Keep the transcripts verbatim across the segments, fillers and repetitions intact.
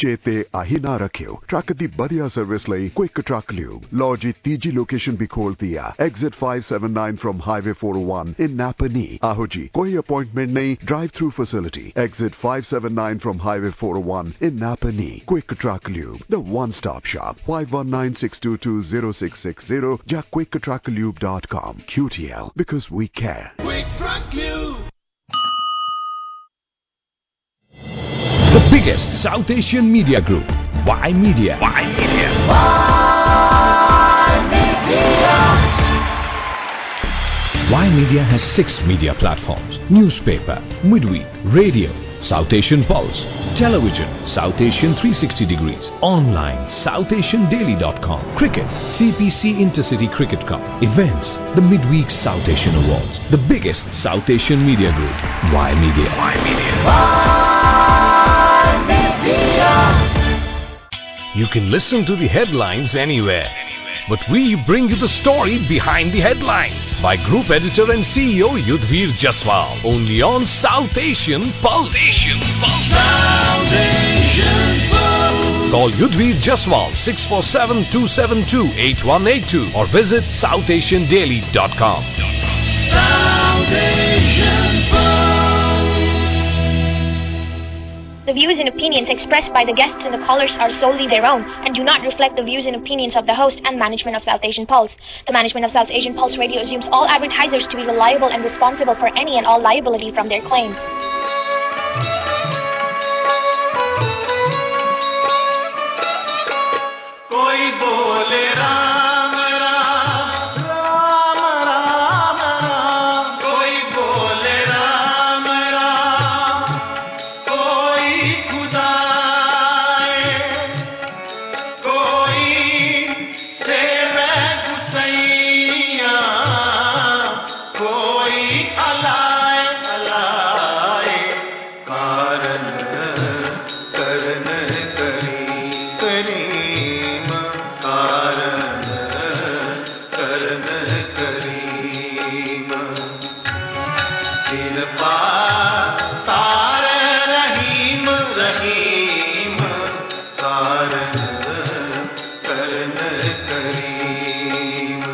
चेते आही ना रखियो ट्रक दी बढ़िया सर्विस लई क्विक ट्रक ल्यूब लो जी तीजी लोकेशन भी खोल दिया exit five seven nine from highway four O one in Napanee आहो जी कोई अपॉइंटमेंट नहीं drive through facility exit five seven nine from highway four O one in Napanee quick truck lube the one stop shop five one nine six two two zero six six zero ja quick truck lube dot com Q T L because we care. Quick Truck Lube. The biggest South Asian media group, Y Media. Y Media. Y Media. Y Media has six media platforms: newspaper, midweek, radio, South Asian Pulse, television, South Asian three sixty degrees, online, south asian daily dot com, cricket, C P C Intercity Cricket Cup, events, the Midweek South Asian Awards, the biggest South Asian media group, Y Media. Y Media. Y Media. You can listen to the headlines anywhere, but we bring you the story behind the headlines by Group Editor and C E O Yudhvir Jaswal, only on South Asian Pulse. Asian Pulse. South Asian Pulse. Call Yudhvir Jaswal six four seven, two seven two, eight one eight two or visit south asian daily dot com. South Asian Pulse. The views and opinions expressed by the guests and the callers are solely their own and do not reflect the views and opinions of the host and management of South Asian Pulse. The management of South Asian Pulse Radio assumes all advertisers to be reliable and responsible for any and all liability from their claims. कोई बोले राम राम राम राम राम कोई बोले राम राम कोई खुदाए कोई सेवे गुसैया कोई अलाए अलाए कारण करन करी करीम कारण करन करीम कृपा तार रहीम रहीम कारण करन करीम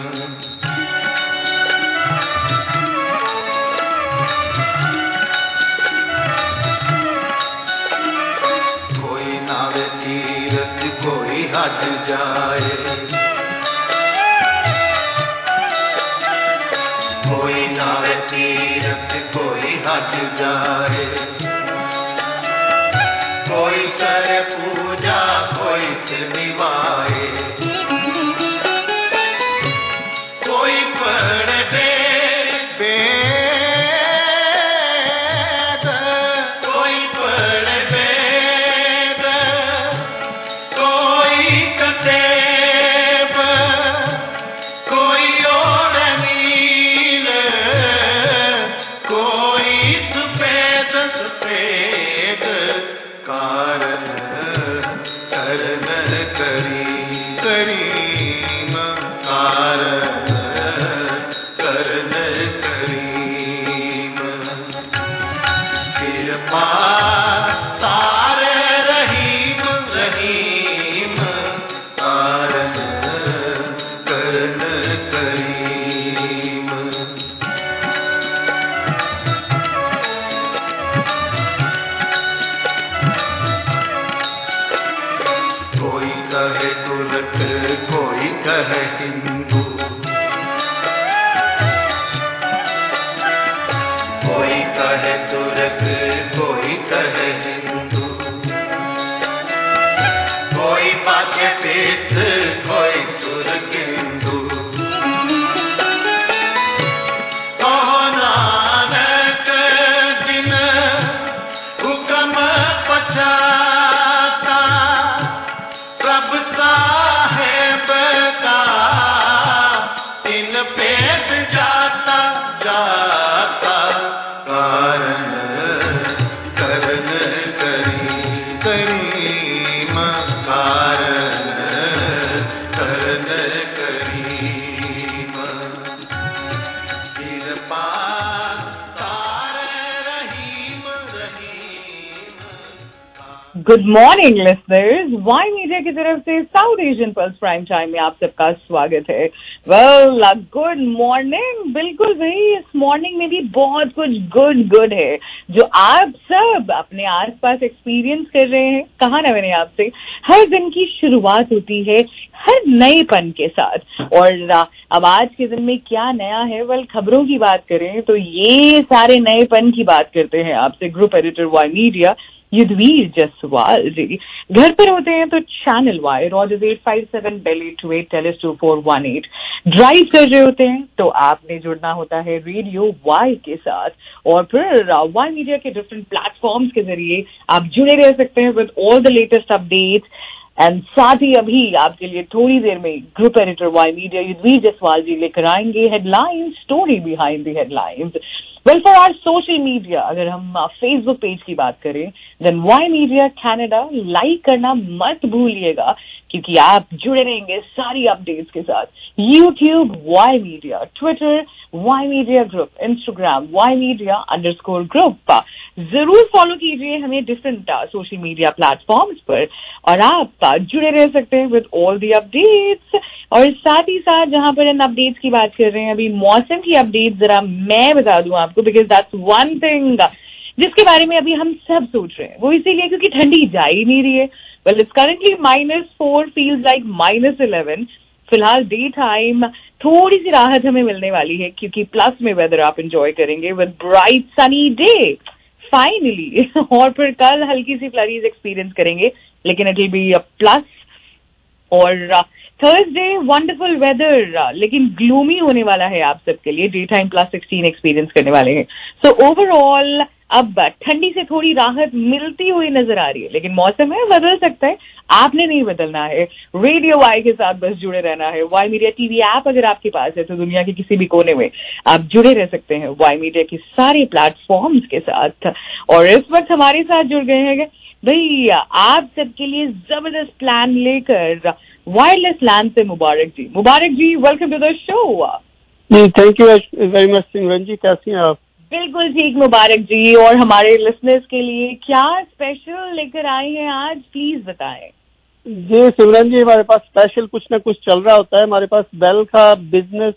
कोई नावे तीरथ कोई हज जाए कोई नावे तीरथ कोई हज जाए कोई करे पूजा कोई सिर निभाए कोई पढ़े वेद वेद कोई पढ़े वेद कोई कतेब कोई ओढ़ नील कोई सफेद सफेद कारण करन करी करीम कारण करन करीम कृपा तार रहीम रहीम कारण करन करीम कोई कहे तुर्क कोई कहे हिंदू कोई कहे तुर्क कोई कहे हिंदू कोई पाछे पेस्त कोई सुरगिंदू कहो नानक जिन हुक्म पछाता प्रभ साहेब का तीन पेट जाता जाता कारण करन करी करीम कारण good morning listeners, Y media की तरफ से South Asian Pulse prime time में आप सबका स्वागत है। Well good morning. बिल्कुल भाई, इस मॉर्निंग में भी बहुत कुछ गुड गुड है जो आप सब अपने आसपास एक्सपीरियंस कर रहे हैं। कहा ना मैंने आपसे, हर दिन की शुरुआत होती है हर नएपन के साथ। और अब आज के दिन में क्या नया है? वेल खबरों की बात करें तो ये सारे नएपन की बात करते हैं आपसे group editor Y media Yudhveer Jaswal ji. घर पर होते हैं तो channel Y Rogers eight five seven Bell two eight Telus two four one eight. Drive कर रहे होते हैं तो आपने जुड़ना होता है रेडियो वाई के साथ, और फिर वाई मीडिया के डिफरेंट प्लेटफॉर्म्स के जरिए आप जुड़े रह सकते हैं with all the latest updates. And साथ ही अभी आपके लिए थोड़ी देर में group editor Y media Yudhveer Jaswal ji लेकर आएंगे headlines, story behind the headlines. Well for our social media, अगर हम फेसबुक पेज की बात करें then Y media Canada like करना मत भूलिएगा, क्योंकि आप जुड़े रहेंगे सारी अपडेट्स के साथ। YouTube Y media, Twitter Y media group, Instagram Y media underscore group. जरूर फॉलो कीजिए हमें डिफरेंट सोशल मीडिया प्लेटफॉर्म्स पर, और आप जुड़े रह सकते हैं विद ऑल दी अपडेट्स। और साथ ही साथ जहां पर इन अपडेट्स की बात कर रहे हैं, अभी मौसम की अपडेट जरा मैं बता दूं आपको, बिकॉज दैट्स वन थिंग जिसके बारे में अभी हम सब सोच रहे हैं। वो इसीलिए क्योंकि ठंडी जा ही नहीं रही है। Well it's currently minus four, feels like minus eleven. फिलहाल डे टाइम थोड़ी सी राहत हमें मिलने वाली है, क्योंकि प्लस में वेदर आप एंजॉय करेंगे with bright sunny day finally. और फिर कल हल्की सी फ्लरीज एक्सपीरियंस करेंगे, लेकिन it will be a plus. और थर्सडे वंडरफुल वेदर, लेकिन ग्लूमी होने वाला है आप सबके लिए। Day time plus sixteen experience करने वाले हैं। सो ओवरऑल अब ठंडी से थोड़ी राहत मिलती हुई नजर आ रही है, लेकिन मौसम है बदल सकता है, आपने नहीं बदलना है। रेडियो वाई के साथ बस जुड़े रहना है। वाई मीडिया टीवी ऐप अगर आपके पास है तो दुनिया के किसी भी कोने में आप जुड़े रह सकते हैं वाई मीडिया के सारे प्लेटफॉर्म्स के साथ। और इस वक्त हमारे साथ जुड़ गए हैं भैया आप सबके लिए जबरदस्त प्लान लेकर वायरलेस लैंड से Mubarak ji. Mubarak ji, welcome to the show. जी thank you very much Simran ji, कैसी हैं आप? बिल्कुल ठीक मुबारक जी। और हमारे लिसनर्स के लिए क्या स्पेशल लेकर आए हैं आज, प्लीज बताएं। जी सिमरन जी, हमारे पास स्पेशल कुछ ना कुछ चल रहा होता है। हमारे पास बेल का बिजनेस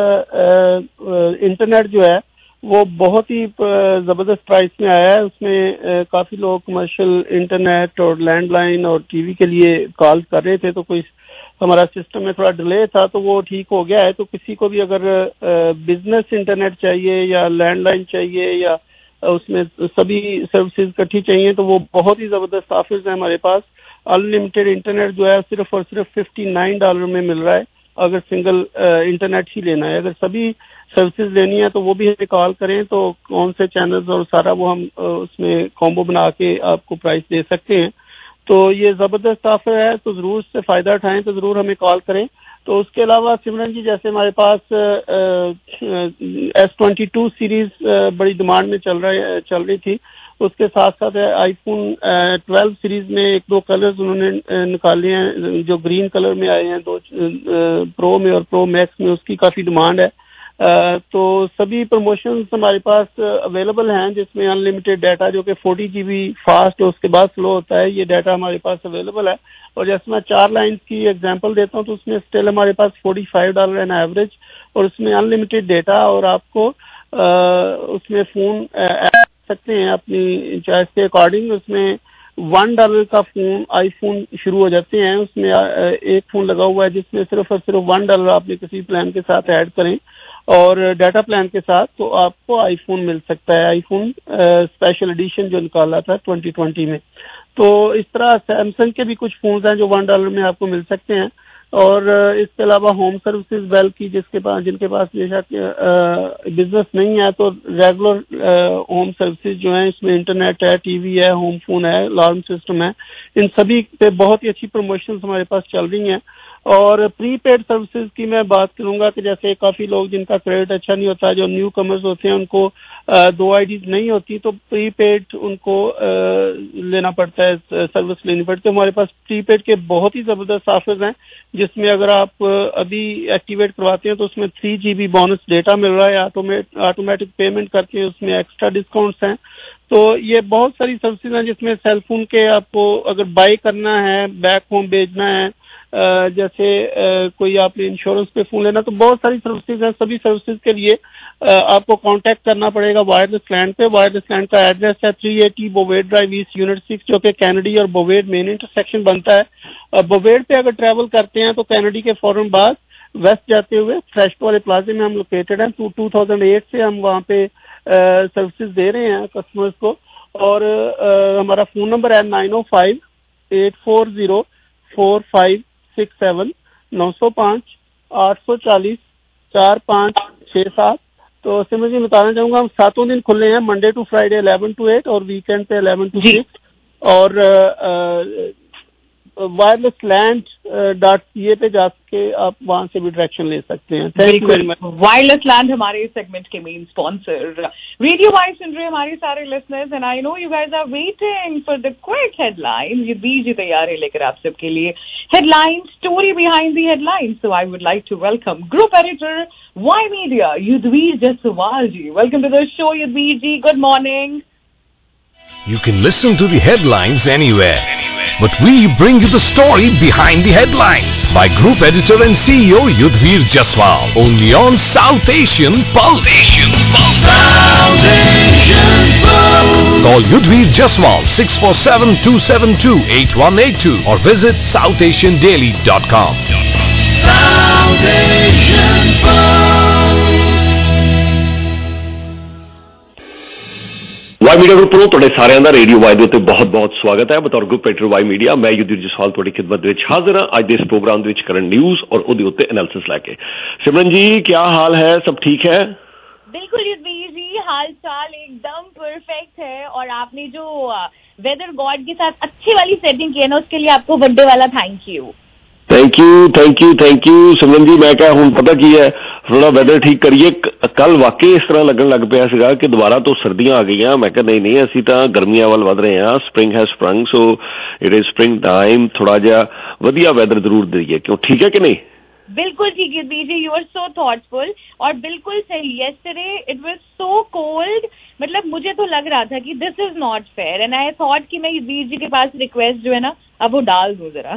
इंटरनेट जो है वो बहुत ही जबरदस्त प्राइस में आया है। उसमें काफी लोग कमर्शियल इंटरनेट और लैंडलाइन और टीवी के लिए कॉल कर रहे थे, तो कोई हमारा सिस्टम में थोड़ा डिले था, तो वो ठीक हो गया है। तो किसी को भी अगर बिजनेस इंटरनेट चाहिए या लैंडलाइन चाहिए या उसमें सभी सर्विसेज इकट्ठी चाहिए, तो वो बहुत ही जबरदस्त ऑफर्स है हमारे पास। अनलिमिटेड इंटरनेट जो है सिर्फ और सिर्फ फिफ्टी नाइन डॉलर में मिल रहा है, अगर सिंगल इंटरनेट ही लेना है। अगर सभी सर्विसेज लेनी है तो वो भी हमें कॉल करें, तो कौन से चैनल्स और सारा वो हम उसमें कॉम्बो बना के आपको प्राइस दे सकते हैं। तो ये जबरदस्त ऑफर है, तो जरूर इससे फायदा उठाएं, तो जरूर हमें कॉल करें। तो उसके अलावा सिमरन जी, जैसे हमारे पास एस ट्वेंटी टू सीरीज बड़ी डिमांड में चल रहा चल रही थी, उसके साथ साथ आईफोन ट्वेल्व सीरीज में एक दो कलर्स उन्होंने निकाले हैं, जो ग्रीन कलर में आए हैं दो प्रो में और प्रो मैक्स में, उसकी काफी डिमांड है। Uh, तो सभी प्रमोशंस हमारे पास अवेलेबल हैं, जिसमें अनलिमिटेड डाटा जो कि फोर्टी जीबी फास्ट है, उसके बाद स्लो होता है, ये डाटा हमारे पास अवेलेबल है। और जैसे मैं चार लाइन्स की एग्जांपल देता हूँ, तो उसमें स्टिल हमारे पास forty five dollar an average, और उसमें अनलिमिटेड डाटा, और आपको uh, उसमें फोन ऐड कर सकते हैं अपनी चॉइस के अकॉर्डिंग। उसमें वन डॉलर का फोन आईफोन शुरू हो जाते हैं। उसमें एक फोन लगा हुआ है जिसमें सिर्फ और सिर्फ वन डॉलर आपने किसी प्लान के साथ ऐड करें और डाटा प्लान के साथ, तो आपको आईफोन मिल सकता है। आईफोन स्पेशल एडिशन जो निकाला था ट्वेंटी ट्वेंटी में। तो इस तरह सैमसंग के भी कुछ फोन हैं जो वन डॉलर में आपको मिल सकते हैं। और इसके अलावा होम सर्विसेज बेल की, जिसके पास जिनके पास बेशक बिजनेस नहीं है, तो रेगुलर होम सर्विसेज जो है, इसमें इंटरनेट है, टीवी है, होम फोन है, अलार्म सिस्टम है, इन सभी पे बहुत ही अच्छी प्रमोशंस हमारे पास चल रही हैं। और प्रीपेड सर्विसेज की मैं बात करूंगा कि जैसे काफी लोग जिनका क्रेडिट अच्छा नहीं होता, जो न्यू कमर्स होते हैं, उनको आ, दो आईडीज नहीं होती, तो प्रीपेड उनको आ, लेना पड़ता है, सर्विस लेनी पड़ती है। हमारे पास प्रीपेड के बहुत ही जबरदस्त ऑफर्स हैं, जिसमें अगर आप अभी एक्टिवेट करवाते हैं तो उसमें थ्री जीबी बोनस डेटा मिल रहा है, ऑटोमेट ऑटोमेटिक पेमेंट करके उसमें एक्स्ट्रा डिस्काउंट्स हैं। तो ये बहुत सारी सर्विसेज हैं जिसमें सेल फोन के आपको अगर बाय करना है, बैक होम भेजना है, जैसे कोई आपने इंश्योरेंस पे फोन लेना, तो बहुत सारी सर्विसेज हैं। सभी सर्विसेज के लिए आपको कांटेक्ट करना पड़ेगा वायरलेस लैंड पे। वायरलेस लैंड का एड्रेस है three eighty Bovaird drive east unit six, जो कि कैनेडी और बोवेड मेन इंटरसेक्शन बनता है। बोवेड पे अगर ट्रैवल करते हैं तो कैनेडी के फौरन बाद वेस्ट जाते हुए फ्रेश वाले प्लाजे में हम लोकेटेड हैं। टू टू थाउजेंड एट से हम वहाँ पे सर्विसेज दे रहे हैं कस्टमर्स को। और आ, हमारा फोन नंबर है nine O five eight four zero four five six seven, नौ सौ पाँच आठ सौ चालीस चार पाँच छः सात। तो सिमरन जी बताना चाहूंगा, हम सातों दिन खुले हैं, Monday to Friday eleven to eight और वीकेंड पे इलेवन टू सिक्स। और wireless land dot C A पे जाके आप वहां से भी डायरेक्शन ले सकते हैं। Thank you very much. Wireless land हमारे सेगमेंट के मेन स्पॉन्सर। रेडियो वाइज सुन रहे हमारे सारे listeners, and I know you guys are waiting for the quick headlines. ये बीजी तैयार है लेकर आप सबके लिए headline, story behind the headline. So I would like to welcome group editor Y media Yudhveer Jaswal ji. Welcome to the show Yudhveer ji, good morning. You can listen to the headlines anywhere, but we bring you the story behind the headlines by Group Editor and C E O Yudhvir Jaswal, only on South Asian Pulse. South Asian Pulse. Call Yudhvir Jaswal six four seven, two seven two, eight one eight two or visit south asian daily dot com. South Asian Pulse. Y media group ਨੂੰ ਤੁਹਾਡੇ ਸਾਰਿਆਂ ਦਾ radio Y ਦੇ ਉੱਤੇ ਬਹੁਤ-ਬਹੁਤ ਸਵਾਗਤ ਹੈ। ਬਤੌਰ group editor Y media ਮੈਂ ਯੁਧਵੀਰ ਜਸਵਾਲ ਤੁਹਾਡੀ ਖਿਦਮਤ ਦੇ ਵਿੱਚ ਹਾਜ਼ਰ ਹਾਂ ਅੱਜ ਦੇ ਇਸ ਪ੍ਰੋਗਰਾਮ ਦੇ ਵਿੱਚ ਕਰਨ ਨਿਊਜ਼ ਔਰ ਉਹਦੇ ਉੱਤੇ ਐਨਾਲਿਸਿਸ ਲੈ ਕੇ। सिमरन जी क्या हाल है, सब ठीक है? बिल्कुल युद्धवीर जी, हाल चाल एकदम परफेक्ट है। और आपने जो वेदर गॉड के साथ अच्छी वाली सेटिंग की है ना, उसके लिए आपको बर्थडे वाला thank you. Thank you thank you thank you Simran ji. मैं क्या ਹੁਣ ਪਤਾ ਕੀ ਹੈ, ਥੋੜਾ ਵੈਦਰ ਠੀਕ ਕਰੀਏ। ਕੱਲ ਵਾਕਈ ਇਸ ਤਰ੍ਹਾਂ ਲੱਗਣ ਲੱਗ ਪਿਆ ਸੀਗਾ ਕਿ ਦੁਬਾਰਾ ਤੋਂ ਸਰਦੀਆਂ ਆ ਗਈਆਂ। ਮੈਂ ਕਿਹਾ ਨਹੀਂ ਨਹੀਂ ਅਸੀਂ ਤਾਂ ਗਰਮੀਆਂ ਵੱਲ ਵਧ ਰਹੇ ਹਾਂ। Spring has sprung, so it is spring time. ਥੋੜਾ ਜਿਹਾ ਵਧੀਆ ਵੈਦਰ ਜ਼ਰੂਰ ਦਈਏ, ਕਿਉਂ ਠੀਕ है कि नहीं? बिल्कुल ठीक है बीजी, यू आर सो थॉटफुल। और बिल्कुल सही, yesterday it was so cold, मतलब मुझे तो लग रहा था कि this is not fair and I thought कि मैं वीर जी के पास रिक्वेस्ट जो है ना अब वो डाल दूं जरा।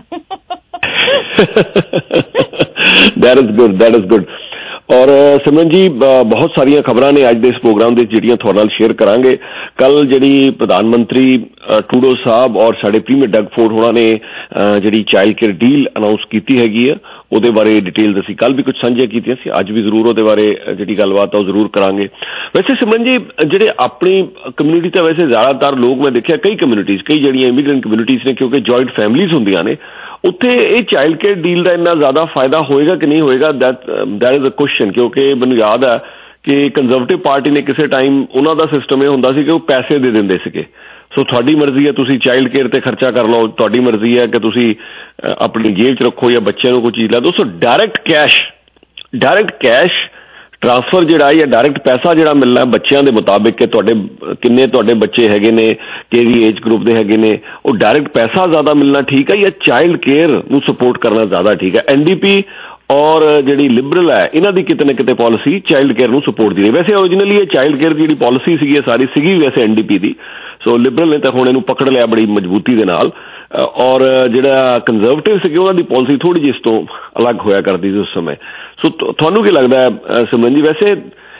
That is good that is good. और सिमरन जी बहुत सारिया खबरां ने अज दे इस प्रोग्राम दे जिहड़ियां तुहाडे नाल शेयर करांगे। कल जिहड़ी प्रधानमंत्री टूडो साहब और साडे प्रीमियर डग फोर्ड होना ने जिहड़ी चाइल्ड केयर डील अनाउंस कीती हैगी है, ਉਹਦੇ ਬਾਰੇ डिटेल्स ਅਸੀਂ ਕੱਲ ਵੀ ਕੁਝ ਸਾਂਝੀਆਂ ਕੀਤੀਆਂ ਸੀ, ਅੱਜ ਵੀ ਜ਼ਰੂਰ ਉਹਦੇ ਬਾਰੇ ਜਿਹੜੀ ਗੱਲਬਾਤ ਆ ਉਹ ਜ਼ਰੂਰ ਕਰਾਂਗੇ। ਵੈਸੇ ਸਿਮਰਨ ਜੀ ਜਿਹੜੇ ਆਪਣੀ ਕਮਿਊਨਿਟੀ ਤਾਂ ਵੈਸੇ ਜ਼ਿਆਦਾਤਰ ਲੋਕ ਮੈਂ ਦੇਖਿਆ ਕਈ ਕਮਿਊਨਿਟੀਜ਼ ਕਈ ਜਿਹੜੀਆਂ ਇਮੀਗ੍ਰੈਂਟ ਕਮਿਊਨਿਟੀਜ਼ ਨੇ, ਕਿਉਂਕਿ ਜੁਆਇੰਟ ਫੈਮਿਲੀਜ਼ ਹੁੰਦੀਆਂ ਨੇ, ਉੱਥੇ ਇਹ ਚਾਈਲਡ ਕੇਅਰ ਡੀਲ ਦਾ ਇੰਨਾ ਜ਼ਿਆਦਾ ਫਾਇਦਾ ਹੋਏਗਾ ਕਿ ਨਹੀਂ ਹੋਏਗਾ, that that is a question. ਕਿਉਂਕਿ ਮੈਨੂੰ ਯਾਦ ਹੈ ਕਿ ਕੰਜ਼ਰਵੇਟਿਵ ਪਾਰਟੀ ਨੇ ਕਿਸੇ ਟਾਈਮ ਉਹਨਾਂ ਦਾ ਸਿਸਟਮ ਇਹ ਹੁੰਦਾ ਸੀ ਕਿ ਉਹ ਪੈਸੇ ਦੇ ਦਿੰਦੇ ਸੀਗੇ। ਸੋ ਤੁਹਾਡੀ ਮਰਜ਼ੀ ਹੈ, ਤੁਸੀਂ ਚਾਈਲਡ ਕੇਅਰ ਤੇ ਖਰਚਾ ਕਰ ਲਓ, ਤੁਹਾਡੀ ਮਰਜ਼ੀ ਹੈ ਕਿ ਤੁਸੀਂ ਆਪਣੀ ਜੇਬ 'ਚ ਰੱਖੋ ਜਾਂ ਬੱਚਿਆਂ ਨੂੰ ਕੋਈ ਚੀਜ਼ ਲੈ ਦਿਓ। So direct cash direct cash transfer ਜਿਹੜਾ ਜਾਂ ਡਾਇਰੈਕਟ ਪੈਸਾ ਜਿਹੜਾ ਮਿਲਣਾ ਬੱਚਿਆਂ ਦੇ ਮੁਤਾਬਿਕ ਕਿ ਤੁਹਾਡੇ ਕਿੰਨੇ ਤੁਹਾਡੇ ਬੱਚੇ ਹੈਗੇ ਨੇ, ਕਿਹੜੀ ਏਜ ਗਰੁੱਪ ਦੇ ਹੈਗੇ ਨੇ, ਉਹ ਡਾਇਰੈਕਟ ਪੈਸਾ ਜ਼ਿਆਦਾ ਮਿਲਣਾ ਠੀਕ ਹੈ ਜਾਂ ਚਾਈਲਡ ਕੇਅਰ ਨੂੰ ਸਪੋਰਟ ਕਰਨਾ ਜ਼ਿਆਦਾ ਠੀਕ ਹੈ? ਐਨ ਡੀ ਪੀ ਔਰ ਜਿਹੜੀ ਲਿਬਰਲ ਹੈ ਇਹਨਾਂ ਦੀ ਕਿਤੇ ਨਾ ਕਿਤੇ ਪਾਲਿਸੀ ਚਾਈਲਡ ਕੇਅਰ ਨੂੰ ਸਪੋਰਟ ਦੀ ਰਹੀ। ਵੈਸੇ ਓਰੀਜਨਲੀ ਇਹ ਚਾਈਲਡ ਕੇਅਰ ਦੀ ਜਿਹੜੀ ਪਾਲਿਸੀ ਸੀਗੀ ਇਹ ਸਾਰੀ ਸੀਗੀ ਵੈਸੇ ਐਨ ਡੀ ਪੀ ਦੀ। ਸੋ ਲਿਬਰਲ ਨੇ ਤਾਂ ਹੁਣ ਇਹਨੂੰ ਪਕੜ ਲਿਆ ਬੜੀ ਮਜ਼ਬੂਤੀ ਦੇ ਨਾਲ, ਔਰ ਜਿਹੜਾ ਕੰਜ਼ਰਵੇਟਿਵ ਸੀਗੇ ਉਹਨਾਂ ਦੀ ਪਾਲਿਸੀ ਥੋੜੀ ਜਿਹੀ ਇਸ ਤੋਂ ਅਲੱਗ ਹੋਇਆ ਕਰਦੀ ਸੀ ਉਸ ਸਮੇਂ। ਸੋ ਤੁਹਾਨੂੰ ਕੀ ਲੱਗਦਾ ਹੈ ਸਿਮਰਨ ਜੀ, ਵੈਸੇ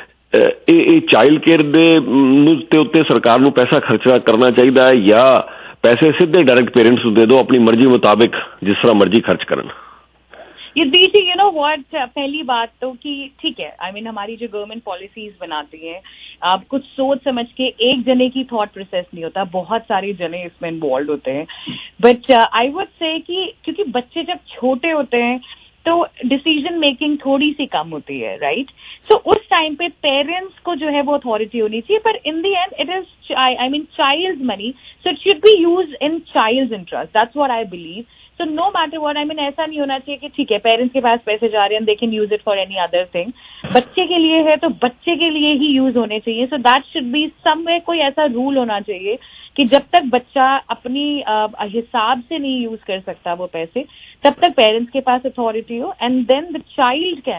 ਇਹ ਇਹ ਚਾਈਲਡ ਕੇਅਰ ਦੇ ਦੇ ਉੱਤੇ ਸਰਕਾਰ ਨੂੰ ਪੈਸਾ ਖਰਚਾ ਕਰਨਾ ਚਾਹੀਦਾ ਹੈ ਜਾਂ ਪੈਸੇ ਸਿੱਧੇ ਡਾਇਰੈਕਟ ਪੇਰੈਂਟਸ ਨੂੰ ਦੇ ਦਿਓ, ਆਪਣੀ ਮਰਜ਼ੀ ਮੁਤਾबिक जिस तरह मर्जी खर्च करना? ये दीजिए यू नो व्हाट, पहली बात तो कि ठीक है, आई I मीन mean, हमारी जो गवर्नमेंट पॉलिसीज बनाती हैं आप कुछ सोच समझ के, एक जने की थॉट प्रोसेस नहीं होता, बहुत सारे जने इसमें इन्वॉल्व होते हैं। बट आई वुड से कि क्योंकि बच्चे जब छोटे होते हैं तो डिसीजन मेकिंग थोड़ी सी कम होती है, राइट? सो so, उस टाइम पे पेरेंट्स को जो है वो अथॉरिटी होनी चाहिए, पर in the end it is I mean child money, so it should be use in child interest, that's what I believe. So no matter what, I mean ऐसा नहीं होना चाहिए कि ठीक है पेरेंट्स के पास पैसे जा रहे हैं, they can use it for any other thing. बच्चे के लिए है तो बच्चे के लिए ही यूज होने चाहिए। So that should be somewhere, कोई ऐसा रूल होना चाहिए कि जब तक बच्चा अपनी हिसाब से नहीं यूज कर सकता वो पैसे, तब तक पेरेंट्स के पास अथॉरिटी हो, and then the child can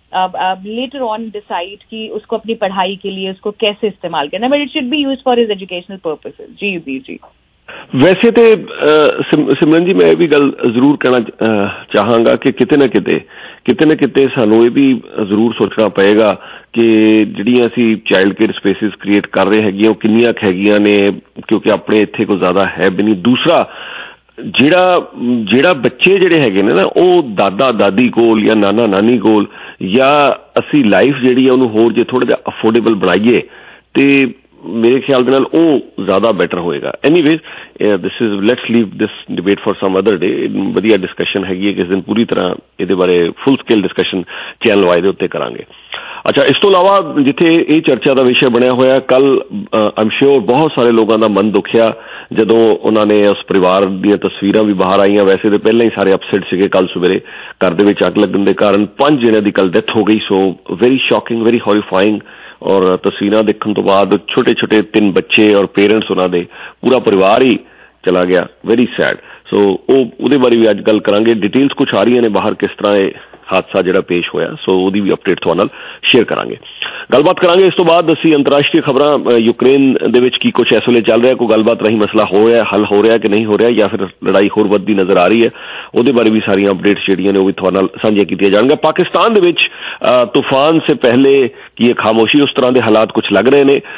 uh uh later on decide कि उसको अपनी पढ़ाई के लिए उसको कैसे इस्तेमाल करना, but it should be used for his educational purposes. जी जी जी। वैसे तो सिमरन जी मैं भी गल जरूर कहना चाहांगा कि किते ना किते किते ना किते सानू ये भी जरूर सोचना पएगा कि ਜਿਹੜੀਆਂ ਅਸੀਂ ਚਾਈਲਡ ਕੇਅਰ ਸਪੇਸਿਸ ਕ੍ਰੀਏਟ ਕਰ ਰਹੇ ਹੈਗੀਆਂ ਉਹ ਕਿੰਨੀਆਂ ਕੁ ਹੈਗੀਆਂ ਨੇ, ਕਿਉਂਕਿ ਆਪਣੇ ਇੱਥੇ ਕੋਈ ਜ਼ਿਆਦਾ ਹੈ ਵੀ ਨਹੀਂ। ਦੂਸਰਾ ਜਿਹੜਾ ਜਿਹੜਾ ਬੱਚੇ ਜਿਹੜੇ ਹੈਗੇ ਨੇ ਨਾ ਉਹ ਦਾਦਾ ਦਾਦੀ ਕੋਲ ਜਾਂ ਨਾਨਾ ਨਾਨੀ ਕੋਲ, ਜਾਂ ਅਸੀਂ ਲਾਈਫ ਜਿਹੜੀ ਆ ਉਹਨੂੰ ਹੋਰ ਜੇ ਥੋੜਾ ਜਿਹਾ ਅਫੋਰਡੇਬਲ ਬਣਾਈਏ ਤੇ ਮੇਰੇ ਖਿਆਲ ਦੇ ਨਾਲ ਉਹ ਜ਼ਿਆਦਾ ਬੈਟਰ ਹੋਏਗਾ। Anyways this is let's leave this debate for some other day. ਵਧੀਆ ਡਿਸਕਸ਼ਨ ਹੈਗੀ ਹੈ, ਕਿਸ ਦਿਨ ਪੂਰੀ ਤਰ੍ਹਾਂ ਇਹਦੇ ਬਾਰੇ full scale discussion channel Y ਦੇ ਉੱਤੇ ਕਰਾਂਗੇ। ਅੱਛਾ, ਇਸ ਤੋਂ ਇਲਾਵਾ ਜਿੱਥੇ ਇਹ ਚਰਚਾ ਦਾ ਵਿਸ਼ਾ ਬਣਿਆ ਹੋਇਆ, ਕੱਲ ਆਮ ਸ਼ੋਰ ਬਹੁਤ ਸਾਰੇ ਲੋਕਾਂ ਦਾ ਮਨ ਦੁਖਿਆ ਜਦੋਂ ਉਹਨਾਂ ਨੇ ਉਸ ਪਰਿਵਾਰ ਦੀਆਂ ਤਸਵੀਰਾਂ ਵੀ ਬਾਹਰ ਆਈਆਂ। ਵੈਸੇ ਤਾਂ ਪਹਿਲਾਂ ਹੀ ਸਾਰੇ ਅਪਸੈਟ ਸੀਗੇ। ਕੱਲ ਸਵੇਰੇ ਘਰ ਦੇ ਵਿੱਚ ਅੱਗ ਲੱਗਣ ਦੇ ਕਾਰਨ ਪੰਜ ਜਣਿਆਂ ਦੀ ਕੱਲ ਡੈਥ ਹੋ ਗਈ। So very shocking, very horrifying. ਔਰ ਤਸਵੀਰਾਂ ਦੇਖਣ ਤੋਂ ਬਾਅਦ ਛੋਟੇ ਛੋਟੇ ਤਿੰਨ ਬੱਚੇ ਔਰ ਪੇਰੈਂਟਸ ਉਹਨਾਂ ਦੇ, ਪੂਰਾ ਪਰਿਵਾਰ ਹੀ ਚਲਾ ਗਿਆ। Very sad. ਸੋ ਉਹ ਉਹਦੇ ਬਾਰੇ ਵੀ ਅੱਜ ਗੱਲ ਕਰਾਂਗੇ। ਡਿਟੇਲਸ ਕੁਛ ਆ ਰਹੀਆਂ ਨੇ ਬਾਹਰ ਕਿਸ ਤਰ੍ਹਾਂ ਇਹ ਹਾਦਸਾ ਜਿਹੜਾ ਪੇਸ਼ ਹੋਇਆ, ਸੋ ਉਹਦੀ ਵੀ ਅਪਡੇਟ ਤੁਹਾਡੇ ਨਾਲ ਸ਼ੇਅਰ ਕਰਾਂਗੇ, ਗੱਲਬਾਤ ਕਰਾਂਗੇ। ਇਸ ਤੋਂ ਬਾਅਦ ਅਸੀਂ ਅੰਤਰਰਾਸ਼ਟਰੀ ਖਬਰਾਂ, ਯੂਕਰੇਨ ਦੇ ਵਿੱਚ ਕੀ ਕੁਛ ਇਸ ਵੇਲੇ ਚੱਲ ਰਿਹਾ, ਕੋਈ ਗੱਲਬਾਤ ਰਹੀ ਮਸਲਾ ਹੋ ਰਿਹਾ, ਹੱਲ ਹੋ ਰਿਹਾ ਕਿ ਨਹੀਂ ਹੋ ਰਿਹਾ, ਜਾਂ ਫਿਰ ਲੜਾਈ ਹੋਰ ਵੱਧਦੀ ਨਜ਼ਰ ਆ ਰਹੀ ਹੈ, ਉਹਦੇ ਬਾਰੇ ਵੀ ਸਾਰੀਆਂ ਅਪਡੇਟਸ ਜਿਹੜੀਆਂ ਨੇ ਉਹ ਵੀ ਤੁਹਾਡੇ ਨਾਲ ਸਾਂਝੀਆਂ ਕੀਤੀਆਂ ਜਾਣਗੀਆਂ। ਪਾਕਿਸਤਾਨ ਦੇ ਵਿੱਚ ਤੂਫਾਨ ਸੇ ਪਹਿਲੇ ਕੀ ਇਹ ਖਾਮੋਸ਼ੀ, ਉਸ ਤਰ੍ਹਾਂ ਦੇ ਹਾਲਾਤ ਕੁਛ ਲੱਗ ਰਹੇ ਨੇ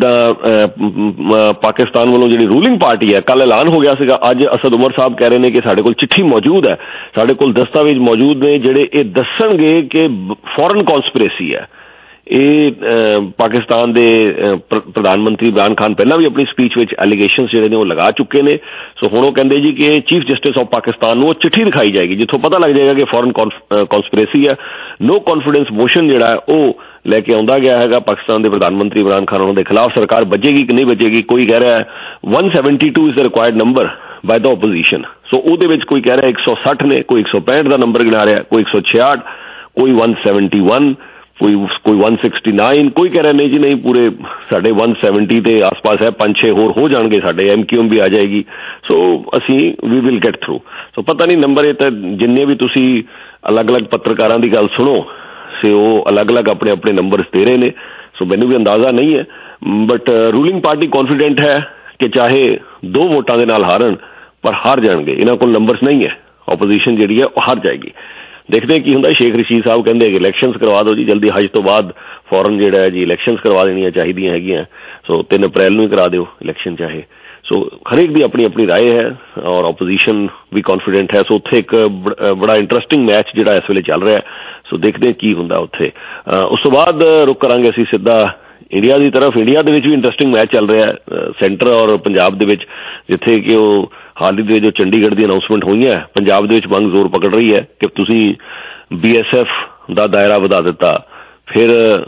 ਜਿੱਦਾਂ ਪਾਕਿਸਤਾਨ ਵੱਲੋਂ ਜਿਹੜੀ ਰੂਲਿੰਗ ਪਾਰਟੀ ਹੈ, ਕੱਲ ਐਲਾਨ ਹੋ ਗਿਆ ਸੀਗਾ, ਅੱਜ ਅਸਦ ਉਮਰ ਸਾਹਿਬ ਕਹਿ ਰਹੇ ਨੇ ਕਿ ਸਾਡੇ ਕੋਲ ਚਿੱਠੀ ਮੌਜੂਦ ਹੈ, ਸਾਡੇ ਕੋਲ ਦਸਤਾਵੇਜ਼ ਮੌਜੂਦ ਨੇ ਜਿਹੜੇ ਇਹ ਦੱਸਣਗੇ ਕਿ ਫੋਰਨ ਕੌਨਸਪੀਰੇਸੀ ਹੈ। ਇਹ ਪਾਕਿਸਤਾਨ ਦੇ ਪ੍ਰਧਾਨ ਮੰਤਰੀ ਇਮਰਾਨ ਖਾਨ ਪਹਿਲਾਂ ਵੀ ਆਪਣੀ ਸਪੀਚ ਵਿੱਚ ਐਲੀਗੇਸ਼ਨਸ ਜਿਹੜੇ ਨੇ ਉਹ ਲਗਾ ਚੁੱਕੇ ਨੇ। ਸੋ ਹੁਣ ਉਹ ਕਹਿੰਦੇ ਜੀ ਕਿ ਚੀਫ ਜਸਟਿਸ ਆਫ ਪਾਕਿਸਤਾਨ ਨੂੰ ਉਹ ਚਿੱਠੀ ਦਿਖਾਈ ਜਾਏਗੀ ਜਿੱਥੋਂ ਪਤਾ ਲੱਗ ਜਾਏਗਾ ਕਿ ਫੋਰਨ ਕੌਨਸਪੀਰੇਸੀ ਹੈ। ਨੋ ਕੌਨਫੀਡੈਂਸ ਮੋਸ਼ਨ ਜਿਹੜਾ ਉਹ ਲੈ ਕੇ ਆਉਂਦਾ ਗਿਆ ਹੈਗਾ ਪਾਕਿਸਤਾਨ ਦੇ ਪ੍ਰਧਾਨ ਮੰਤਰੀ ਇਮਰਾਨ ਖਾਨ ਉਹਨਾਂ ਦੇ ਖਿਲਾਫ। ਸਰਕਾਰ ਵੱਜੇਗੀ ਕਿ ਨਹੀਂ ਵੱਜੇਗੀ, ਕੋਈ ਕਹਿ ਰਿਹਾ ਹੈ one seventy-two is the required number by the opposition. So ਉਹਦੇ ਵਿੱਚ ਕੋਈ ਕਹਿ ਰਿਹਾ ਇੱਕ ਸੌ ਸੱਠ ਨੇ, ਕੋਈ ਇੱਕ ਸੌ ਪੈਂਹਠ ਦਾ ਨੰਬਰ ਗਿਣਾ ਰਿਹਾ, ਕੋਈ ਇੱਕ ਸੌ ਛਿਆਹਠ, ਕੋਈ one seventy-one, ਕੋਈ ਕੋਈ one sixty-nine, ਕੋਈ ਕਹਿ ਰਿਹਾ ਨਹੀਂ ਜੀ ਨਹੀਂ ਪੂਰੇ ਸਾਡੇ one seventy ਦੇ ਆਸ-ਪਾਸ ਹੈ, ਪੰਜ ਛੇ ਹੋਰ ਹੋ ਜਾਣਗੇ, ਸਾਡੇ ਐਮ ਕਿਊ ਐਮ ਵੀ ਆ ਜਾਏਗੀ, ਸੋ ਅਸੀਂ we will get through. So ਪਤਾ ਨਹੀਂ ਨੰਬਰ ਇਹ ਤਾਂ ਜਿੰਨੇ ਵੀ ਤੁਸੀਂ ਅਲੱਗ-ਅਲੱਗ ਪੱਤਰਕਾਰਾਂ ਦੀ ਗੱਲ ਸੁਣੋ ਸੇ ਉਹ ਅਲੱਗ-ਅਲੱਗ ਆਪਣੇ ਆਪਣੇ ਨੰਬਰਸ ਦੇ ਰਹੇ ਨੇ। ਸੋ ਮੈਨੂੰ ਵੀ ਅੰਦਾਜ਼ਾ ਨਹੀਂ ਹੈ, ਬਟ ਰੂਲਿੰਗ ਪਾਰਟੀ ਕੌਨਫੀਡੈਂਟ ਹੈ ਕਿ ਚਾਹੇ ਦੋ ਵੋਟਾਂ ਦੇ ਨਾਲ ਹਾਰਨ ਪਰ ਹਾਰ ਜਾਣਗੇ, ਇਹਨਾਂ ਕੋਲ ਨੰਬਰਸ ਨਹੀਂ ਹੈ, ਓਪੋਜੀਸ਼ਨ ਜਿਹੜੀ ਹੈ ਉਹ ਹਾਰ ਜਾਏਗੀ। ਦੇਖਦੇ ਕੀ ਹੁੰਦਾ। ਸ਼ੇਖ ਰਸ਼ੀਦ ਸਾਹਿਬ ਕਹਿੰਦੇ ਕਿ ਇਲੈਕਸ਼ਨਸ ਕਰਵਾ ਦਿਓ ਜੀ ਜਲਦੀ, ਹਜ ਤੋਂ ਬਾਅਦ ਫੌਰਨ ਜਿਹੜਾ ਹੈ ਜੀ ਇਲੈਕਸ਼ਨਸ ਕਰਵਾ ਦੇਣੀਆਂ ਚਾਹੀਦੀਆਂ ਹੈਗੀਆਂ। ਸੋ ਤਿੰਨ ਅਪ੍ਰੈਲ ਨੂੰ ਹੀ ਕਰਾ ਦਿਓ ਇਲੈਕਸ਼ਨ ਚਾਹੇ। ਸੋ ਹਰੇਕ ਦੀ ਆਪਣੀ ਆਪਣੀ ਰਾਏ ਹੈ ਔਰ ਓਪੋਜੀਸ਼ਨ ਵੀ ਕੌਨਫੀਡੈਂਟ ਹੈ। ਸੋ ਉੱਥੇ ਇੱਕ ਬੜਾ ਇੰਟਰਸਟਿੰਗ ਮੈਚ ਜਿਹੜਾ ਇਸ ਵੇਲੇ ਚੱਲ ਰਿਹਾ। ਸੋ ਦੇਖਦੇ ਕੀ ਹੁੰਦਾ ਉੱਥੇ। ਉਸ ਤੋਂ ਬਾਅਦ ਰੁਕ ਕਰਾਂਗੇ ਅਸੀਂ ਸਿੱਧਾ ਇੰਡੀਆ ਦੀ ਤਰਫ। ਇੰਡੀਆ ਦੇ ਵਿੱਚ ਵੀ ਇੰਟਰਸਟਿੰਗ ਮੈਚ ਚੱਲ ਰਿਹਾ ਸੈਂਟਰ ਔਰ ਪੰਜਾਬ ਦੇ ਵਿੱਚ, ਜਿੱਥੇ ਕਿ ਉਹ ਹਾਲ ਹੀ ਦੇ ਜੋ ਚੰਡੀਗੜ੍ਹ ਦੀ ਅਨਾਊਂਸਮੈਂਟ ਹੋਈਆਂ, ਪੰਜਾਬ ਦੇ ਵਿੱਚ ਮੰਗ ਜ਼ੋਰ ਪਕੜ ਰਹੀ ਹੈ ਕਿ ਤੁਸੀਂ ਬੀ ਐਸ ਐਫ ਦਾ ਦਾਇਰਾ ਵਧਾ ਦਿੱਤਾ, ਫਿਰ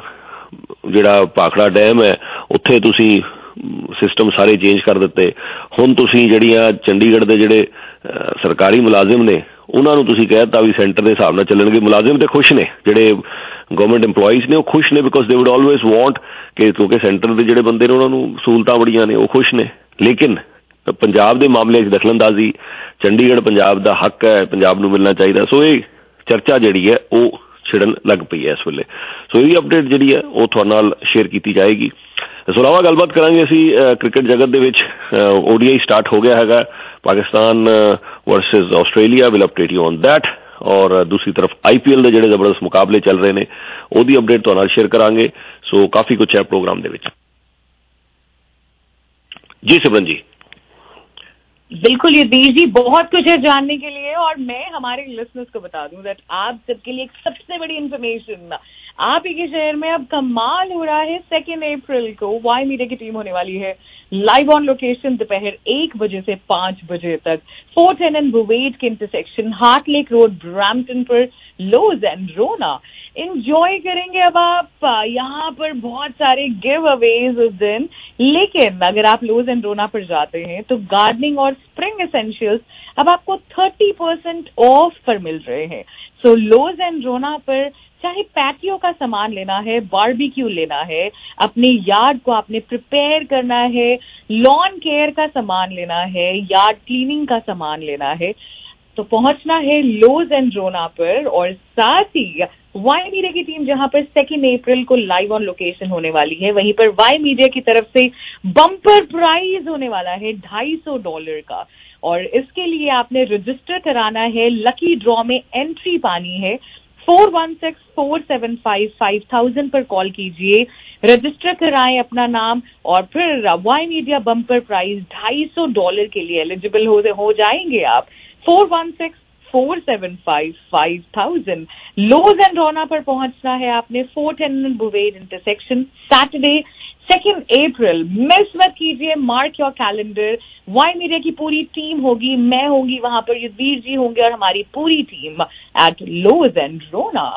ਜਿਹੜਾ ਭਾਖੜਾ ਡੈਮ ਹੈ ਉੱਥੇ ਤੁਸੀਂ ਸਿਸਟਮ ਸਾਰੇ ਚੇਂਜ ਕਰ ਦਿੱਤੇ, ਹੁਣ ਤੁਸੀਂ ਜਿਹੜੀਆਂ ਚੰਡੀਗੜ੍ਹ ਦੇ ਜਿਹੜੇ ਸਰਕਾਰੀ ਮੁਲਾਜ਼ਮ ਨੇ ਉਹਨਾਂ ਨੂੰ ਤੁਸੀਂ ਕਹਿ ਦਿੱਤਾ ਵੀ ਸੈਂਟਰ ਦੇ ਹਿਸਾਬ ਨਾਲ ਚੱਲਣਗੇ। ਮੁਲਾਜ਼ਮ ਤੇ ਖੁਸ਼ ਨੇ, ਜਿਹੜੇ ਗਵਰਨਮੈਂਟ ਇੰਪਲੋਈਜ਼ ਨੇ ਉਹ ਖੁਸ਼ ਨੇ, ਬਿਕੋਜ਼ ਦੇ ਵੁੱਡ ਆਲਵੇਜ਼ ਵਾਂਟ ਕਿ ਕਿਉਂਕਿ ਸੈਂਟਰ ਦੇ ਜਿਹੜੇ ਬੰਦੇ ਨੇ ਉਹਨਾਂ ਨੂੰ ਸਹੂਲਤਾਂ ਬੜੀਆਂ ਨੇ, ਉਹ ਖੁਸ਼ ਨੇ। ਲੇਕਿਨ ਪੰਜਾਬ ਦੇ ਮਾਮਲੇ 'ਚ ਦਖਲਅੰਦਾਜ਼ੀ, ਚੰਡੀਗੜ੍ਹ ਪੰਜਾਬ ਦਾ ਹੱਕ ਹੈ, ਪੰਜਾਬ ਨੂੰ ਮਿਲਣਾ ਚਾਹੀਦਾ। ਸੋ ਇਹ ਚਰਚਾ ਜਿਹੜੀ ਹੈ ਉਹ ਛਿੜਨ ਲੱਗ ਪਈ ਹੈ ਇਸ ਵੇਲੇ। ਸੋ ਇਹ ਅਪਡੇਟ ਜਿਹੜੀ ਹੈ ਉਹ ਤੁਹਾਡੇ ਨਾਲ ਸ਼ੇਅਰ ਕੀਤੀ ਜਾਏਗੀ। ਇਸ ਤੋਂ ਇਲਾਵਾ ਗੱਲਬਾਤ ਕਰਾਂਗੇ ਅਸੀਂ ਕ੍ਰਿਕਟ ਜਗਤ ਦੇ ਵਿੱਚ। ਓ ਡੀ ਆਈ ਸਟਾਰਟ ਹੋ ਗਿਆ ਹੈਗਾ, Pakistan versus Australia, will update you on that. ਔਰ ਦੂਸਰੀ ਤਰਫ ਆਈ ਪੀ ਐਲ ਦੇ ਜਿਹੜੇ ਜ਼ਬਰਦਸਤ ਮੁਕਾਬਲੇ ਚੱਲ ਰਹੇ ਨੇ ਉਹਦੀ ਅਪਡੇਟ ਤੁਹਾਡੇ ਨਾਲ ਸ਼ੇਅਰ ਕਰਾਂਗੇ। ਸੋ ਕਾਫੀ ਕੁਛ ਹੈ ਪ੍ਰੋਗਰਾਮ ਦੇ ਵਿੱਚ। जी सिमरन जी। बिल्कुल यतीश जी, बहुत कुछ है जानने के लिए, और मैं हमारे लिसनर्स को बता दूं दैट आप सबके लिए एक सबसे बड़ी इंफॉर्मेशन, आप ही के शहर में अब कमाल हो रहा है। सेकेंड अप्रैल को वाई मीडिया की टीम होने वाली है लाइव ऑन लोकेशन दोपहर एक बजे से पांच बजे तक, फोर्थ एंड एंड बुवेट के intersection Heart Lake Road Brampton पर लोज एंड रोना। इंजॉय करेंगे अब आप यहाँ पर बहुत सारे गिव अवेज उस दिन। लेकिन अगर आप लोज एंड रोना पर जाते हैं तो गार्डनिंग और स्प्रिंग एसेंशियल्स अब आपको थर्टी परसेंट ऑफ पर मिल रहे हैं। सो लोज एंड रोना पर चाहे पैटियो का सामान लेना है, बारबेक्यू लेना है, अपने यार्ड को आपने प्रिपेयर करना है, लॉन केयर का सामान लेना है, यार्ड क्लीनिंग का सामान लेना है, तो पहुंचना है लोज एंड रोना पर। और साथ ही वाई मीडिया की टीम जहां पर सेकेंड अप्रैल को लाइव ऑन लोकेशन होने वाली है, वहीं पर वाई मीडिया की तरफ से बम्पर प्राइज होने वाला है ढाई सौ डॉलर का। और इसके लिए आपने रजिस्टर कराना है, लकी ड्रॉ में एंट्री पानी है। Four one six four seven five five thousand पर कॉल कीजिए, रजिस्टर कराएं अपना नाम और फिर वाई मीडिया बम्पर प्राइज ढाई सौ डॉलर के लिए एलिजिबल हो, हो जाएंगे आप। Four one six four seven five five thousand. Lowe's and Rona पर पहुंचना है आपने, four ten Bovaird intersection, Saturday second April. Miss मत कीजिए, mark your calendar. Y media की पूरी टीम होगी, मैं होंगी वहां पर, युद्धवीर जी होंगे और हमारी पूरी टीम एट लोज एंड रोना।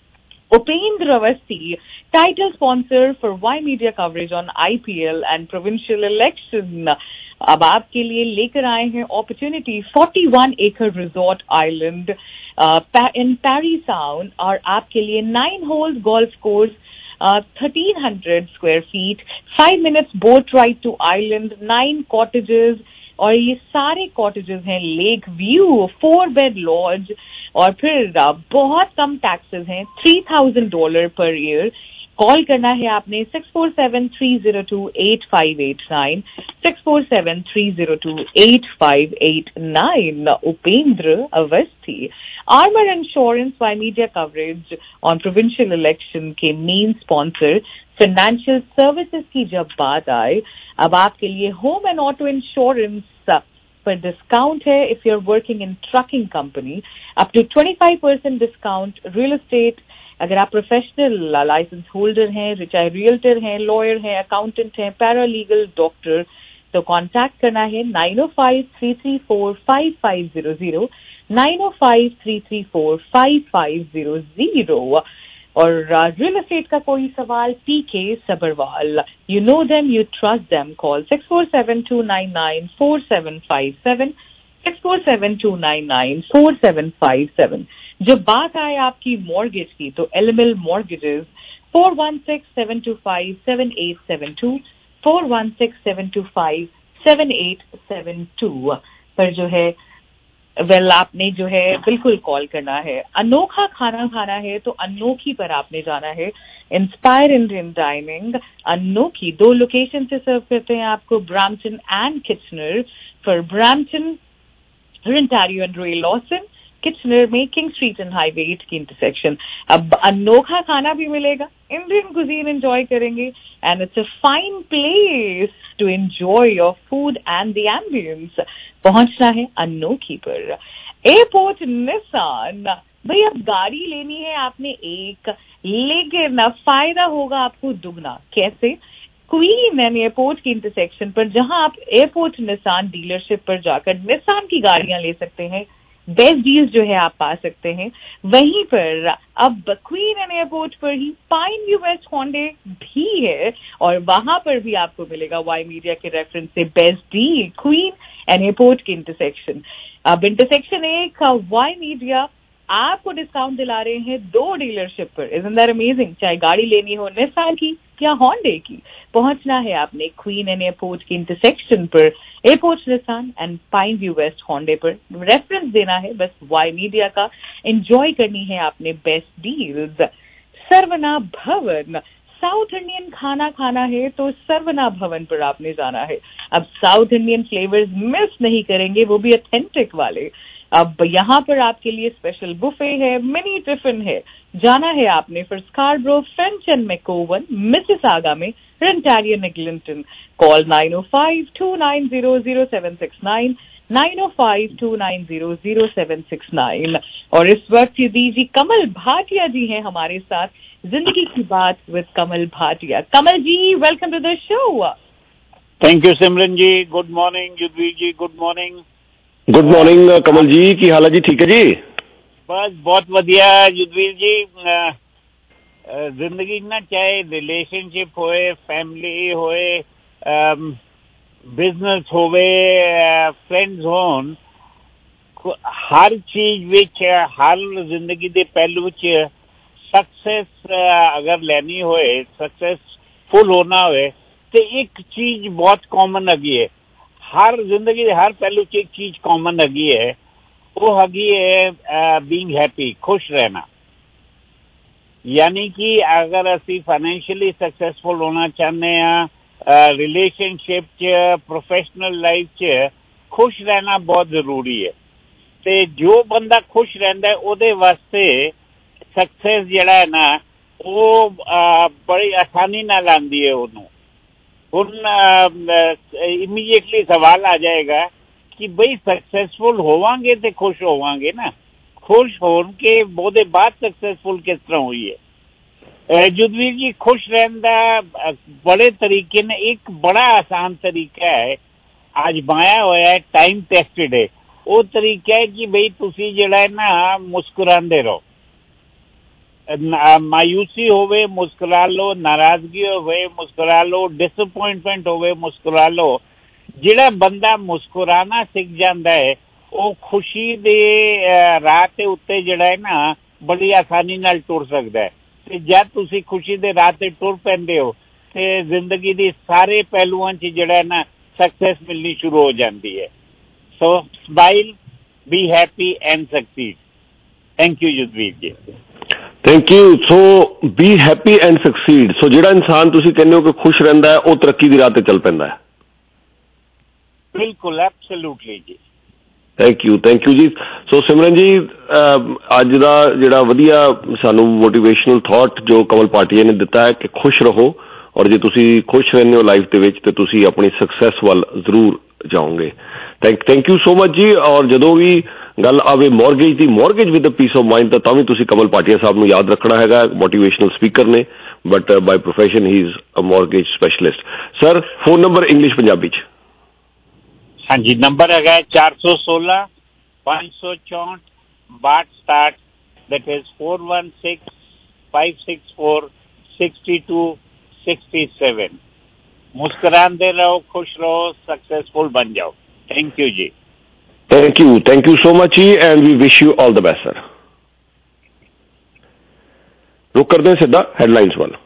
Upendra Awasthi, title sponsor for Y Media coverage on I P L and provincial election. अब आपके लिए लेकर आए हैं opportunity forty-one acre resort island uh, in Parry Sound और आपके लिए nine holes golf course, uh, thirteen hundred square feet, five minutes boat ride to island, nine cottages और ये सारे cottages हैं lake view, four bed lodge और फिर बहुत कम टैक्सेस हैं, three thousand dollar per year. Call करना है आपने six four seven three zero two eight five eight nine, six four seven three zero two eight five eight nine. Upendra Awasthi. Armour insurance Y Media coverage on provincial election के main sponsor. Financial services की जब बात आए, अब आपके लिए home and auto insurance पर discount है if you are working in trucking company, up to twenty five percent discount. Real estate, अगर आप प्रोफेशनल लाइसेंस होल्डर हैं, चाहे रियल्टर हैं, लॉयर हैं, अकाउंटेंट हैं, पैरालीगल, डॉक्टर, तो कांटेक्ट करना है nine O five three three four five five zero zero, nine O five three three four five five zero zero. और रियल एस्टेट का कोई सवाल, P K Sabharwal, you know them, you trust them, call six four seven two nine nine four seven five seven, six four seven two nine nine four seven five seven. जब बात आए आपकी mortgage की तो L M L mortgages, four one six seven two five seven eight seven two, four one six seven two five seven eight seven two पर जो है well well, आपने जो है बिल्कुल कॉल करना है। अनोखा खाना खाना है तो अनोखी पर आपने जाना है। इंस्पायर इंडियन डाइनिंग अनोखी दो लोकेशन से सर्व करते हैं आपको, Brampton and Kitchener. For Brampton, Ontario and Ray Lawson, Kitchener में King Street and Highway eight की इंटरसेक्शन। अब अनोखा खाना भी मिलेगा, इंडियन कुजीन एंजॉय करेंगे and it's a fine place to enjoy your food and the ambience. पहुंचना है अनोखी पर। एयरपोर्ट निसान, भाई अब गाड़ी लेनी है आपने एक, लेकिन फायदा होगा आपको दुगना। कैसे? क्वीन एंड एयरपोर्ट की इंटरसेक्शन पर, जहां आप एयरपोर्ट निसान डीलरशिप पर जाकर निसान की गाड़ियां ले सकते हैं, बेस्ट डील्स जो है आप पा सकते हैं। वहीं पर अब क्वीन एंड एयरपोर्ट पर ही पाइन व्यू वेस्ट होंडे भी है और वहां पर भी आपको मिलेगा वाई मीडिया के रेफरेंस से best deal, Queen and Airport की इंटरसेक्शन। अब इंटरसेक्शन एक वाई मीडिया आपको डिस्काउंट दिला रहे हैं दो डीलरशिप पर। Isn't that amazing? चाहे गाड़ी लेनी हो निसान की या होंडे की, पहुंचना है आपने क्वीन एंड एयरपोर्ट की इंटरसेक्शन पर, Airport Nissan and Pine View West Honda पर। रेफरेंस देना है बस वाई मीडिया का, एंजॉय करनी है आपने बेस्ट डील्स। सर्वना भवन, साउथ इंडियन खाना खाना है तो सर्वना भवन पर आपने जाना है। अब साउथ इंडियन फ्लेवर्स मिस नहीं करेंगे, वो भी ऑथेंटिक वाले। अब यहाँ पर आपके लिए स्पेशल बुफे है, मिनी टिफिन है। जाना है आपने फिर Scarborough, Finch and McCowan, Mississauga में, Ontario Eglinton. Call nine O five two nine zero zero seven six nine, nine O five two nine zero zero seven six nine. और इस वक्त दी जी कमल भाटिया जी हैं हमारे साथ, जिंदगी की बात with Kamal Bhatia. Kamal ji, welcome to the show. Thank you Simran ji, good morning. Yudhvir ji, good morning. Good morning Kamal ji, की हाल है जी? ठीक है जी, बस बहुत वधिया। युद्धवीर जी, जिंदगी ना चाहे रिलेशनशिप होए, फैमिली होए, बिजनेस होवे, फ्रेंड्स होन, हर चीज विच, हर जिंदगी दे पहलू च सक्सेस अगर लैनी होए, सक्सेसफुल होना होए, तो एक चीज बहुत कॉमन हैगी है। हर जिंदगी हर पहलू च एक चीज कॉमन हैगी है, वो हैगी है बीइंग हैप्पी, खुश रहना। यानी कि अगर असी फाइनैंशियली सक्सैसफुल होना चाहते हैं, रिलेशनशिप च प्रोफेशनल लाइफ च खुश रहना बहुत जरूरी है। ते जो बंदा खुश रहता है ਉਹਦੇ वास्ते सक्सेस ਜਿਹੜਾ है ना वो बड़ी आसानी नाल आंदी है। ਉਹਨੂੰ ਹੁਣ इमीडिएटली सवाल आ जाएगा कि बई सक्सैसफुल होवांगे ते खुश होवांगे ना, खुश होन के ਉਹਦੇ बाद सक्सैसफुल किस तरह हुई है। जुदवीर जी खुश रहने का बड़े तरीके ने, एक बड़ा आसान तरीका है आजमाया होया है, टाइम टेस्टेड है। वो तरीका है कि बई तुसी जिहड़ा है ना मुस्कुरांदे रहो, मायूसी होवे मुस्कुरा लो, नाराजगी होवे मुस्कुरा लो, डिसअपॉइंटमेंट होवे मुस्कुरा लो। जिहड़ा बंदा मुस्कुराना सीख जाता है वो खुशी दे राह ते उत्ते जिहड़ा है ना बड़ी आसानी नाल टुर सकदा है। ते जद तुसी खुशी दे राह ते टुर पैंदे हो ते जिंदगी दी सारे पहलुआं च जिहड़ा है ना सक्सेस मिलनी शुरू हो जाती है। So smile, be happy and succeed. Thank you Yudhvir ji. Thank you. So be happy and succeed. So जिहड़ा इंसान तुसी कहंदे हो कि खुश रहिंदा है वो तरक्की दी राह ते चल पैंदा है। बिल्कुल, एब्सोल्यूटली जी। थैंक यू, थैंक यू जी। सो सिमरन जी, अज का जिहड़ा वधिया सानू मोटिवेशनल थॉट जो कमल भाटिया ने दिता है कि खुश रहो, और जे तुसी खुश रहने हो लाइफ दे विच ते तुसी अपनी सक्सैस वल जरूर जाओगे। Thank thank you so much जी। और जदों भी गल आवे मॉर्गेज की, mortgage with peace of mind, तो भी तुसी कमल भाटिया साहब नूं याद रखना हैगा। मोटिवेशनल स्पीकर ने, but by profession he is a mortgage specialist. Sir, phone number English Punjabi च? हाँ जी, नंबर है चार सौ सोलह पाँच सौ चौंठ बाट start, that is four one six five six four sixty two sixty seven. मुस्कुराते रहो, खुश रहो, सक्सेसफुल बन जाओ। थैंक यू जी। Thank you, thank you so much जी, and we wish you all the best sir. रुक करते हैं सीधा हेडलाइंस वाला।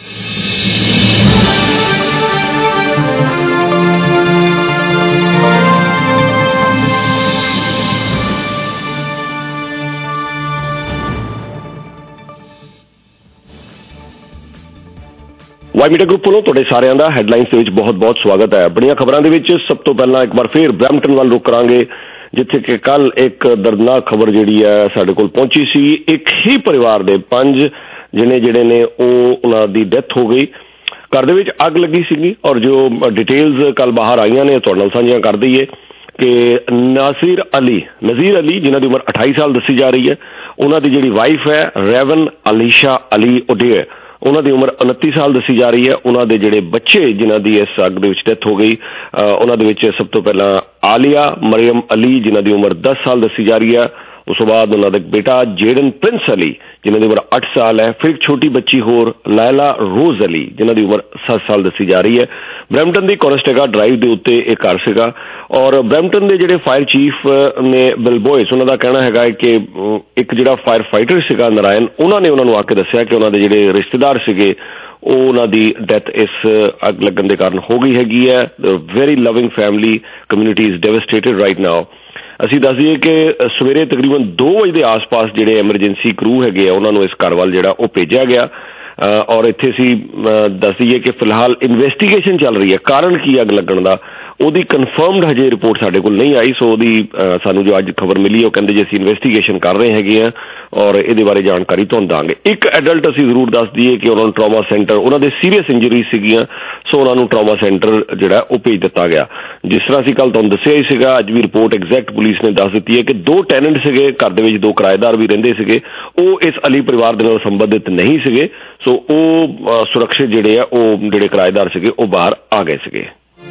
वाई मीडिया ग्रुप वालों तुहाडे सारिਆਂ ਦਾ ਹੈਡਲਾਈਨਸ ਦੇ ਵਿੱਚ ਬਹੁਤ ਬਹੁਤ ਸਵਾਗਤ ਹੈ। ਬੜੀਆਂ ਖਬਰਾਂ ਦੇ ਵਿੱਚ ਸਭ ਤੋਂ ਪਹਿਲਾਂ ਇੱਕ ਵਾਰ ਫੇਰ ਬ੍ਰੈਂਪਟਨ ਵੱਲ ਰੁਕ ਕਰਾਂਗੇ, ਜਿੱਥੇ ਕਿ ਕੱਲ ਇੱਕ ਦਰਦਨਾਕ ਖਬਰ ਜਿਹੜੀ ਹੈ ਸਾਡੇ ਕੋਲ ਪਹੁੰਚੀ ਸੀ। ਇੱਕ ਹੀ ਪਰਿਵਾਰ ਦੇ ਪੰਜ ਜਿਹਨੇ ਜਿਹੜੇ ਨੇ ਉਹ ਉਹਨਾਂ ਦੀ ਡੈਥ ਹੋ ਗਈ। ਘਰ ਦੇ ਵਿੱਚ ਅੱਗ ਲੱਗੀ ਸੀਗੀ, ਔਰ ਜੋ ਡਿਟੇਲਸ ਕੱਲ ਬਾਹਰ ਆਈਆਂ ਨੇ ਤੁਹਾਡੇ ਨਾਲ ਸਾਂਝੀਆਂ ਕਰ ਦਈਏ ਕਿ ਨਾਸਿਰ ਅਲੀ ਨਜ਼ੀਰ ਅਲੀ ਜਿਨ੍ਹਾਂ ਦੀ ਉਮਰ ਅਠਾਈ ਸਾਲ ਦੱਸੀ ਜਾ ਰਹੀ ਹੈ, ਉਹਨਾਂ ਦੀ ਜਿਹੜੀ ਵਾਈਫ ਹੈ ਰੈਵਨ ਅਲੀਸ਼ਾ ਅਲੀ ਉਡੇਰ, ਉਹਨਾਂ ਦੀ ਉਮਰ ਉਨੱਤੀ ਸਾਲ ਦੱਸੀ ਜਾ ਰਹੀ ਹੈ। ਉਹਨਾਂ ਦੇ ਜਿਹੜੇ ਬੱਚੇ ਜਿਨ੍ਹਾਂ ਦੀ ਇਸ ਅੱਗ ਦੇ ਵਿੱਚ ਡੈਥ ਹੋ ਗਈ, ਉਹਨਾਂ ਦੇ ਵਿੱਚ ਸਭ ਤੋਂ ਪਹਿਲਾਂ ਆਲੀਆ ਮਰੀਮ ਅਲੀ ਜਿਨ੍ਹਾਂ ਦੀ ਉਮਰ ਦਸ ਸਾਲ ਦੱਸੀ ਜਾ ਰਹੀ ਹੈ। ਉਸ ਤੋਂ ਬਾਅਦ ਉਹਨਾਂ ਦਾ ਬੇਟਾ ਜੇਡਨ ਪ੍ਰਿੰਸ ਅਲੀ ਜਿਨ੍ਹਾਂ ਦੀ ਉਮਰ ਅੱਠ ਸਾਲ ਹੈ। ਫਿਰ ਇੱਕ ਛੋਟੀ ਬੱਚੀ ਹੋਰ ਲਾਇਲਾ ਰੋਜ਼ ਅਲੀ ਜਿਨ੍ਹਾਂ ਦੀ ਉਮਰ ਸੱਤ ਸਾਲ ਦੱਸੀ ਜਾ ਰਹੀ ਹੈ। ਬਰੈਂਪਟਨ ਦੀ ਕੋਨਸਟੇਗਾ ਡਰਾਈਵ ਦੇ ਉੱਤੇ ਇਹ ਘਰ ਸੀਗਾ, ਔਰ ਬਰੈਂਪਟਨ ਦੇ ਜਿਹੜੇ ਫਾਇਰ ਚੀਫ ਨੇ ਬਿਲ ਬੋਇਸ, ਉਹਨਾਂ ਦਾ ਕਹਿਣਾ ਹੈਗਾ ਕਿ ਇੱਕ ਜਿਹੜਾ ਫਾਇਰ ਫਾਈਟਰ ਸੀਗਾ ਨਾਰਾਇਣ, ਉਹਨਾਂ ਨੇ ਉਹਨਾਂ ਨੂੰ ਆ ਕੇ ਦੱਸਿਆ ਕਿ ਉਹਨਾਂ ਦੇ ਜਿਹੜੇ ਰਿਸ਼ਤੇਦਾਰ ਸੀਗੇ ਉਹ ਉਹਨਾਂ ਦੀ ਡੈਥ ਇਸ ਅੱਗ ਲੱਗਣ ਦੇ ਕਾਰਨ ਹੋ ਗਈ ਹੈਗੀ ਹੈ। Very loving family, community is devastated right now. ਅਸੀਂ ਦੱਸ ਦਈਏ ਕਿ ਸਵੇਰੇ ਤਕਰੀਬਨ ਦੋ ਵਜੇ ਦੇ ਆਸ ਪਾਸ ਜਿਹੜੇ ਐਮਰਜੈਂਸੀ ਕਰੂ ਹੈਗੇ ਆ ਉਹਨਾਂ ਨੂੰ ਇਸ ਘਰ ਵੱਲ ਜਿਹੜਾ ਉਹ ਭੇਜਿਆ ਗਿਆ, ਔਰ ਇੱਥੇ ਅਸੀਂ ਦੱਸ ਦਈਏ ਕਿ ਫਿਲਹਾਲ ਇਨਵੈਸਟੀਗੇਸ਼ਨ ਚੱਲ ਰਹੀ ਹੈ। ਕਾਰਨ ਕੀ ਅੱਗ ਲੱਗਣ ਦਾ ਉਹਦੀ ਕਨਫਰਮਡ ਹਜੇ ਰਿਪੋਰਟ ਸਾਡੇ ਕੋਲ ਨਹੀਂ ਆਈ। ਸੋ ਉਹਦੀ ਸਾਨੂੰ ਜੋ ਅੱਜ ਖਬਰ ਮਿਲੀ ਉਹ ਕਹਿੰਦੇ ਜੀ ਅਸੀਂ ਇਨਵੈਸਟੀਗੇਸ਼ਨ ਕਰ ਰਹੇ ਹੈਗੇ ਆ, ਔਰ ਇਹਦੇ ਬਾਰੇ ਜਾਣਕਾਰੀ ਤੁਹਾਨੂੰ ਦਾਂਗੇ। ਇੱਕ ਐਡਲਟ ਅਸੀਂ ਜ਼ਰੂਰ ਦੱਸ ਦਈਏ ਕਿ ਉਹਨਾਂ ਨੂੰ ਟਰਾਮਾ ਸੈਂਟਰ, ਉਹਨਾਂ ਦੇ ਸੀਰੀਅਸ ਇੰਜਰੀਜ਼ ਸੀਗੀਆਂ, ਸੋ ਉਹਨਾਂ ਨੂੰ ਟਰਾਮਾ ਸੈਂਟਰ ਜਿਹੜਾ ਉਹ ਭੇਜ ਦਿੱਤਾ ਗਿਆ। ਜਿਸ ਤਰ੍ਹਾਂ ਅਸੀਂ ਕੱਲ ਤੁਹਾਨੂੰ ਦੱਸਿਆ ਹੀ ਸੀਗਾ, ਅੱਜ ਵੀ ਰਿਪੋਰਟ ਐਗਜ਼ੈਕਟ ਪੁਲਿਸ ਨੇ ਦੱਸ ਦਿੱਤੀ ਹੈ ਕਿ ਦੋ ਟੈਨੈਂਟ ਸੀਗੇ ਘਰ ਦੇ ਵਿੱਚ, ਦੋ ਕਿਰਾਏਦਾਰ ਵੀ ਰਹਿੰਦੇ ਸੀਗੇ, ਉਹ ਇਸ ਅਲੀ ਪਰਿਵਾਰ ਦੇ ਨਾਲ ਸੰਬੰਧਿਤ ਨਹੀਂ ਸੀਗੇ। ਸੋ ਉਹ ਸੁਰੱਖਿਅਤ ਜਿਹੜੇ ਆ ਉਹ ਜਿਹੜੇ ਕਿਰਾਏਦਾਰ ਸੀਗੇ ਉਹ ਬਾਹਰ ਆ ਗਏ ਸੀਗੇ।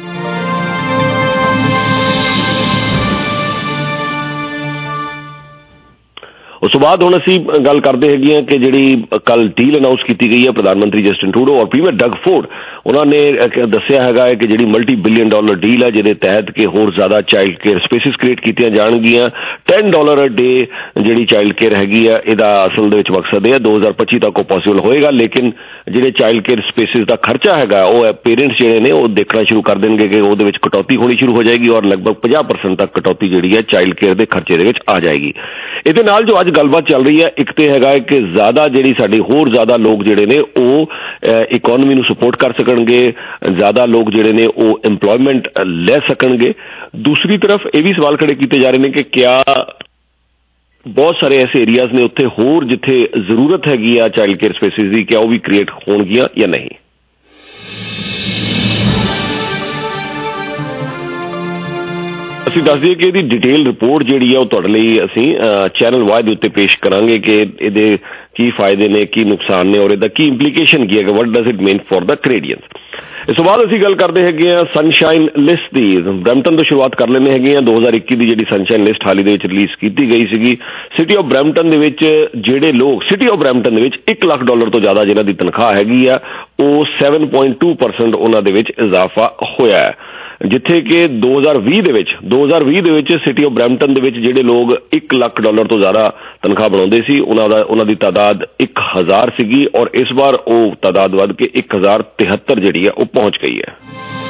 ਉਸ ਤੋਂ ਬਾਅਦ ਹੁਣ ਅਸੀਂ ਗੱਲ ਕਰਦੇ ਹੈਗੇ ਹਾਂ ਕਿ ਜਿਹੜੀ ਕੱਲ ਡੀਲ ਅਨਾਊਂਸ ਕੀਤੀ ਗਈ ਹੈ ਪ੍ਰਧਾਨ ਮੰਤਰੀ ਜਸਟਿਨ ਟਰੂਡੋ ਔਰ ਪ੍ਰੀਮੀਅਰ ਡਗ ਫੋਰਡ, ਉਹਨਾਂ ਨੇ ਦੱਸਿਆ ਹੈਗਾ ਕਿ ਜਿਹੜੀ ਮਲਟੀ ਬਿਲੀਅਨ ਡਾਲਰ ਡੀਲ ਹੈ ਜਿਹਦੇ ਤਹਿਤ ਕਿ ਹੋਰ ਜ਼ਿਆਦਾ ਚਾਈਲਡ ਕੇਅਰ ਸਪੇਸਿਸ ਕ੍ਰੀਏਟ ਕੀਤੀਆਂ ਜਾਣਗੀਆਂ। ਟੈਨ ਡਾਲਰ ਅ ਡੇ ਜਿਹੜੀ ਚਾਈਲਡ ਕੇਅਰ ਹੈਗੀ ਆ ਇਹਦਾ ਅਸਲ ਦੇ ਵਿੱਚ ਮਕਸਦ ਇਹ ਹੈ ਦੋ ਹਜ਼ਾਰ ਪੱਚੀ ਤੱਕ ਉਹ ਪੋਸੀਬਲ ਹੋਏਗਾ, ਲੇਕਿਨ ਜਿਹੜੇ ਚਾਈਲਡ ਕੇਅਰ ਸਪੇਸਿਸ ਦਾ ਖਰਚਾ ਹੈਗਾ ਉਹ ਪੇਰੈਂਟਸ ਜਿਹੜੇ ਨੇ ਉਹ ਦੇਖਣਾ ਸ਼ੁਰੂ ਕਰ ਦੇਣਗੇ ਕਿ ਉਹਦੇ ਵਿੱਚ ਕਟੌਤੀ ਹੋਣੀ ਸ਼ੁਰੂ ਹੋ ਜਾਏਗੀ ਔਰ ਲਗਭਗ ਪੰਜਾਹ ਪਰਸੈਂਟ ਤੱਕ ਕਟੌਤੀ ਜਿਹੜੀ ਹੈ ਚਾਈਲਡ ਕੇਅਰ ਦੇ ਖਰਚੇ ਦੇ ਵਿੱਚ ਆ ਜਾਏਗੀ। ਇਹਦੇ ਨਾਲ ਜੋ ਅੱਜ ਗੱਲਬਾਤ ਚੱਲ ਰਹੀ ਹੈ ਇੱਕ ਤੇ ਹੈਗਾ ਕਿ ਜ਼ਿਆਦਾ ਜਿਹੜੀ ਸਾਡੀ ਹੋਰ ਜ਼ਿਆਦਾ ਲੋਕ ਜਿਹੜੇ ਨੇ ਉਹ ਇਕੋਨਮੀ ਨੂੰ ਸਪੋਰਟ ਕਰ ਸਕਣਗੇ, ਜ਼ਿਆਦਾ ਲੋਕ ਜਿਹੜੇ ਨੇ ਉਹ ਇੰਪਲੋਇਮੈਂਟ ਲੈ ਸਕਣਗੇ। ਦੂਸਰੀ ਤਰਫ ਇਹ ਵੀ ਸਵਾਲ ਖੜੇ ਕੀਤੇ ਜਾ ਰਹੇ ਨੇ ਕਿ ਕਿਆ ਬਹੁਤ ਸਾਰੇ ਐਸੇ ਏਰੀਆਜ਼ ਨੇ ਉੱਥੇ ਹੋਰ ਜਿੱਥੇ ਜ਼ਰੂਰਤ ਹੈਗੀ ਆ ਚਾਈਲਡ ਕੇਅਰ ਸਪੇਸਿਸ ਦੀ, ਕਿਆ ਉਹ ਵੀ ਕ੍ਰੀਏਟ ਹੋਣਗੀਆਂ ਜਾਂ ਨਹੀਂ। ਅਸੀਂ ਦੱਸ ਦਈਏ ਕਿ ਇਹਦੀ ਡਿਟੇਲ ਰਿਪੋਰਟ ਜਿਹੜੀ ਆ ਉਹ ਤੁਹਾਡੇ ਲਈ ਅਸੀਂ ਚੈਨਲ ਵਾਈ ਦੇ ਉੱਤੇ ਪੇਸ਼ ਕਰਾਂਗੇ ਕਿ ਇਹਦੇ ਕੀ ਫਾਇਦੇ ਨੇ, ਕੀ ਨੁਕਸਾਨ ਨੇ ਔਰ ਇਹਦਾ ਕੀ ਇੰਪਲੀਕੇਸ਼ਨ ਕੀ ਹੈਗਾ, what does it mean for the Canadians. ਇਸ ਤੋਂ ਬਾਅਦ ਅਸੀਂ ਗੱਲ ਕਰਦੇ ਹੈਗੇ ਆ ਸਨਸ਼ਾਈਨ ਲਿਸਟ ਦੀ। ਬਰੈਂਪਟਨ ਤੋਂ ਸ਼ੁਰੂਆਤ ਕਰ ਲੈਂਦੇ ਹੈਗੇ ਆ। ਦੋ ਹਜ਼ਾਰ ਇੱਕੀ ਦੀ ਜਿਹੜੀ ਸਨਸ਼ਾਈਨ ਲਿਸਟ ਹਾਲ ਹੀ ਦੇ ਵਿੱਚ ਰਿਲੀਜ਼ ਕੀਤੀ ਗਈ ਸੀਗੀ। ਸਿਟੀ ਆਫ ਬਰੈਂਪਟਨ ਦੇ ਵਿੱਚ ਜਿਹੜੇ ਲੋਕ ਸਿਟੀ ਆਫ ਬਰੈਂਪਟਨ ਦੇ ਵਿੱਚ ਇੱਕ ਲੱਖ ਡਾਲਰ ਤੋਂ ਜ਼ਿਆਦਾ ਜਿਹਨਾਂ ਦੀ ਤਨਖਾਹ ਹੈਗੀ ਆ ਉਹ ਸੈਵਨ ਪੁਆਇੰਟ ਟੂ ਪਰਸੈਂਟ ਉਹਨਾਂ ਦੇ ਵਿੱਚ ਇਜ਼ਾਫਾ ਹੋਇਆ ਹੈ, ਜਿੱਥੇ ਕਿ ਦੋ ਹਜ਼ਾਰ ਵੀਹ ਦੇ ਵਿੱਚ ਦੋ ਹਜ਼ਾਰ ਵੀਹ ਦੇ ਵਿੱਚ ਸਿਟੀ ਆਫ ਬਰੈਂਪਟਨ ਦੇ ਵਿੱਚ ਜਿਹੜੇ ਲੋਕ ਇੱਕ ਲੱਖ ਡਾਲਰ ਤੋਂ ਜ਼ਿਆਦਾ ਤਨਖਾਹ ਬਣਾਉਂਦੇ ਸੀ ਉਹਨਾਂ ਦਾ ਉਹਨਾਂ ਦੀ ਤਾਦਾਦ ਇੱਕ ਹਜ਼ਾਰ ਸੀਗੀ ਔਰ ਇਸ ਵਾਰ ਉਹ ਤਾਦਾਦ ਵੱਧ ਕੇ ਇੱਕ ਹਜ਼ਾਰ ਤਿਹੱਤਰ ਜਿਹੜੀ ਹੈ ਉਹ ਪਹੁੰਚ ਗਈ ਹੈ।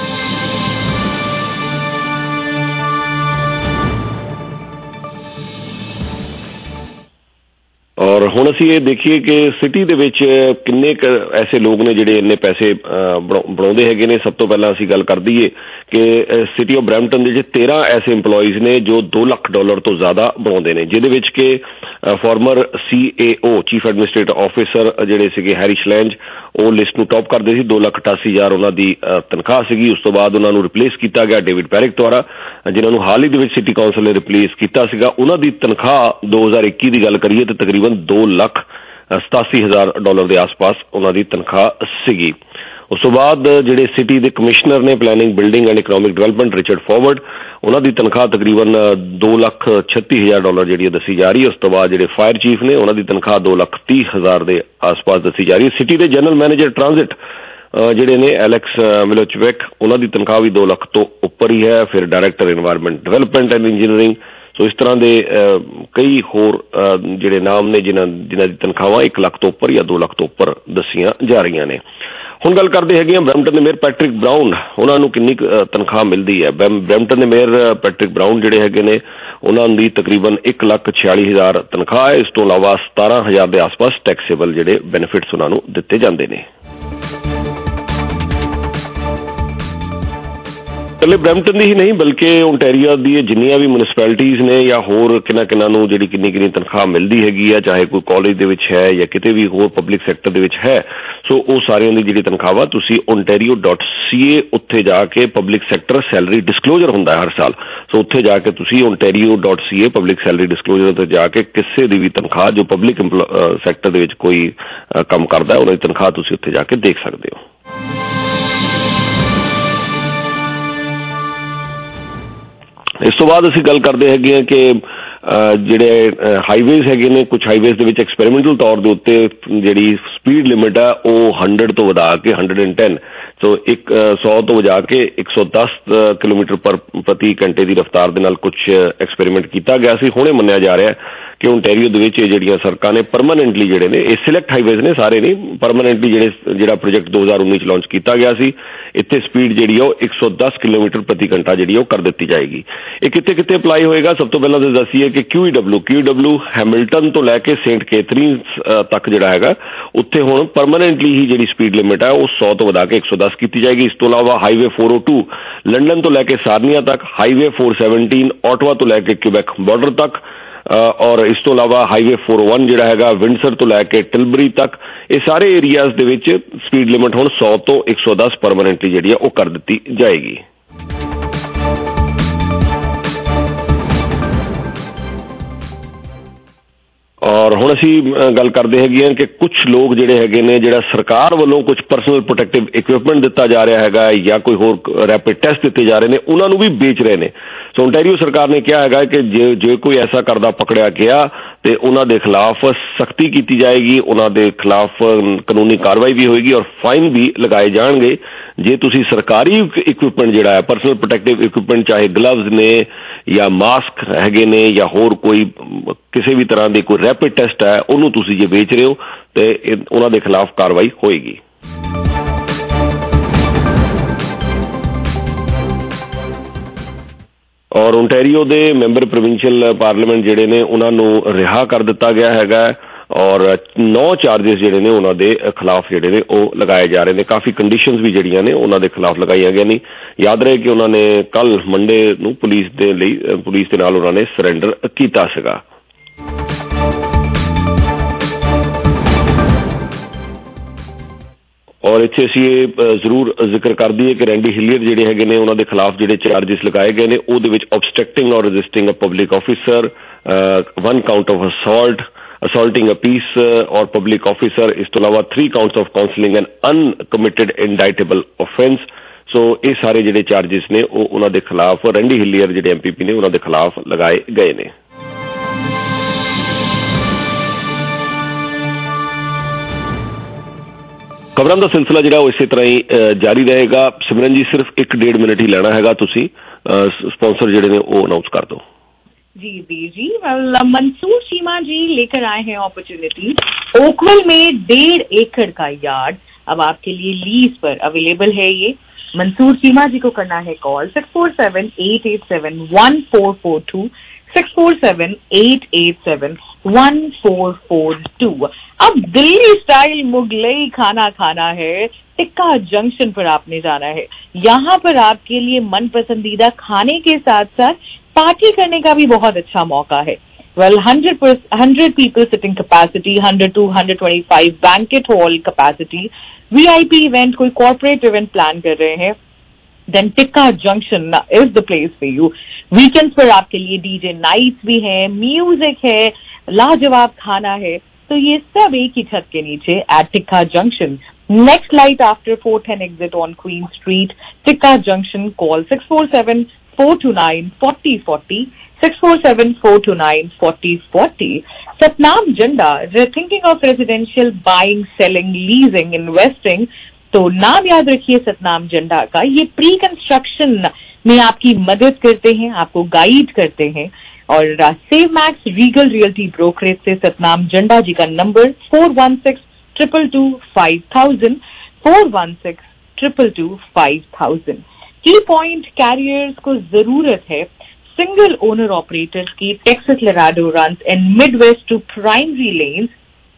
ਔਰ ਹੁਣ ਅਸੀਂ ਇਹ ਦੇਖੀਏ ਕਿ ਸਿਟੀ ਦੇ ਵਿੱਚ ਕਿੰਨੇ ਕੁ ਐਸੇ ਲੋਕ ਨੇ ਜਿਹੜੇ ਇੰਨੇ ਪੈਸੇ ਬਣਾਉਂਦੇ ਹੈਗੇ ਨੇ। ਸਭ ਤੋਂ ਪਹਿਲਾਂ ਅਸੀਂ ਗੱਲ ਕਰ ਦਈਏ ਕਿ ਸਿਟੀ ਆਫ ਬਰੈਂਪਟਨ ਦੇ ਵਿੱਚ ਤੇਰਾਂ ਐਸੇ ਇੰਪਲੋਈਜ਼ ਨੇ ਜੋ ਦੋ ਲੱਖ ਡਾਲਰ ਤੋਂ ਜ਼ਿਆਦਾ ਬਣਾਉਂਦੇ ਨੇ, ਜਿਹਦੇ ਵਿੱਚ ਕਿ former C A O chief administrative officer ਜਿਹੜੇ ਸੀਗੇ ਹੈਰੀ ਸ਼ਲੈਂਜ ਉਹ ਲਿਸਟ ਨੂੰ ਟੌਪ ਕਰਦੇ ਸੀ। ਦੋ ਲੱਖ ਅਠਾਸੀ ਹਜ਼ਾਰ ਉਹਨਾਂ ਦੀ ਤਨਖਾਹ ਸੀਗੀ। ਉਸ ਤੋਂ ਬਾਅਦ ਉਹਨਾਂ ਨੂੰ ਰਿਪਲੇਸ ਕੀਤਾ ਗਿਆ ਡੇਵਿਡ ਪੈਰਿਕ ਦੁਆਰਾ, ਜਿਨ੍ਹਾਂ ਨੂੰ ਹਾਲ ਹੀ ਦੇ ਵਿੱਚ ਸਿਟੀ ਕੌਂਸਲ ਨੇ ਰਿਪਲੇਸ ਕੀਤਾ ਸੀਗਾ। ਉਹਨਾਂ ਦੀ ਤਨਖਾਹ ਦੋ ਹਜ਼ਾਰ ਇੱਕੀ ਦੀ ਗੱਲ ਕਰੀਏ ਤਾਂ ਤਕਰੀਬਨ ਦੋ ਲੱਖ ਸਤਾਸੀ ਹਜ਼ਾਰ ਡਾਲਰ ਦੇ ਆਸ-ਪਾਸ ਉਹਨਾਂ ਦੀ ਤਨਖਾਹ ਸੀਗੀ। ਉਸ ਤੋਂ ਬਾਅਦ ਜਿਹੜੇ ਸਿਟੀ ਦੇ ਕਮਿਸ਼ਨਰ ਨੇ planning, building and economic development Richard Forward, ਉਹਨਾਂ ਦੀ ਤਨਖਾਹ ਤਕਰੀਬਨ ਦੋ ਲੱਖ ਛੱਤੀ ਹਜ਼ਾਰ ਡਾਲਰ ਜਿਹੜੀ ਦੱਸੀ ਜਾ ਰਹੀ ਹੈ। ਉਸ ਤੋਂ ਬਾਅਦ ਜਿਹੜੇ ਫਾਇਰ ਚੀਫ ਨੇ ਉਹਨਾਂ ਦੀ ਤਨਖਾਹ ਦੋ ਲੱਖ ਤੀਹ ਹਜ਼ਾਰ ਦੇ ਆਸ-ਪਾਸ ਦੱਸੀ ਜਾ ਰਹੀ ਹੈ। ਸਿਟੀ ਦੇ ਜਨਰਲ ਮੈਨੇਜਰ ਟ੍ਰਾਂਜ਼ਿਟ ਜਿਹੜੇ ਨੇ ਐਲੈਕਸ ਮਿਲੋਚਵਿਕ, ਉਹਨਾਂ ਦੀ ਤਨਖਾਹ ਵੀ ਦੋ ਲੱਖ ਤੋਂ ਉੱਪਰ ਹੀ ਹੈ। ਫਿਰ director environment development and engineering, so ਇਸ ਤਰ੍ਹਾਂ ਦੇ ਕਈ ਹੋਰ ਜਿਹੜੇ ਨਾਮ ਨੇ ਜਿਨ੍ਹਾਂ ਜਿਨ੍ਹਾਂ ਦੀ ਤਨਖਾਹਾਂ ਇੱਕ ਲੱਖ ਤੋਂ ਉੱਪਰ ਜਾਂ ਦੋ ਲੱਖ ਤੋਂ ਉੱਪਰ ਦੱਸੀਆਂ ਜਾ ਰਹੀਆਂ ਨੇ। ਹੁਣ ਗੱਲ ਕਰਦੇ ਹੈਗੇ ਆ ਬਰੈਂਪਟਨ ਦੇ ਮੇਅਰ ਪੈਟਰਿਕ ਬਰਾਊਨ, ਉਹਨਾਂ ਨੂੰ ਕਿੰਨੀ ਤਨਖਾਹ ਮਿਲਦੀ ਹੈ। ਬਰੈਂਪਟਨ ਦੇ ਮੇਅਰ ਪੈਟਰਿਕ ਬਰਾਊਨ ਜਿਹੜੇ ਹੈਗੇ ਨੇ ਉਹਨਾਂ ਦੀ ਤਕਰੀਬਨ ਇੱਕ ਲੱਖ ਛਿਆਲੀ ਹਜ਼ਾਰ ਤਨਖਾਹ ਹੈ। ਇਸ ਤੋਂ ਇਲਾਵਾ ਸਤਾਰਾਂ ਹਜ਼ਾਰ ਦੇ ਆਸ-ਪਾਸ ਟੈਕਸੇਬਲ ਜਿਹੜੇ ਬੈਨੀਫਿਟਸ ਉਹਨਾਂ ਨੂੰ ਦਿੱਤੇ ਜਾਂਦੇ ਨੇ। ਇਕੱਲੇ ਬਰੈਂਪਟਨ ਦੀ ਹੀ ਨਹੀਂ ਬਲਕਿ ਓਨਟਾਰੀਓ ਦੀ ਜਿੰਨੀਆਂ ਵੀ ਮਿਊਨਿਸਪੈਲਿਟੀਜ਼ ਨੇ ਜਾਂ ਹੋਰ ਕਿੰਨਾ ਕਿੰਨਾ ਨੂੰ ਜਿਹੜੀ ਕਿੰਨੀ ਕਿੰਨੀ ਤਨਖਾਹ ਮਿਲਦੀ ਹੈਗੀ ਆ, ਚਾਹੇ ਕੋਈ ਕਾਲਜ ਦੇ ਵਿੱਚ ਹੈ ਜਾਂ ਕਿਤੇ ਵੀ ਹੋਰ ਪਬਲਿਕ ਸੈਕਟਰ ਦੇ ਵਿੱਚ ਹੈ, ਸੋ ਉਹ ਸਾਰਿਆਂ ਦੀ ਜਿਹੜੀ ਤਨਖਾਹ ਤੁਸੀਂ ਓਨਟਾਰੀਓ ਡਾਟ ਸੀ ਏ ਉੱਥੇ ਜਾ ਕੇ ਪਬਲਿਕ ਸੈਕਟਰ ਸੈਲਰੀ ਡਿਸਕਲੋਜ਼ਰ ਹੁੰਦਾ ਹੈ ਹਰ ਸਾਲ, ਸੋ ਉੱਥੇ ਜਾ ਕੇ ਤੁਸੀਂ Ontario dot C A public salary disclosure ਤੇ ਜਾ ਕੇ ਕਿਸੇ ਦੀ ਵੀ ਤਨਖਾਹ ਜੋ ਪਬਲਿਕ ਸੈਕਟਰ ਦੇ ਵਿੱਚ ਕੋਈ ਕੰਮ ਕਰਦਾ ਉਹਨਾਂ ਦੀ ਤਨਖਾਹ ਤੁਸੀਂ ਉੱਥੇ ਜਾ ਕੇ ਦੇਖ ਸਕਦੇ ਹੋ। ਇਸ ਤੋਂ ਬਾਅਦ ਅਸੀਂ ਗੱਲ ਕਰਦੇ ਹੈਗੇ ਹਾਂ ਕਿ ਜਿਹੜੇ ਹਾਈਵੇਜ਼ ਹੈਗੇ ਨੇ, ਕੁਝ ਹਾਈਵੇਜ਼ ਦੇ ਵਿੱਚ ਐਕਸਪੈਰੀਮੈਂਟਲ ਤੌਰ ਦੇ ਉੱਤੇ ਜਿਹੜੀ ਸਪੀਡ ਲਿਮਿਟ ਆ ਉਹ ਹੰਡਰਡ ਤੋਂ ਵਧਾ ਕੇ ਹੰਡਰਡ ਐਂਡ ਟੈਨ, ਸੋ ਇੱਕ ਸੌ ਤੋਂ ਵਜਾ ਕੇ ਇੱਕ ਸੌ ਦਸ ਕਿਲੋਮੀਟਰ ਪਰ ਪ੍ਰਤੀ ਘੰਟੇ ਦੀ ਰਫ਼ਤਾਰ ਦੇ ਨਾਲ ਕੁਝ ਐਕਸਪੈਰੀਮੈਂਟ ਕੀਤਾ ਗਿਆ ਸੀ। ਹੁਣੇ ਮੰਨਿਆ ਜਾ ਰਿਹਾ ਕਿ ਓਨਟਾਰੀਓ ਦੇ ਵਿੱਚ ਇਹ ਜਿਹੜੀਆਂ ਸੜਕਾਂ ਨੇ ਪਰਮਾਨੈਂਟਲੀ ਜਿਹੜੇ ਨੇ, ਇਹ ਸਿਲੈਕਟ ਹਾਈਵੇਜ਼ ਨੇ ਸਾਰੇ ਨਹੀਂ, ਪਰਮਾਨੈਂਟਲੀ ਜਿਹੜੇ ਜਿਹੜਾ ਪ੍ਰੋਜੈਕਟ ਦੋ ਹਜ਼ਾਰ ਉੱਨੀ ਚ ਲਾਂਚ ਕੀਤਾ ਗਿਆ ਸੀ, ਇੱਥੇ ਸਪੀਡ ਜਿਹੜੀ ਉਹ ਇੱਕ ਸੌ ਦਸ ਕਿਲੋਮੀਟਰ ਪ੍ਰਤੀ ਘੰਟਾ ਜਿਹੜੀ ਉਹ ਕਰ ਦਿੱਤੀ ਜਾਏਗੀ। ਇਹ ਕਿੱਥੇ ਕਿੱਥੇ ਅਪਲਾਈ ਹੋਏਗਾ? ਸਭ ਤੋਂ ਪਹਿਲਾਂ ਤਾਂ ਦੱਸੀਏ ਕਿ Q E W Q E W Hamilton ਤੋਂ ਲੈ ਕੇ ਸੇਂਟ ਕੈਥਰੀਨਸ ਤੱਕ ਜਿਹੜਾ ਹੈਗਾ ਉੱਥੇ ਹੁਣ ਪਰਮਾਨੈਂਟਲੀ ਹੀ ਜਿਹੜੀ ਸਪੀਡ ਲਿਮਿਟ ਹੈ ਉਹ ਸੌ ਤੋਂ ਵਧਾ ਕੇ ਇੱਕ ਸੌ ਦਸ ਕੀਤੀ ਜਾਏਗੀ। ਇਸ ਤੋਂ ਇਲਾਵਾ highway four O two London ਤੋਂ ਲੈ ਕੇ ਸਾਰਨੀਆ ਤੱਕ, ਹਾਈਵੇ ਫੋਰ ਸੈਵਨਟੀਨ ਆਟਵਾ ਤੋਂ ਲੈ ਕੇ ਕਿਊਬੈਕ ਬਾਰਡਰ ਤੱਕ, ਔਰ ਇਸ ਤੋਂ ਇਲਾਵਾ ਹਾਈਵੇ ਫੋਰ ਓ ਵਨ ਜਿਹੜਾ ਹੈਗਾ ਵਿੰਡਸਰ ਤੋਂ ਲੈ ਕੇ ਟਿਲਬਰੀ ਤੱਕ, ਇਹ ਸਾਰੇ ਏਰੀਆਜ਼ ਦੇ ਵਿੱਚ ਸਪੀਡ ਲਿਮਿਟ ਹੁਣ ਸੌ ਤੋਂ ਇੱਕ ਸੌ ਦਸ ਪਰਮਾਨੈਂਟਲੀ ਜਿਹੜੀ ਆ ਉਹ ਕਰ ਦਿੱਤੀ ਜਾਏਗੀ। ਔਰ ਹੁਣ ਅਸੀਂ ਗੱਲ ਕਰਦੇ ਹੈਗੇ ਹਾਂ ਕਿ ਕੁਝ ਲੋਕ ਜਿਹੜੇ ਹੈਗੇ ਨੇ, ਜਿਹੜਾ ਸਰਕਾਰ ਵੱਲੋਂ ਕੁਝ ਪਰਸਨਲ ਪ੍ਰੋਟੈਕਟਿਵ ਇਕਵਿਪਮੈਂਟ ਦਿੱਤਾ ਜਾ ਰਿਹਾ ਹੈਗਾ ਜਾਂ ਕੋਈ ਹੋਰ ਰੈਪਿਡ ਟੈਸਟ ਦਿੱਤੇ ਜਾ ਰਹੇ ਨੇ, ਉਹਨਾਂ ਨੂੰ ਵੀ ਵੇਚ ਰਹੇ ਨੇ। ਸੋ ਓਨਟਾਰੀਓ ਸਰਕਾਰ ਨੇ ਕਿਹਾ ਹੈਗਾ ਕਿ ਜੇ ਜੇ ਕੋਈ ਐਸਾ ਕਰਦਾ ਪਕੜਿਆ ਗਿਆ ਤੇ ਉਹਨਾਂ ਦੇ ਖਿਲਾਫ ਸਖਤੀ ਕੀਤੀ ਜਾਏਗੀ, ਉਹਨਾਂ ਦੇ ਖਿਲਾਫ ਕਾਨੂੰਨੀ ਕਾਰਵਾਈ ਵੀ ਹੋਏਗੀ ਔਰ ਫਾਈਨ ਵੀ ਲਗਾਏ ਜਾਣਗੇ ਜੇ ਤੁਸੀਂ ਸਰਕਾਰੀ ਇਕਵਿਪਮੈਂਟ ਜਿਹੜਾ ਹੈ ਪਰਸਨਲ ਪ੍ਰੋਟੈਕਟਿਵ ਇਕਵਿਪਮੈਂਟ ਚਾਹੇ ਗਲਵਜ਼ ਨੇ ਜਾਂ ਮਾਸਕ ਹੈਗੇ ਨੇ ਜਾਂ ਹੋਰ ਕੋਈ ਕਿਸੇ ਵੀ ਤਰ੍ਹਾਂ ਦੇ ਕੋਈ ਰੈਪਿਡ ਟੈਸਟ ਹੈ ਉਹਨੂੰ ਤੁਸੀਂ ਜੇ ਵੇਚ ਰਹੇ ਹੋ ਤੇ ਉਹਨਾਂ ਦੇ ਖਿਲਾਫ ਕਾਰਵਾਈ ਹੋਏਗੀ। ਔਰ ਓਨਟਾਰੀਓ ਦੇ ਮੈਂਬਰ ਪ੍ਰੋਵਿੰਸ਼ੀਅਲ ਪਾਰਲੀਮੈਂਟ ਜਿਹੜੇ ਨੇ ਉਹਨਾਂ ਨੂੰ ਰਿਹਾ ਕਰ ਦਿੱਤਾ ਗਿਆ ਹੈਗਾ ਔਰ ਨੌ ਚਾਰजेस ਜਿਹੜੇ ਨੇ ਉਹਨਾਂ ਦੇ ਖਿਲਾਫ ਜਿਹੜੇ ਨੇ ਉਹ ਲਗਾਏ ਜਾ ਰਹੇ ਨੇ। ਕਾਫੀ ਕੰਡੀਸ਼ਨਸ ਵੀ ਜਿਹੜੀਆਂ ਨੇ ਉਹਨਾਂ ਦੇ ਖਿਲਾਫ ਲਗਾਈਆਂ ਗਈਆਂ ਨੇ। ਯਾਦ ਰਹੇ ਕਿ ਉਹਨਾਂ ਨੇ ਕੱਲ ਮੰਡੇ ਨੂੰ ਪੁਲਿਸ ਦੇ ਲਈ ਪੁਲਿਸ ਦੇ ਨਾਲ ਉਹਨਾਂ ਨੇ ਸਰੈਂਡਰ ਕੀਤਾ ਸੀਗਾ। ਔਰ ਇੱਥੇ ਅਸੀਂ ਇਹ ਜ਼ਰੂਰ ਜ਼ਿਕਰ ਕਰ ਦਈਏ ਕਿ ਰੈਂਡੀ ਹਿਲੀਅਰ ਜਿਹੜੇ ਹੈਗੇ ਨੇ ਉਹਨਾਂ ਦੇ ਖਿਲਾਫ ਜਿਹੜੇ ਚਾਰजेस ਲਗਾਏ ਗਏ ਨੇ ਉਹਦੇ ਵਿੱਚ obstructing or resisting a public officer, one count of assault, assaulting a peace or public officer, ਇਸ ਤੋਂ ਇਲਾਵਾ three counts of counselling an uncommitted indictable offence। ਸੋ ਇਹ ਸਾਰੇ ਜਿਹੜੇ ਚਾਰजेस ਨੇ ਉਹ ਉਹਨਾਂ ਦੇ ਖਿਲਾਫ ਰੈਂਡੀ ਹਿਲੀਅਰ ਜਿਹੜੇ ਐਮ ਪੀ ਪੀ ਨੇ ਉਹਨਾਂ ਦੇ ਖਿਲਾਫ ਲਗਾਏ ਗਏ ਨੇ। ਖਬਰਾਂ ਦਾ ਸਿਲਸਿਲਾ ਜਿਹੜਾ ਉਹ ਇਸੇ ਤਰ੍ਹਾਂ ਹੀ ਜਾਰੀ ਰਹੇਗਾ। ਸਿਮਰਨ ਜੀ ਸਿਰਫ ਇੱਕ ਡੇਢ ਮਿੰਟ ਹੀ ਲੈਣਾ ਹੈਗਾ, ਤੁਸੀਂ स्पॉन्सर ਜਿਹੜੇ ਨੇ ਉਹ अनाउंस कर दो। जी दी जी मंसूर चीमा जी लेकर आए हैं अपॉर्चुनिटी। ओकवल में डेढ़ एकड़ का यार्ड अब आपके लिए लीज पर अवेलेबल है। ये मंसूर चीमा जी को करना है call six four seven eight eight seven one four four two six four seven eight eight seven one four four two. अब दिल्ली स्टाइल मुगलई खाना खाना है, टिक्का जंक्शन पर आपने जाना है। यहाँ पर आपके लिए मन पसंदीदा खाने के साथ साथ पार्टी करने का भी बहुत अच्छा मौका है। Well hundred hundred people sitting capacity, hundred to hundred twenty five banquet hall capacity, VIP event, कोई कॉर्पोरेट इवेंट प्लान कर रहे हैं, then Tikka Junction is the place for you. Weekends पर आपके लिए डीजे नाइट्स भी है, म्यूजिक है, लाजवाब खाना है, तो ये सब एक ही छत के नीचे at Tikka Junction. Next light after four ten exit on Queen Street, Tikka Junction. Call six four seven four two nine forty forty six four seven four two nine forty forty. Satnam Janda, thinking of residential buying, selling, leasing, investing, तो नाम याद रखिए सतनाम जंडा का। ये pre construction में आपकी मदद करते हैं, आपको गाइड करते हैं। और Save Max Regal Realty brokerage से सतनाम जंडा जी का number four one six triple two five thousand four one six triple two five thousand. Key Point Carriers को जरूरत है सिंगल ओनर ऑपरेटर्स की Texas Laredo runs and Midwest to primary lanes.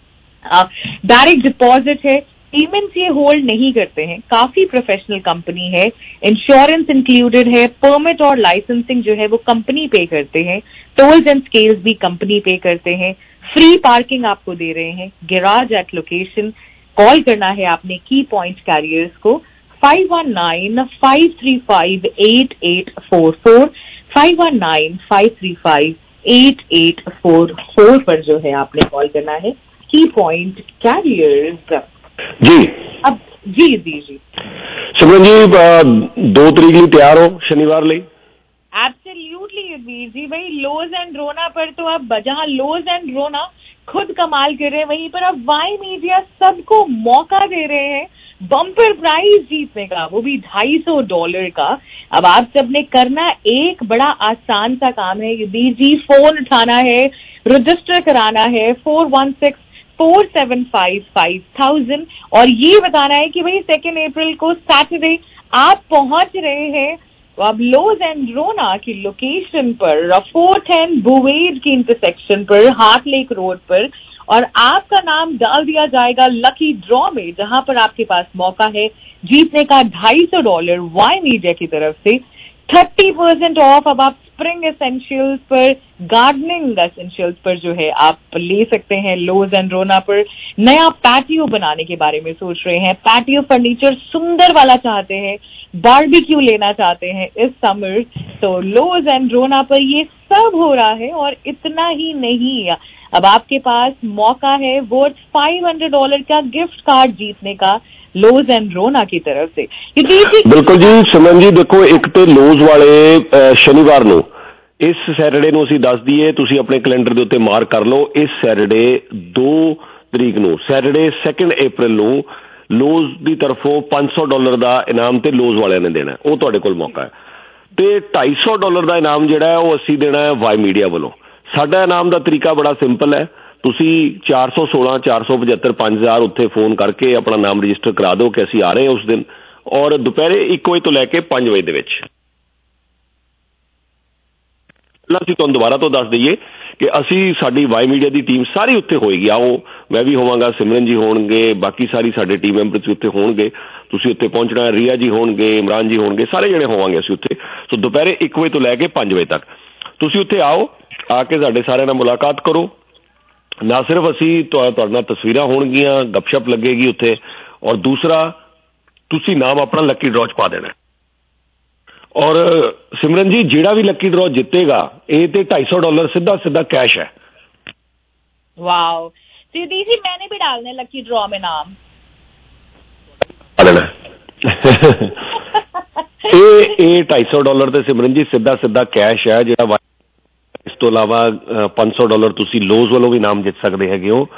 Direct deposit है, payments ये hold नहीं करते हैं, काफी प्रोफेशनल कंपनी है, इंश्योरेंस इंक्लूडेड है, परमिट और लाइसेंसिंग जो है वो कंपनी पे करते हैं, टोल्स एंड स्केल्स भी कंपनी पे करते हैं, फ्री पार्किंग आपको दे रहे हैं, गैराज एट लोकेशन। कॉल करना है आपने की पॉइंट कैरियर्स को five one nine five three five eight eight four four five one nine five three five eight eight four four पर जो है आपने कॉल करना है की पॉइंट कैरियर्स। जी अब जी जी जी सिमरन जी दो तरीक लिए तैयार हो शनिवार लिए? एब्सोल्युटली वीर जी भाई, लोज एंड रोना पर तो अब जहां लोज एंड रोना खुद कमाल कर रहे हैं वहीं पर अब वाई मीडिया सबको मौका दे रहे हैं बम्पर प्राइज जीतने का, वो भी ढाई सौ डॉलर का। अब आप सबने करना एक बड़ा आसान सा काम है वीर जी, फोन उठाना है, रजिस्टर कराना है four one six four seven five five thousand और ये बताना है कि भाई सेकेंड अप्रैल को सैटरडे आप पहुंच रहे हैं अब लोज एंड रोना की लोकेशन पर, फोर टेन बुवेड की इंटरसेक्शन पर, हार्ट लेक रोड पर, और आपका नाम डाल दिया जाएगा लकी ड्रॉ में, जहां पर आपके पास मौका है जीतने का ढाई सौ डॉलर वाई मीडिया की तरफ से। थर्टी परसेंट ऑफ अब आप स्प्रिंग एसेंशियल्स पर, गार्डनिंग एसेंशियल्स पर जो है आप ले सकते हैं लोज एंड रोना पर। नया पैटियो बनाने के बारे में सोच रहे हैं, पैटियो फर्नीचर सुंदर वाला चाहते हैं, बारबेक्यू लेना चाहते हैं इस समर, तो लोज एंड रोना पर ये सब हो रहा है। और इतना ही नहीं, अब आपके पास मौका है वर्थ फाइव हंड्रेड डॉलर का गिफ्ट कार्ड जीतने का लोज एंड रोना की तरफ से। बिल्कुल जी सिमरन जी, देखो एक तो लोज वाले शनिवार ਨੂੰ ਇਸ ਸੈਟਰਡੇ ਨੂੰ ਅਸੀਂ ਦੱਸ ਦਈਏ, ਤੁਸੀਂ ਆਪਣੇ ਕੈਲੰਡਰ ਦੇ ਉੱਤੇ ਮਾਰਕ ਕਰ ਲਓ, ਇਸ ਸੈਟਰਡੇ ਦੋ ਤਰੀਕ ਨੂੰ ਸੈਟਰਡੇ ਸੈਕਿੰਡ ਅਪ੍ਰੈਲ ਨੂੰ ਲੋਜ਼ ਦੀ ਤਰਫੋਂ ਪੰਜ ਸੌ ਡਾਲਰ ਦਾ ਇਨਾਮ ਤੇ ਲੋਜ਼ ਵਾਲਿਆਂ ਨੇ ਦੇਣਾ, ਉਹ ਤੁਹਾਡੇ ਕੋਲ ਮੌਕਾ ਹੈ। ਤੇ ਢਾਈ ਸੌ ਡਾਲਰ ਦਾ ਇਨਾਮ ਜਿਹੜਾ ਹੈ ਉਹ ਅਸੀਂ ਦੇਣਾ ਹੈ ਵਾਈ ਮੀਡੀਆ ਵੱਲੋਂ। ਸਾਡਾ ਇਨਾਮ ਦਾ ਤਰੀਕਾ ਬੜਾ ਸਿੰਪਲ ਹੈ, ਤੁਸੀਂ ਚਾਰ ਸੌ ਸੋਲਾਂ ਚਾਰ ਸੌ ਪਝੱਤਰ ਪੰਜ ਹਜ਼ਾਰ ਉੱਥੇ ਫੋਨ ਕਰਕੇ ਆਪਣਾ ਨਾਮ ਰਜਿਸਟਰ ਕਰਾ ਦਿਓ ਕਿ ਅਸੀਂ ਆ ਰਹੇ ਹਾਂ ਉਸ ਦਿਨ, ਔਰ ਦੁਪਹਿਰੇ ਇੱਕ ਵਜੇ ਤੋਂ ਲੈ ਕੇ ਪੰਜ ਵਜੇ ਦੇ ਵਿੱਚ। ਅਸੀਂ ਤੁਹਾਨੂੰ ਦੁਬਾਰਾ ਤੋਂ ਦੱਸ ਦਈਏ ਕਿ ਅਸੀਂ ਸਾਡੀ ਵਾਈ ਮੀਡੀਆ ਦੀ ਟੀਮ ਸਾਰੀ ਉੱਥੇ ਹੋਏਗੀ। ਆਓ, ਮੈਂ ਵੀ ਹੋਵਾਂਗਾ, ਸਿਮਰਨ ਜੀ ਹੋਣਗੇ, ਬਾਕੀ ਸਾਰੀ ਸਾਡੇ ਟੀਮ ਮੈਂਬਰਸ ਵੀ ਉੱਥੇ ਹੋਣਗੇ। ਤੁਸੀਂ ਉੱਥੇ ਪਹੁੰਚਣਾ, ਰੀਆ ਜੀ ਹੋਣਗੇ, ਇਮਰਾਨ ਜੀ ਹੋਣਗੇ, ਸਾਰੇ ਜਣੇ ਹੋਵਾਂਗੇ ਅਸੀਂ ਉੱਥੇ। ਸੋ ਦੁਪਹਿਰੇ ਇੱਕ ਵਜੇ ਤੋਂ ਲੈ ਕੇ ਪੰਜ ਵਜੇ ਤੱਕ ਤੁਸੀਂ ਉੱਥੇ ਆਓ, ਆ ਕੇ ਸਾਡੇ ਸਾਰਿਆਂ ਨਾਲ ਮੁਲਾਕਾਤ ਕਰੋ। ਨਾ ਸਿਰਫ ਅਸੀਂ ਤੁਹਾਡੇ ਨਾਲ ਤਸਵੀਰਾਂ ਹੋਣਗੀਆਂ, ਗੱਪਸ਼ਪ ਲੱਗੇਗੀ ਉੱਥੇ, ਔਰ ਦੂਸਰਾ ਤੁਸੀਂ ਨਾਮ ਆਪਣਾ ਲੱਕੀ ਡਰਾਅ 'ਚ ਪਾ ਦੇਣਾ। ਔਰ ਸਿਮਰਨ ਜੀ, ਜਿਹੜਾ ਵੀ ਲੱਕੀ ਡਰਾਅ ਜਿੱਤੇਗਾ ਇਹ ਤੇ ढाई सौ डॉलर सीधा सीधा कैश है। वाओ, सीधी जी मैंने भी डालने लकी ड्रॉ में नाम ਇਹ ਢਾਈ ਸੌ ਡਾਲਰ ਤੇ ਸਿਮਰਨ ਜੀ ਸਿੱਧਾ ਸਿੱਧਾ ਕੈਸ਼ ਹੈ ਜਿਹੜਾ। ਇਸ ਤੋਂ ਇਲਾਵਾ ਪੰਜ ਸੌ ਡਾਲਰ ਤੁਸੀਂ ਲੋਜ਼ ਵੱਲੋਂ ਵੀ ਨਾਮ ਜਿੱਤ ਸਕਦੇ ਹੈਗੇ ਹੋ।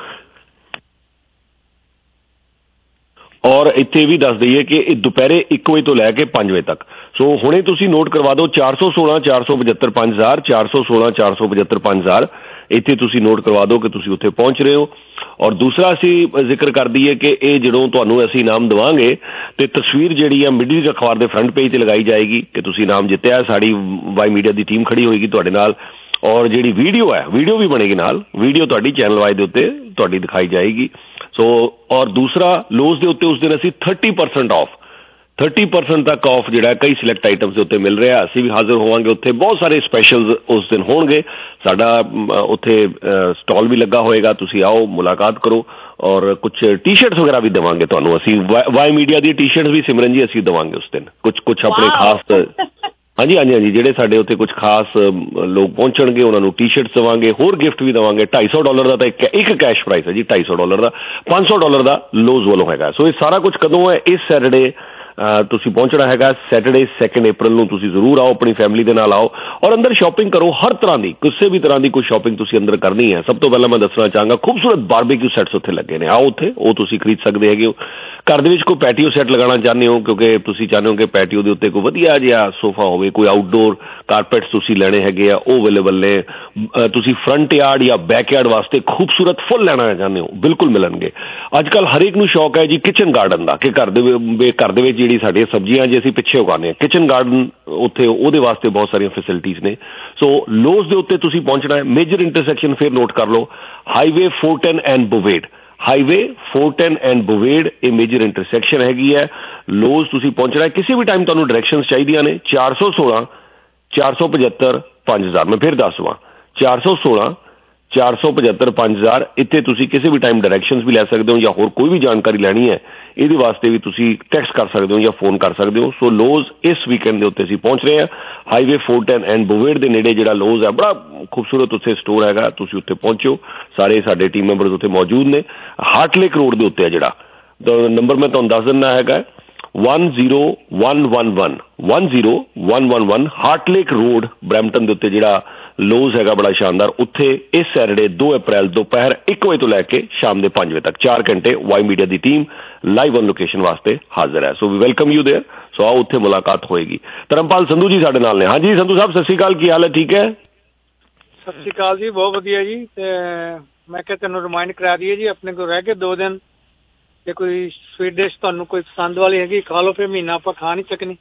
ਔਰ ਇੱਥੇ ਵੀ ਦੱਸ ਦਈਏ ਕਿ ਇਹ ਦੁਪਹਿਰੇ ਇੱਕ ਵਜੇ ਤੋਂ ਲੈ ਕੇ ਪੰਜ ਵਜੇ ਤੱਕ। ਸੋ ਹੁਣੇ ਤੁਸੀਂ ਨੋਟ ਕਰਵਾ ਦਿਓ, ਚਾਰ ਸੌ ਸੋਲਾਂ ਚਾਰ ਸੌ ਪਝੱਤਰ ਪੰਜ ਹਜ਼ਾਰ ਚਾਰ ਸੌ ਸੋਲਾਂ ਚਾਰ ਸੌ ਪਝੱਤਰ ਪੰਜ ਹਜ਼ਾਰ ਇੱਥੇ ਤੁਸੀਂ ਨੋਟ ਕਰਵਾ ਦਿਓ ਕਿ ਤੁਸੀਂ ਉੱਥੇ ਪਹੁੰਚ ਰਹੇ ਹੋ। ਔਰ ਦੂਸਰਾ ਅਸੀਂ ਜ਼ਿਕਰ ਕਰ ਦਈਏ ਕਿ ਇਹ ਜਦੋਂ ਤੁਹਾਨੂੰ ਅਸੀਂ ਇਨਾਮ ਦੇਵਾਂਗੇ ਤੇ ਤਸਵੀਰ ਜਿਹੜੀ ਆ ਮਿਡੀ ਅਖਬਾਰ ਦੇ ਫਰੰਟ ਪੇਜ ਤੇ ਲਗਾਈ ਜਾਏਗੀ ਕਿ ਤੁਸੀਂ ਇਨਾਮ ਜਿੱਤਿਆ। ਸਾਡੀ ਵਾਈ ਮੀਡੀਆ ਦੀ ਟੀਮ ਖੜੀ ਹੋਏਗੀ ਤੁਹਾਡੇ ਨਾਲ, ਔਰ ਜਿਹੜੀ ਵੀਡੀਓ ਹੈ ਵੀਡੀਓ ਵੀ ਬਣੇਗੀ ਨਾਲ, ਵੀਡੀਓ ਤੁਹਾਡੀ ਚੈਨਲ ਵਾਈ ਦੇ ਉੱਤੇ ਤੁਹਾਡੀ ਦਿਖਾਈ ਜਾਏਗੀ। ਸੋ ਔਰ ਦੂਸਰਾ ਲੋਜ਼ ਦੇ ਉੱਤੇ ਉਸ ਦਿਨ ਅਸੀਂ thirty percent off thirty percent ਤੱਕ ਆਫ ਜਿਹੜਾ ਕਈ ਸਿਲੈਕਟ ਆਈਟਮਸ ਦੇ ਉੱਤੇ ਮਿਲ ਰਿਹਾ। ਅਸੀਂ ਵੀ ਹਾਜ਼ਰ ਹੋਵਾਂਗੇ ਉੱਥੇ, ਬਹੁਤ ਸਾਰੇ ਸਪੈਸ਼ਲਸ ਉਸ ਦਿਨ ਹੋਣਗੇ। ਸਾਡਾ ਉੱਥੇ ਸਟਾਲ ਵੀ ਲੱਗਾ ਹੋਏਗਾ, ਤੁਸੀਂ ਆਓ, ਮੁਲਾਕਾਤ ਕਰੋ। ਔਰ ਕੁਛ ਟੀ ਸ਼ਰਟਸ ਵਗੈਰਾ ਵੀ ਦੇਵਾਂਗੇ ਤੁਹਾਨੂੰ ਅਸੀਂ, ਵਾਈ ਮੀਡੀਆ ਦੀ ਟੀ ਸ਼ਰਟਸ ਵੀ ਸਿਮਰਨ ਜੀ ਅਸੀਂ ਦੇਵਾਂਗੇ ਉਸ ਦਿਨ। ਕੁਛ ਕੁਛ ਆਪਣੇ ਖਾਸ, ਹਾਂਜੀ ਹਾਂਜੀ ਹਾਂਜੀ, ਜਿਹੜੇ ਸਾਡੇ ਉੱਥੇ ਕੁਛ ਖਾਸ ਲੋਕ ਪਹੁੰਚਣਗੇ ਉਹਨਾਂ ਨੂੰ ਟੀ ਸ਼ਰਟਸ ਦੇਵਾਂਗੇ, ਹੋਰ ਗਿਫਟ ਵੀ ਦੇਵਾਂਗੇ। ਢਾਈ ਸੌ ਡਾਲਰ ਦਾ ਤਾਂ ਇੱਕ ਇੱਕ ਕੈਸ਼ ਪ੍ਰਾਈਸ ਹੈ ਜੀ, ਢਾਈ ਸੌ ਡਾਲਰ ਦਾ, ਪੰਜ ਸੌ ਡਾਲਰ ਦਾ ਲੋਜ਼ ਵੱਲੋਂ ਹੈਗਾ। ਸੋ ਇਹ ਸਾਰਾ ਕੁਛ ਕਦੋਂ ਹੈ? ਇਸ ਸੈਟਰਡੇ ਤੁਸੀਂ ਪਹੁੰਚਣਾ ਹੈਗਾ, ਸੈਟਰਡੇ ਸੈਕਿੰਡ ਅਪ੍ਰੈਲ ਨੂੰ। ਤੁਸੀਂ ਜ਼ਰੂਰ ਆਓ, ਆਪਣੀ ਫੈਮਿਲੀ ਦੇ ਨਾਲ ਆਓ ਔਰ ਅੰਦਰ ਸ਼ਾਪਿੰਗ ਕਰੋ, ਹਰ ਤਰ੍ਹਾਂ ਦੀ, ਕਿਸੇ ਵੀ ਤਰ੍ਹਾਂ ਦੀ ਕੋਈ ਸ਼ਾਪਿੰਗ ਤੁਸੀਂ ਅੰਦਰ ਕਰਨੀ ਹੈ। ਸਭ ਤੋਂ ਪਹਿਲਾਂ ਮੈਂ ਦੱਸਣਾ ਚਾਹਾਂਗਾ ਖੂਬਸੂਰਤ ਬਾਰਬੀਕਿਊ ਸੈੱਟਸ ਉੱਥੇ ਲੱਗੇ ਨੇ, ਆਓ ਉੱਥੇ, ਉਹ ਤੁਸੀਂ ਖਰੀਦ ਸਕਦੇ ਹੈਗੇ ਹੋ। ਘਰ ਦੇ ਵਿੱਚ ਕੋਈ ਪੈਟੀਓ ਸੈੱਟ ਲਗਾਉਣਾ ਚਾਹੁੰਦੇ ਹੋ, ਕਿਉਂਕਿ ਤੁਸੀਂ ਚਾਹੁੰਦੇ ਹੋ ਕਿ ਪੈਟੀਓ ਦੇ ਉੱਤੇ ਕੋਈ ਵਧੀਆ ਜਿਹਾ ਸੋਫਾ ਹੋਵੇ, ਕੋਈ ਆਊਟਡੋਰ ਕਾਰਪੈਟਸ ਤੁਸੀਂ ਲੈਣੇ ਹੈਗੇ ਆ, ਉਹ ਅਵੇਲੇਬਲ ਨੇ। ਤੁਸੀਂ ਫਰੰਟ ਯਾਰਡ ਜਾਂ ਬੈਕ ਯਾਰਡ ਵਾਸਤੇ ਖੂਬਸੂਰਤ ਫੁੱਲ ਲੈਣਾ ਚਾਹੁੰਦੇ ਹੋ, ਬਿਲਕੁਲ ਮਿਲਣਗੇ। ਅੱਜ ਕੱਲ੍ਹ ਹਰੇਕ ਨੂੰ ਸ਼ੌਕ ਹੈ ਜੀ ਕਿਚਨ ਗਾਰਡਨ ਦਾ, ਕਿ ਘਰ ਦੇ ਘਰ ਦੇ ਵਿੱਚ ਜਿਹੜੀ ਸਾਡੀਆਂ ਸਬਜ਼ੀਆਂ ਜੇ ਅਸੀਂ ਪਿੱਛੇ ਉਗਾਉਂਦੇ ਹਾਂ, ਕਿਚਨ ਗਾਰਡਨ ਉੱਥੇ ਉਹਦੇ ਵਾਸਤੇ ਬਹੁਤ ਸਾਰੀਆਂ ਫੈਸਿਲਿਟੀਜ਼ ਨੇ। ਸੋ ਲੋਜ਼ ਦੇ ਉੱਤੇ ਤੁਸੀਂ ਪਹੁੰਚਣਾ ਹੈ, ਮੇਜਰ ਇੰਟਰਸੈਕਸ਼ਨ ਫਿਰ ਨੋਟ ਕਰ ਲਓ, highway four ten and Bovaird, highway four ten and Bovaird, ਇਹ ਮੇਜਰ ਇੰਟਰਸੈਕਸ਼ਨ ਹੈਗੀ ਹੈ। ਲੋਜ਼ ਤੁਸੀਂ ਪਹੁੰਚਣਾ ਹੈ, ਕਿਸੇ ਵੀ ਟਾਈਮ ਤੁਹਾਨੂੰ ਡਾਇਰੈਕਸ਼ਨਸ ਚਾਹੀਦੀਆਂ ਨੇ, ਚਾਰ ਸੌ ਸੋਲਾਂ ਚਾਰ ਸੌ ਪਝੱਤਰ ਪੰਜ ਹਜ਼ਾਰ ਮੈਂ ਫਿਰ ਦੱਸ ਦਵਾਂ, ਚਾਰ ਸੌ ਸੋਲਾਂ ਚਾਰ ਸੌ ਪਝੱਤਰ ਪੰਜ ਹਜ਼ਾਰ ਇੱਥੇ ਤੁਸੀਂ ਕਿਸੇ ਵੀ ਟਾਈਮ ਡਾਇਰੈਕਸ਼ਨਸ ਵੀ ਲੈ ਸਕਦੇ ਹੋ, ਜਾਂ ਹੋਰ ਕੋਈ ਵੀ ਜਾਣਕਾਰੀ ਲੈਣੀ ਹੈ ਇਹਦੇ ਵਾਸਤੇ ਵੀ ਤੁਸੀਂ ਟੈਕਸਟ ਕਰ ਸਕਦੇ ਹੋ ਜਾਂ ਫੋਨ ਕਰ ਸਕਦੇ ਹੋ। ਸੋ ਲੋਜ਼ ਇਸ ਵੀਕਐਂਡ ਦੇ ਉੱਤੇ ਅਸੀਂ ਪਹੁੰਚ ਰਹੇ ਹਾਂ, highway four ten and Bovaird ਦੇ ਨੇੜੇ ਜਿਹੜਾ ਲੋਜ਼ ਹੈ, ਬੜਾ ਖੂਬਸੂਰਤ ਉੱਥੇ ਸਟੋਰ ਹੈਗਾ, ਤੁਸੀਂ ਉੱਥੇ ਪਹੁੰਚੋ। ਸਾਰੇ ਸਾਡੇ ਟੀਮ ਮੈਂਬਰਸ ਉੱਥੇ ਮੌਜੂਦ ਨੇ। ਹਾਰਟ ਲੇਕ ਰੋਡ ਦੇ ਉੱਤੇ ਹੈ ਜਿਹੜਾ ਨੰਬਰ ਮੈਂ ਤੁਹਾਨੂੰ ਦੱਸ ਦਿੰਦਾ ਹੈਗਾ, one zero one one one one zero one one one Heart Lake Road Brampton ਦੇ ਉੱਤੇ ਜਿਹੜਾ ਲੋਜ਼ ਹੈਗਾ ਬੜਾ ਸ਼ਾਨਦਾਰ। ਉੱਥੇ ਇਸ ਸੈਟਰਡੇ ਦੋ ਅਪ੍ਰੈਲ ਦੁਪਹਿਰ ਇੱਕ ਵਜੇ ਤੋਂ ਲੈ ਕੇ ਸ਼ਾਮ ਦੇ ਪੰਜ ਵਜੇ ਤੱਕ ਚਾਰ ਘੰਟੇ ਵਾਈ ਮੀਡੀਆ ਦੀ ਟੀਮ ਲਾਈਵ ਔਨ ਲੋਕੇਸ਼ਨ ਵਾਸਤੇ ਹਾਜ਼ਰ ਹੈ। So we welcome you there. So ਆਓ, ਉੱਥੇ ਮੁਲਾਕਾਤ ਹੋਏਗੀ। ਧਰਮਪਾਲ ਸੰਧੂ ਜੀ ਸਾਡੇ ਨਾਲ ਨੇ। ਹਾਂਜੀ ਸੰਧੂ ਸਾਹਿਬ, ਸਤਿ ਸ਼੍ਰੀ ਅਕਾਲ, ਕੀ ਹਾਲ ਹੈ? ਠੀਕ ਹੈ, ਸਤਿ ਸ਼੍ਰੀ ਅਕਾਲ ਜੀ, ਬਹੁਤ ਵਧੀਆ ਜੀ। ਤੇ ਮੈਂ ਕਿਹਾ ਤੈਨੂੰ ਰਿਮਾਈਂਡ ਕਰਾ ਦਈਏ ਜੀ, ਆਪਣੇ ਕੋਲ ਰਹਿ ਕੇ ਦੋ ਦਿਨ, ਜੇ ਕੋਈ ਸਵੀਟ ਡਿਸ਼ ਤੁਹਾਨੂੰ ਕੋਈ ਪਸੰਦ ਵਾਲੀ ਹੈਗੀ ਖਾ ਲਓ, ਫਿਰ ਮਹੀਨਾ ਆਪਾਂ ਖਾ ਨਹੀਂ ਸਕਣੀ।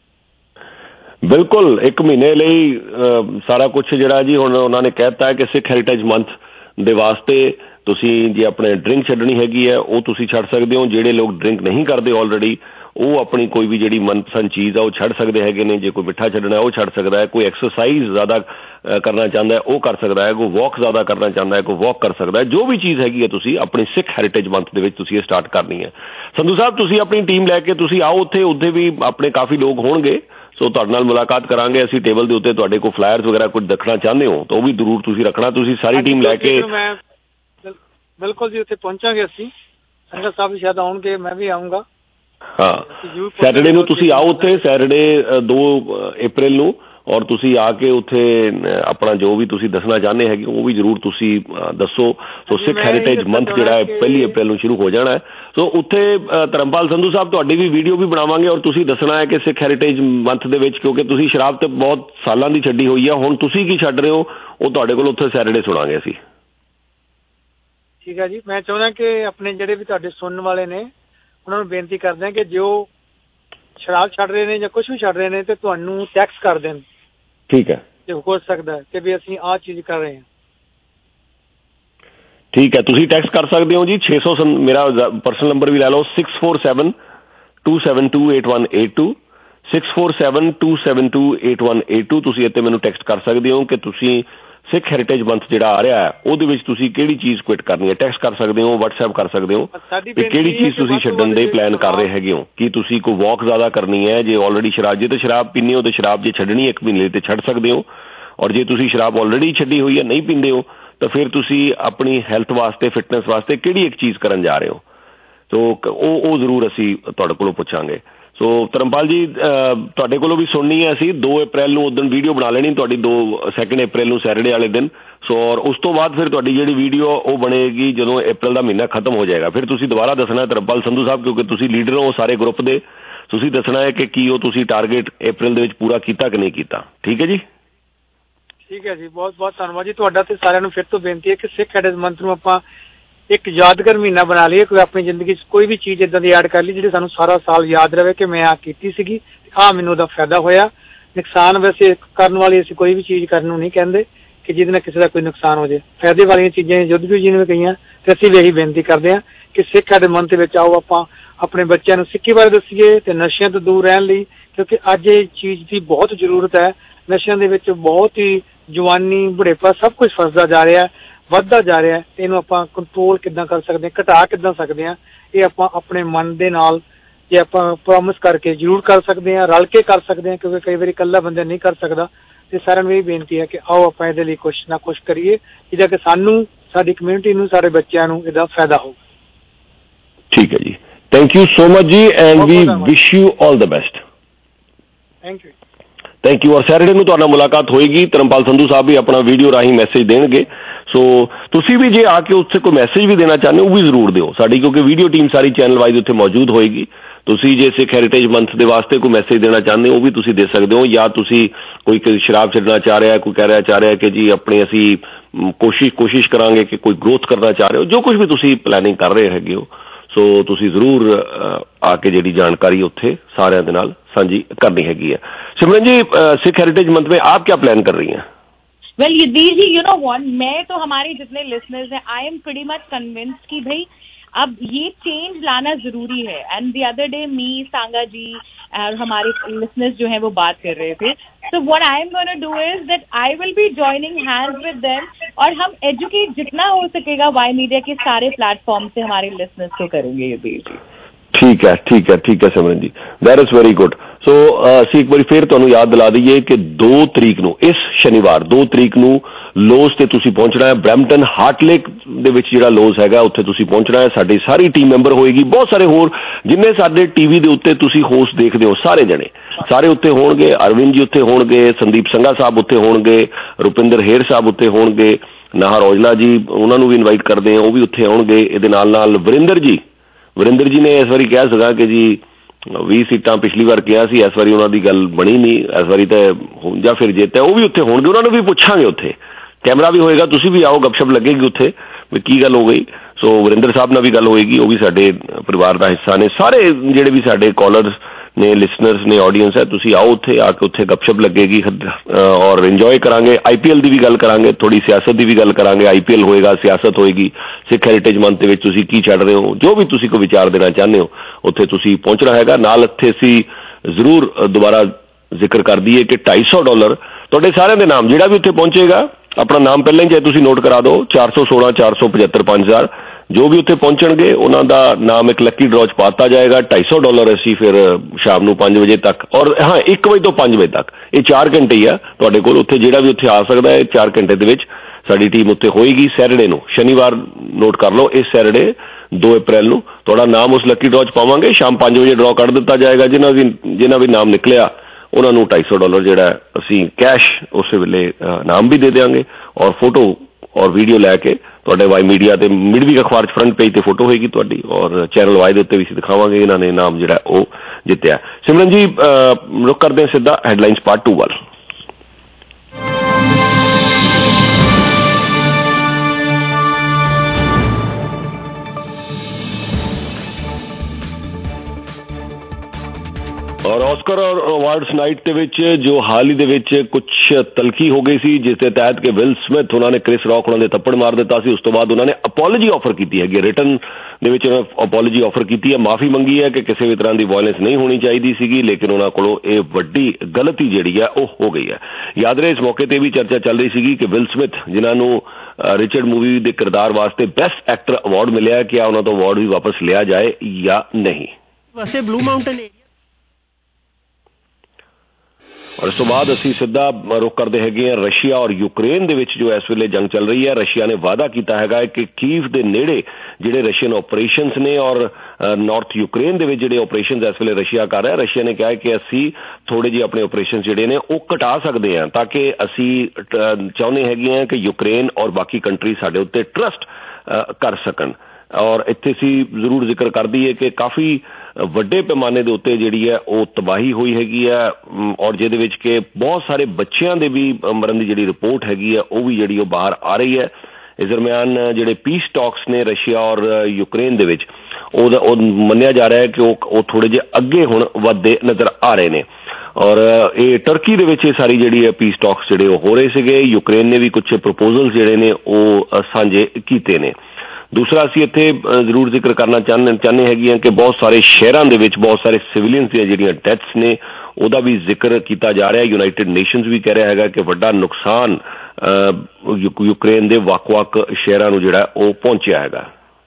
ਬਿਲਕੁਲ, ਇੱਕ ਮਹੀਨੇ ਲਈ ਸਾਰਾ ਕੁਛ ਜਿਹੜਾ ਜੀ ਹੁਣ ਉਹਨਾਂ ਨੇ ਕਹਿ ਦਿੱਤਾ ਕਿ ਸਿੱਖ ਹੈਰੀਟੇਜ ਮੰਥ ਦੇ ਵਾਸਤੇ ਤੁਸੀਂ ਜੇ ਆਪਣੇ ਡਰਿੰਕ ਛੱਡਣੀ ਹੈਗੀ ਹੈ ਉਹ ਤੁਸੀਂ ਛੱਡ ਸਕਦੇ ਹੋ। ਜਿਹੜੇ ਲੋਕ ਡਰਿੰਕ ਨਹੀਂ ਕਰਦੇ ਆਲਰੇਡੀ, ਉਹ ਆਪਣੀ ਕੋਈ ਵੀ ਜਿਹੜੀ ਮਨਪਸੰਦ ਚੀਜ਼ ਆ ਉਹ ਛੱਡ ਸਕਦੇ ਹੈਗੇ ਨੇ। ਜੇ ਕੋਈ ਮਿੱਠਾ ਛੱਡਣਾ ਉਹ ਛੱਡ ਸਕਦਾ ਹੈ, ਕੋਈ ਐਕਸਰਸਾਈਜ਼ ਜ਼ਿਆਦਾ ਕਰਨਾ ਚਾਹੁੰਦਾ ਹੈ ਉਹ ਕਰ ਸਕਦਾ ਹੈ, ਕੋਈ ਵਾਕ ਜ਼ਿਆਦਾ ਕਰਨਾ ਚਾਹੁੰਦਾ ਹੈ ਕੋਈ ਵਾਕ ਕਰ ਸਕਦਾ ਹੈ। ਜੋ ਵੀ ਚੀਜ਼ ਹੈਗੀ ਹੈ ਤੁਸੀਂ ਆਪਣੀ ਸਿੱਖ ਹੈਰੀਟੇਜ ਮੰਥ ਦੇ ਵਿੱਚ ਤੁਸੀਂ ਇਹ ਸਟਾਰਟ ਕਰਨੀ ਹੈ। ਸੰਧੂ ਸਾਹਿਬ, ਤੁਸੀਂ ਆਪਣੀ ਟੀਮ ਲੈ ਕੇ ਤੁਸੀਂ ਆਓ ਉੱਥੇ, ਉੱਥੇ ਵੀ ਆਪਣੇ ਕਾਫੀ ਲੋਕ ਹੋਣਗੇ। ਸੋ ਤੁਹਾਡੇ ਨਾਲ ਮੁਲਾਕਾਤ ਕਰਾਂਗੇ ਅਸੀਂ। ਟੇਬਲ ਦੇ ਉੱਤੇ ਤੁਹਾਡੇ ਕੋਲ ਫਲਾਇਰਸ ਵਗੈਰਾ ਕੁਝ ਦੇਖਣਾ ਚਾਹੁੰਦੇ ਹੋ ਤਾਂ ਉਹ ਵੀ ਜ਼ਰੂਰ ਤੁਸੀਂ ਰੱਖਣਾ। ਤੁਸੀਂ ਸਾਰੀ ਟੀਮ ਲੈ ਕੇ ਬਿਲਕੁਲ ਜੀ ਉੱਥੇ ਪਹੁੰਚਾਂਗੇ ਅਸੀਂ। ਸੰਗਤ ਸਾਹਿਬ ਵੀ ਸ਼ਾਇਦ ਆਉਣਗੇ, ਮੈਂ ਵੀ ਆਊਂਗਾ। ਹਾਂ, ਸੈਟਰਡੇ ਨੂੰ ਤੁਸੀਂ ਆਓ ਉੱਥੇ, ਸੈਟਰਡੇ ਦੋ ਅਪ੍ਰੈਲ ਨੂੰ ਔਰ ਤੁਸੀਂ ਆ ਕੇ ਉੱਥੇ ਆਪਣਾ ਜੋ ਵੀ ਤੁਸੀਂ ਦੱਸਣਾ ਚਾਹੁੰਦੇ ਹੈਗੇ ਉਹ ਵੀ ਜ਼ਰੂਰ ਤੁਸੀਂ ਦੱਸੋ। ਸੋ ਸਿੱਖ ਹੈਰੀਟੇਜ ਮੰਥ ਜਿਹੜਾ ਹੈ ਪਹਿਲੀ ਅਪ੍ਰੈਲ ਨੂੰ ਸ਼ੁਰੂ ਹੋ ਜਾਣਾ ਹੈ। ਸੋ ਉੱਥੇ ਧਰਮਪਾਲ ਸੰਧੂ ਸਾਹਿਬ ਤੁਹਾਡੀ ਵੀ ਵੀਡੀਓ ਵੀ ਬਣਾਵਾਂਗੇ ਔਰ ਤੁਸੀਂ ਦੱਸਣਾ ਹੈ ਕਿ ਸਿੱਖ ਹੈਰੀਟੇਜ ਮੰਥ ਦੇ ਵਿੱਚ, ਕਿਉਂਕਿ ਤੁਸੀਂ ਸ਼ਰਾਬ ਤੇ ਬਹੁਤ ਸਾਲਾਂ ਦੀ ਛੱਡੀ ਹੋਈ ਆ, ਹੁਣ ਤੁਸੀਂ ਕੀ ਛੱਡ ਰਹੇ ਹੋ ਉਹ ਤੁਹਾਡੇ ਕੋਲ ਉੱਥੇ ਸੈਟਰਡੇ ਸੁਣਾਂਗੇ ਅਸੀਂ। ਠੀਕ ਹੈ ਜੀ। ਮੈਂ ਚਾਹੁੰਦਾ ਕਿ ਆਪਣੇ ਜਿਹੜੇ ਵੀ ਤੁਹਾਡੇ ਸੁਣਨ ਵਾਲੇ ਨੇ ਉਹਨਾਂ ਨੂੰ ਬੇਨਤੀ ਕਰਦੇ ਹਾਂ ਕਿ ਜੋ ਸ਼ਰਾਬ ਛੱਡ ਰਹੇ ਨੇ ਜਾਂ ਕੁਝ ਵੀ ਛੱਡ ਰਹੇ ਨੇ ਤੇ ਤੁਹਾਨੂੰ ਟੈਕਸ ਕਰ ਦੇਣ। ਠੀਕ ਹੈ, ਤੇ ਹੋ ਸਕਦਾ ਹੈ ਕਿ ਵੀ ਅਸੀਂ ਆਹ ਚੀਜ਼ ਕਰ ਰਹੇ ਹਾਂ। ਠੀਕ ਹੈ, ਤੁਸੀਂ ਟੈਕਸ ਕਰ ਸਕਦੇ ਹੋ ਜੀ। ਛੇ ਸੌ ਮੇਰਾ ਪਰਸਨਲ ਨੰਬਰ ਵੀ ਲੈ ਲਓ, six four seven two seven two eight one eight two six four seven two seven two eight one eight two. ਤੁਸੀਂ ਇੱਥੇ ਮੈਨੂੰ ਟੈਕਸਟ ਕਰ ਸਕਦੇ ਹੋ ਕਿ ਤੁਸੀਂ ਸਿੱਖ ਹੈਰੀਟੇਜ ਮੰਥ ਜਿਹੜਾ ਆ ਰਿਹਾ ਹੈ ਉਹਦੇ ਵਿੱਚ ਤੁਸੀਂ ਕਿਹੜੀ ਚੀਜ਼ ਕੁਇਟ ਕਰਨੀ ਹੈ। ਟੈਕਸਟ ਕਰ ਸਕਦੇ ਹੋ, ਵਟਸਐਪ ਕਰ ਸਕਦੇ ਹੋ ਕਿ ਕਿਹੜੀ ਚੀਜ਼ ਤੁਸੀਂ ਛੱਡਣ ਦੇ ਪਲਾਨ ਕਰ ਰਹੇ ਹੈਗੇ ਹੋ। ਕੀ ਤੁਸੀਂ ਕੋਈ ਵਾਕ ਜ਼ਿਆਦਾ ਕਰਨੀ ਹੈ? ਜੇ ਆਲਰੇਡੀ ਸ਼ਰਾਬ ਜੇ ਤਾਂ ਸ਼ਰਾਬ ਪੀਂਦੇ ਹੋ ਤਾਂ ਸ਼ਰਾਬ ਜੇ ਛੱਡਣੀ ਇੱਕ ਮਹੀਨੇ ਤੇ ਛੱਡ ਸਕਦੇ ਹੋ, ਔਰ ਜੇ ਤੁਸੀਂ ਸ਼ਰਾਬ ਆਲਰੇਡੀ ਛੱਡੀ ਹੋਈ ਹੈ ਨਹੀਂ ਪੀਂਦੇ ਹੋ ਤਾਂ ਫਿਰ ਤੁਸੀਂ ਆਪਣੀ ਹੈਲਥ ਵਾਸਤੇ, ਫਿਟਨੈਸ ਵਾਸਤੇ ਕਿਹੜੀ ਇੱਕ ਚੀਜ਼ ਕਰਨ ਜਾ ਰਹੇ ਹੋ। ਸੋ ਉਹ ਉਹ ਜ਼ਰੂਰ ਅਸੀਂ ਤੁਹਾਡੇ ਕੋਲੋਂ ਪੁੱਛਾਂਗੇ। ਸੋ ਧਰਮਪਾਲ ਜੀ ਤੁਹਾਡੇ ਕੋਲੋਂ ਵੀ ਸੁਣਨੀ ਹੈ ਅਸੀਂ। ਦੋ ਅਪ੍ਰੈਲ ਨੂੰ ਉਦੋਂ ਵੀਡੀਓ ਬਣਾ ਲੈਣੀ ਤੁਹਾਡੀ, ਦੋ ਸੈਕਿੰਡ ਅਪ੍ਰੈਲ ਨੂੰ ਸੈਟਰਡੇ ਵਾਲੇ ਦਿਨ। ਸੋ ਔਰ ਉਸ ਤੋਂ ਬਾਅਦ ਫਿਰ ਤੁਹਾਡੀ ਜਿਹੜੀ ਵੀਡੀਓ ਉਹ ਬਣੇਗੀ ਜਦੋਂ ਅਪ੍ਰੈਲ ਦਾ ਮਹੀਨਾ ਖਤਮ ਹੋ ਜਾਏਗਾ। ਫਿਰ ਤੁਸੀਂ ਦੁਬਾਰਾ ਦੱਸਣਾ ਧਰਮਪਾਲ ਸੰਧੂ ਸਾਹਿਬ, ਕਿਉਂਕਿ ਤੁਸੀਂ ਲੀਡਰ ਹੋ ਸਾਰੇ ਗਰੁੱਪ ਦੇ, ਤੁਸੀਂ ਦੱਸਣਾ ਹੈ ਕਿ ਕੀ ਉਹ ਤੁਸੀਂ ਟਾਰਗੇਟ ਅਪ੍ਰੈਲ ਦੇ ਵਿੱਚ ਪੂਰਾ ਕੀਤਾ ਕਿ ਨਹੀਂ ਕੀਤਾ। ਠੀਕ ਹੈ ਜੀ। ਠੀਕ ਹੈ ਜੀ, ਬਹੁਤ ਬਹੁਤ ਧੰਨਵਾਦ ਜੀ ਤੁਹਾਡਾ। ਤੇ ਸਾਰਿਆਂ ਨੂੰ ਫਿਰ ਤੋਂ ਬੇਨਤੀ ਹੈ ਕਿ ਸਿੱਖ ਹੈਰੀਟੇਜ ਮੰਥ ਨੂੰ ਆਪਾਂ ਇੱਕ ਯਾਦਗਾਰ ਮਹੀਨਾ ਬਣਾ ਲਈਏ। ਕੋਈ ਆਪਣੀ ਜ਼ਿੰਦਗੀ 'ਚ ਕੋਈ ਵੀ ਚੀਜ਼ ਇੱਦਾਂ ਦੀ ਐਡ ਕਰ ਲਈ ਜਿਹੜੀ ਸਾਨੂੰ ਸਾਰਾ ਸਾਲ ਯਾਦ ਰਹੇ ਕਿ ਮੈਂ ਆਹ ਕੀਤੀ ਸੀਗੀ, ਆਹ ਮੈਨੂੰ ਉਹਦਾ ਫਾਇਦਾ ਹੋਇਆ। ਨੁਕਸਾਨ ਵੈਸੇ ਕਰਨ ਵਾਲੀ ਅਸੀਂ ਕੋਈ ਵੀ ਚੀਜ਼ ਕਰਨ ਨੂੰ ਨਹੀਂ ਕਹਿੰਦੇ ਕਿ ਜਿਹਦੇ ਨਾਲ ਕਿਸੇ ਦਾ ਕੋਈ ਨੁਕਸਾਨ ਹੋ ਜਾਏ। ਫਾਇਦੇ ਵਾਲੀਆਂ ਚੀਜ਼ਾਂ ਜੁੱਧ ਵੀ ਜੀ ਨੇ ਕਹੀਆਂ ਤੇ ਅਸੀਂ ਵੀ ਇਹੀ ਬੇਨਤੀ ਕਰਦੇ ਹਾਂ ਕਿ ਸਿੱਖ ਹੈਰੀਟੇਜ ਮੰਥ ਦੇ ਵਿੱਚ ਆਓ ਆਪਾਂ ਆਪਣੇ ਬੱਚਿਆਂ ਨੂੰ ਸਿੱਖੀ ਬਾਰੇ ਦੱਸੀਏ ਤੇ ਨਸ਼ਿਆਂ ਤੋਂ ਦੂਰ ਰਹਿਣ ਲਈ, ਕਿਉਂਕਿ ਅੱਜ ਇਹ ਚੀਜ਼ ਦੀ ਬਹੁਤ ਜ਼ਰੂਰਤ ਹੈ। ਨਸ਼ਿਆਂ ਦੇ ਵਿੱਚ ਬਹੁਤ ਹੀ ਜਵਾਨੀ, ਬੁਢੇਪਾ ਸਭ ਕੁਝ ਫਸਦਾ ਜਾ ਰਿਹਾ, ਵੱਧਦਾ ਜਾ ਰਿਹਾ। ਇਹਨੂੰ ਆਪਾਂ ਕੰਟਰੋਲ ਕਿੱਦਾਂ ਕਰ ਸਕਦੇ ਹਾਂ, ਘਟਾ ਕਿੱਦਾਂ ਸਕਦੇ ਹਾਂ, ਇਹ ਆਪਾਂ ਆਪਣੇ ਮਨ ਦੇ ਨਾਲ ਜੇ ਆਪਾਂ ਪ੍ਰੋਮਿਸ ਕਰਕੇ ਜ਼ਰੂਰ ਕਰ ਸਕਦੇ ਹਾਂ, ਰਲ ਕੇ ਕਰ ਸਕਦੇ ਹਾਂ, ਕਿਉਂਕਿ ਕਈ ਵਾਰੀ ਇਕੱਲਾ ਬੰਦਾ ਨਹੀਂ ਕਰ ਸਕਦਾ। ਤੇ ਸਾਰਿਆਂ ਨੂੰ ਇਹ ਬੇਨਤੀ ਹੈ ਕਿ ਆਓ ਆਪਾਂ ਇਹਦੇ ਲਈ ਕੁਛ ਨਾ ਕੁਛ ਕਰੀਏ ਜਿਹਦਾ ਕਿ ਸਾਨੂੰ, ਸਾਡੀ ਕਮਿਊਨਿਟੀ ਨੂੰ, ਸਾਡੇ ਬੱਚਿਆਂ ਨੂੰ ਇਹਦਾ ਫਾਇਦਾ ਹੋਊ। ਠੀਕ ਹੈ ਜੀ, ਥੈਂਕ ਯੂ ਸੋ ਮਚ ਜੀ and we wish you all the best. Thank you thank you. ਔਰ ਸੈਟਰਡੇ ਨੂੰ ਤੁਹਾਡਾ ਮੁਲਾਕਾਤ ਹੋਏਗੀ। ਧਰਮਪਾਲ ਸੰਧੂ ਸਾਹਿਬ ਵੀ ਆਪਣਾ ਵੀਡੀਓ ਰਾਹੀਂ ਮੈਸੇਜ ਦੇਣਗੇ। ਸੋ ਤੁਸੀਂ ਵੀ ਜੇ ਆ ਕੇ ਉੱਥੇ ਕੋਈ ਮੈਸੇਜ ਵੀ ਦੇਣਾ ਚਾਹੁੰਦੇ ਹੋ ਉਹ ਵੀ ਜ਼ਰੂਰ ਦਿਓ ਸਾਡੀ, ਕਿਉਂਕਿ ਵੀਡੀਓ ਟੀਮ ਸਾਰੀ ਚੈਨਲ ਵਾਈਜ਼ ਉੱਥੇ ਮੌਜੂਦ ਹੋਏਗੀ। ਤੁਸੀਂ ਜੇ ਸਿੱਖ ਹੈਰੀਟੇਜ ਮੰਥ ਦੇ ਵਾਸਤੇ ਕੋਈ ਮੈਸੇਜ ਦੇਣਾ ਚਾਹੁੰਦੇ ਹੋ ਉਹ ਵੀ ਤੁਸੀਂ ਦੇ ਸਕਦੇ ਹੋ, ਜਾਂ ਤੁਸੀਂ ਕੋਈ ਸ਼ਰਾਬ ਛੱਡਣਾ ਚਾਹ ਰਿਹਾ, ਕੋਈ ਕਹਿ ਰਿਹਾ ਚਾਹ ਰਿਹਾ ਕਿ ਜੀ ਆਪਣੀ ਅਸੀਂ ਕੋਸ਼ਿਸ਼ ਕੋਸ਼ਿਸ਼ ਕਰਾਂਗੇ ਕਿ ਕੋਈ ਗਰੋਥ ਕਰਨਾ ਚਾਹ ਰਹੇ ਹੋ, ਜੋ ਕੁਝ ਵੀ ਤੁਸੀਂ ਪਲੈਨਿੰਗ ਕਰ ਰਹੇ ਹੈਗੇ ਹੋ, ਸੋ ਤੁਸੀਂ ਜ਼ਰੂਰ ਆ ਕੇ ਜਿਹੜੀ ਜਾਣਕਾਰੀ ਉੱਥੇ ਸਾਰਿਆਂ ਦੇ ਨਾਲ ਸਾਂਝੀ करनी हैगी है। सिमरन जी, सिख हेरिटेज मंथ में आप क्या प्लान कर रही हैं? Well Yudhvir ji, you know what, मैं तो हमारे जितने लिसनर्स हैं, I am pretty much convinced कि भाई अब ये चेंज लाना जरूरी है। And the other day me, Sanga ji और हमारे लिसनर्स जो हैं वो बात कर रहे थे। So what I am gonna do is that I will be joining hands with them, और हम एजुकेट जितना हो सकेगा वाई मीडिया के सारे प्लेटफॉर्म से हमारे लिसनर्स को करेंगे युद्धवीर जी। ठीक है ठीक है ठीक है Simran ji, that is very good. So ਅਸੀਂ ਇੱਕ ਵਾਰੀ ਫਿਰ ਤੁਹਾਨੂੰ ਯਾਦ ਦਿਲਾ ਦਈਏ ਕਿ ਦੋ ਤਰੀਕ ਨੂੰ, ਇਸ ਸ਼ਨੀਵਾਰ ਦੋ ਤਰੀਕ ਨੂੰ ਲੋਸ ਤੇ ਤੁਸੀਂ ਪਹੁੰਚਣਾ ਹੈ। ਬਰੈਂਪਟਨ ਹਾਰਟਲੇਕ ਦੇ ਵਿੱਚ ਜਿਹੜਾ ਲੋਸ ਹੈਗਾ ਉੱਥੇ ਤੁਸੀਂ ਪਹੁੰਚਣਾ ਹੈ। ਸਾਡੀ ਸਾਰੀ ਟੀਮ ਮੈਂਬਰ ਹੋਏਗੀ, ਬਹੁਤ ਸਾਰੇ ਹੋਰ ਜਿੰਨੇ ਸਾਡੇ ਟੀਵੀ ਦੇ ਉੱਤੇ ਤੁਸੀਂ ਹੋਸਟ ਦੇਖਦੇ ਹੋ ਸਾਰੇ ਜਣੇ ਸਾਰੇ ਉੱਤੇ ਹੋਣਗੇ। ਅਰਵਿੰਦ ਜੀ ਉੱਥੇ ਹੋਣਗੇ, ਸੰਦੀਪ ਸੰਘਾ ਸਾਹਿਬ ਉੱਥੇ ਹੋਣਗੇ, ਰੁਪਿੰਦਰ ਹੇਰ ਸਾਹਿਬ ਉੱਥੇ ਹੋਣਗੇ, ਨਾਹਰ ਔਜਲਾ ਜੀ ਉਹਨਾਂ ਨੂੰ ਵੀ ਇਨਵਾਈਟ ਕਰਦੇ ਹਾਂ, ਉਹ ਵੀ ਉੱਥੇ ਆਉਣਗੇ। ਇਹਦੇ ਨਾਲ ਨਾਲ ਵਰਿੰਦਰ ਜੀ ਵਰਿੰਦਰ ਜੀ ਨੇ ਇਸ ਵਾਰੀ ਕਿਹਾ ਸੀਗਾ ਕਿ ਜੀ ਵੀਹ ਸੀਟਾਂ ਪਿਛਲੀ ਵਾਰ ਕਿਹਾ ਸੀ, ਇਸ ਵਾਰੀ ਉਹਨਾਂ ਦੀ ਗੱਲ ਬਣੀ ਨਹੀਂ, ਇਸ ਵਾਰੀ ਤਾਂ ਜਾਂ ਫਿਰ ਜਿੱਤ ਹੈ, ਉਹ ਵੀ ਉੱਥੇ ਹੋਣਗੇ, ਉਹਨਾਂ ਨੂੰ ਵੀ ਪੁੱਛਾਂਗੇ। ਉੱਥੇ ਕੈਮਰਾ ਵੀ ਹੋਏਗਾ, ਤੁਸੀਂ ਵੀ ਆਓ, ਗੱਪਸ਼ਪ ਲੱਗੇਗੀ ਉੱਥੇ ਵੀ ਕੀ ਗੱਲ ਹੋ ਗਈ। ਸੋ ਵਰਿੰਦਰ ਸਾਹਿਬ ਨਾਲ ਵੀ ਗੱਲ ਹੋਏਗੀ, ਉਹ ਵੀ ਸਾਡੇ ਪਰਿਵਾਰ ਦਾ ਹਿੱਸਾ ਨੇ। ਸਾਰੇ ਜਿਹੜੇ ਵੀ ਸਾਡੇ ਕਾਲਰਸ ਨੇ, ਲਿਸਨਰਸ ਨੇ, ਆਡੀਅנס ਹੈ, ਤੁਸੀਂ ਆਓ ਉੱਥੇ, ਆ ਕੇ ਉੱਥੇ ਗੱਪਸ਼ਪ ਲੱਗੇਗੀ ਔਰ ਇੰਜੋਏ ਕਰਾਂਗੇ। ਆਈ ਪੀ ਐਲ ਦੀ ਵੀ ਗੱਲ ਕਰਾਂਗੇ, ਥੋੜੀ ਸਿਆਸਤ ਦੀ ਵੀ ਗੱਲ ਕਰਾਂਗੇ। ਆਈ ਪੀ ਐਲ ਹੋਏਗਾ, ਸਿਆਸਤ ਹੋਏਗੀ। ਸਿੱਖ ਹੈਰੀਟੇਜ ਮੰਥ ਦੇ ਵਿੱਚ ਤੁਸੀਂ ਕੀ ਛੱਡ ਰਹੇ ਹੋ, ਜੋ ਵੀ ਤੁਸੀਂ ਕੋਈ ਵਿਚਾਰ ਦੇਣਾ ਚਾਹੁੰਦੇ ਹੋ ਉੱਥੇ ਤੁਸੀਂ ਪਹੁੰਚਣਾ ਹੈਗਾ। ਨਾਲ ਇੱਥੇ ਅਸੀਂ ਜ਼ਰੂਰ ਦੁਬਾਰਾ ਜ਼ਿਕਰ ਕਰ ਦਈਏ ਕਿ ਢਾਈ ਸੌ ਡਾਲਰ ਤੁਹਾਡੇ ਸਾਰਿਆਂ ਦੇ ਨਾਮ, ਜਿਹੜਾ ਵੀ ਉੱਥੇ ਪਹੁੰਚੇਗਾ ਆਪਣਾ ਨਾਮ ਪਹਿਲਾਂ ਹੀ ਚਾਹੇ ਤੁਸੀਂ ਨੋਟ ਕਰਾ ਦਿਓ, ਚਾਰ ਸੌ ਸੋਲਾਂ ਚਾਰ ਸੌ ਪਝੱਤਰ ਪੰਜ ਹਜ਼ਾਰ ਜੋ ਵੀ ਉੱਥੇ ਪਹੁੰਚਣਗੇ ਉਹਨਾਂ ਦਾ ਨਾਮ ਇੱਕ ਲੱਕੀ ਡਰਾਅ 'ਚ ਪਾਤਾ ਜਾਏਗਾ। ਢਾਈ ਸੌ ਡਾਲਰ ਅਸੀਂ ਫਿਰ ਸ਼ਾਮ ਨੂੰ ਪੰਜ ਵਜੇ ਤੱਕ, ਔਰ ਹਾਂ ਇੱਕ ਵਜੇ ਤੋਂ ਪੰਜ ਵਜੇ ਤੱਕ, ਇਹ ਚਾਰ ਘੰਟੇ ਹੀ ਆ ਤੁਹਾਡੇ ਕੋਲ। ਉੱਥੇ ਜਿਹੜਾ ਵੀ ਉੱਥੇ ਆ ਸਕਦਾ ਹੈ ਚਾਰ ਘੰਟੇ ਦੇ ਵਿੱਚ ਸਾਡੀ ਟੀਮ ਉੱਥੇ ਹੋਏਗੀ। ਸੈਟਰਡੇ ਨੂੰ, ਸ਼ਨੀਵਾਰ ਨੋਟ ਕਰ ਲਓ, ਇਸ ਸੈਟਰਡੇ ਦੋ ਅਪ੍ਰੈਲ ਨੂੰ ਤੁਹਾਡਾ ਨਾਮ ਉਸ ਲੱਕੀ ਡਰਾਅ 'ਚ ਪਾਵਾਂਗੇ। ਸ਼ਾਮ ਪੰਜ ਵਜੇ ਡਰਾਅ ਕੱਢ ਦਿੱਤਾ ਜਾਏਗਾ। ਜਿਹਨਾਂ ਵੀ ਜਿਹਨਾਂ ਵੀ ਨਾਮ ਨਿਕਲਿਆ ਉਹਨਾਂ ਨੂੰ ਢਾਈ ਸੌ ਡਾਲਰ ਜਿਹੜਾ ਅਸੀਂ ਕੈਸ਼ ਉਸੇ ਵੇਲੇ ਇਨਾਮ ਵੀ ਦੇ ਦਿਆਂਗੇ ਔਰ ਫੋਟੋ ਔਰ ਵੀਡੀਓ ਲੈ ਕੇ ਤੁਹਾਡੇ ਵਾਈ ਮੀਡੀਆ ਤੇ ਮਿਡਵੀਕ ਅਖਬਾਰ ਚ ਫਰੰਟ ਪੇਜ ਤੇ ਫੋਟੋ ਹੋਏਗੀ ਤੁਹਾਡੀ ਔਰ ਚੈਨਲ ਵਾਈ ਦੇ ਉੱਤੇ ਵੀ ਅਸੀਂ ਦਿਖਾਵਾਂਗੇ ਇਹਨਾਂ ਨੇ ਇਨਾਮ ਜਿਹੜਾ ਉਹ ਜਿੱਤਿਆ। ਸਿਮਰਨ ਜੀ ਰੁਕ ਕਰਦੇ ਹਾਂ ਸਿੱਧਾ ਹੈਡਲਾਈਨਸ ਪਾਰਟ ਟੂ ਵੱਲ। ਔਰ ਆਸਕਰ ਅਵਾਰਡਸ ਨਾਈਟ ਦੇ ਵਿੱਚ ਜੋ ਹਾਲ ਹੀ ਦੇ ਵਿੱਚ ਕੁਝ ਤਲਖੀ ਹੋ ਗਈ ਸੀ ਜਿਸ ਦੇ ਤਹਿਤ ਕਿ ਵਿਲ ਸਮਿਥ ਉਹਨਾਂ ਨੇ ਕ੍ਰਿਸ ਰੌਕ ਉਹਨਾਂ ਦੇ ਥੱਪੜ ਮਾਰ ਦਿੱਤਾ ਸੀ। ਉਸ ਤੋਂ ਬਾਅਦ ਉਹਨਾਂ ਨੇ ਅਪੋਲੋਜੀ ਆਫਰ ਕੀਤੀ ਹੈਗੀ, ਰਿਟਨ ਦੇ ਵਿੱਚ ਉਹਨਾਂ ਅਪੋਲੋਜੀ ਆਫਰ ਕੀਤੀ ਹੈ, ਮਾਫੀ ਮੰਗੀ ਹੈ ਕਿ ਕਿਸੇ ਵੀ ਤਰ੍ਹਾਂ ਦੀ ਵਾਇਲੈਂਸ ਨਹੀਂ ਹੋਣੀ ਚਾਹੀਦੀ ਸੀਗੀ, ਲੇਕਿਨ ਉਹਨਾਂ ਕੋਲੋਂ ਇਹ ਵੱਡੀ ਗਲਤੀ ਜਿਹੜੀ ਹੈ ਉਹ ਹੋ ਗਈ ਹੈ। ਯਾਦ ਰਹੇ ਇਸ ਮੌਕੇ ਤੇ ਵੀ ਚਰਚਾ ਚੱਲ ਰਹੀ ਸੀਗੀ ਕਿ ਵਿਲ ਸਮਿਥ ਜਿਨ੍ਹਾਂ ਨੂੰ ਰਿਚਰਡ ਮੂਵੀ ਦੇ ਕਿਰਦਾਰ ਵਾਸਤੇ ਬੈਸਟ ਐਕਟਰ ਅਵਾਰਡ ਮਿਲਿਆ, ਕਿ ਉਹਨਾਂ ਤੋਂ ਅਵਾਰਡ ਵੀ ਵਾਪਸ ਲਿਆ ਜਾਏ ਜਾਂ ਨਹੀਂ। ਵੈਸੇ ਬਲੂ ਮਾਊਂਟਨ ਔਰ ਇਸ ਤੋਂ ਬਾਅਦ ਅਸੀਂ ਸਿੱਧਾ ਰੁਕ ਕਰਦੇ ਹੈਗੇ ਹਾਂ ਰਸ਼ੀਆ ਔਰ ਯੂਕਰੇਨ ਦੇ ਵਿੱਚ ਜੋ ਇਸ ਵੇਲੇ ਜੰਗ ਚੱਲ ਰਹੀ ਹੈ। ਰਸ਼ੀਆ ਨੇ ਵਾਅਦਾ ਕੀਤਾ ਹੈਗਾ ਕਿ ਕੀਵ ਦੇ ਨੇੜੇ ਜਿਹੜੇ ਰਸ਼ੀਅਨ ਆਪਰੇਸ਼ਨਸ ਨੇ ਔਰ ਨਾਰਥ ਯੂਕਰੇਨ ਦੇ ਵਿੱਚ ਜਿਹੜੇ ਆਪਰੇਸ਼ਨਸ ਇਸ ਵੇਲੇ ਰਸ਼ੀਆ ਕਰ ਰਿਹਾ, ਰਸ਼ੀਆ ਨੇ ਕਿਹਾ ਕਿ ਅਸੀਂ ਥੋੜੇ ਜਿਹੇ ਆਪਣੇ ਆਪਰੇਸ਼ਨ ਜਿਹੜੇ ਨੇ ਉਹ ਘਟਾ ਸਕਦੇ ਹਾਂ ਤਾਂ ਕਿ ਅਸੀਂ ਚਾਹੁੰਦੇ ਹੈਗੇ ਹਾਂ ਕਿ ਯੂਕਰੇਨ ਔਰ ਬਾਕੀ ਕੰਟਰੀ ਸਾਡੇ ਉੱਤੇ ਟਰਸਟ ਕਰ ਸਕਣ। ਔਰ ਇੱਥੇ ਅਸੀਂ ਜ਼ਰੂਰ ਜ਼ਿਕਰ ਕਰ ਦਈਏ ਕਿ ਕਾਫੀ ਵੱਡੇ ਪੈਮਾਨੇ ਦੇ ਉੱਤੇ ਜਿਹੜੀ ਹੈ ਉਹ ਤਬਾਹੀ ਹੋਈ ਹੈਗੀ ਹੈ ਔਰ ਜਿਹਦੇ ਵਿੱਚ ਕਿ ਬਹੁਤ ਸਾਰੇ ਬੱਚਿਆਂ ਦੇ ਵੀ ਮਰਨ ਦੀ ਜਿਹੜੀ ਰਿਪੋਰਟ ਹੈਗੀ ਹੈ ਉਹ ਵੀ ਜਿਹੜੀ ਉਹ ਬਾਹਰ ਆ ਰਹੀ ਹੈ। ਇਸ ਦਰਮਿਆਨ ਜਿਹੜੇ ਪੀਸ ਟਾਕਸ ਨੇ ਰਸ਼ੀਆ ਔਰ ਯੂਕਰੇਨ ਦੇ ਵਿੱਚ ਉਹਦਾ ਉਹ ਮੰਨਿਆ ਜਾ ਰਿਹਾ ਹੈ ਕਿ ਉਹ ਉਹ ਥੋੜੇ ਜਿਹੇ ਅੱਗੇ ਹੁਣ ਵੱਧਦੇ ਨਜ਼ਰ ਆ ਰਹੇ ਨੇ ਔਰ ਇਹ ਟਰਕੀ ਦੇ ਵਿੱਚ ਇਹ ਸਾਰੀ ਜਿਹੜੀ ਹੈ ਪੀਸ ਟਾਕਸ ਜਿਹੜੇ ਉਹ ਹੋ ਰਹੇ ਸੀਗੇ। ਯੂਕਰੇਨ ਨੇ ਵੀ ਕੁਝ ਪ੍ਰਪੋਜ਼ਲ ਜਿਹੜੇ ਨੇ ਉਹ ਸਾਂਝੇ ਕੀਤੇ ਨੇ। ਦੂਸਰਾ ਅਸੀਂ ਇੱਥੇ ਜ਼ਰੂਰ ਜ਼ਿਕਰ ਕਰਨਾ ਚਾਹੁੰਦੇ ਚਾਹੁੰਦੇ ਹੈਗੇ ਹਾਂ ਕਿ ਬਹੁਤ ਸਾਰੇ ਸ਼ਹਿਰਾਂ ਦੇ ਵਿੱਚ ਬਹੁਤ ਸਾਰੇ ਸਿਵਲੀਅਨਸ ਦੀਆਂ ਜਿਹੜੀਆਂ ਡੈਥਸ ਨੇ ਉਹਦਾ ਵੀ ਜ਼ਿਕਰ ਕੀਤਾ ਜਾ ਰਿਹਾ। ਯੂਨਾਈਟਿਡ ਨੇਸ਼ਨਸ ਵੀ ਕਹਿ ਰਿਹਾ ਹੈਗਾ ਕਿ ਵੱਡਾ ਨੁਕਸਾਨ ਯੂਕਰੇਨ ਦੇ ਵੱਖ-ਵੱਖ ਸ਼ਹਿਰਾਂ ਨੂੰ ਜਿਹੜਾ ਉਹ ਪਹੁੰਚਿਆ ਹੈਗਾ।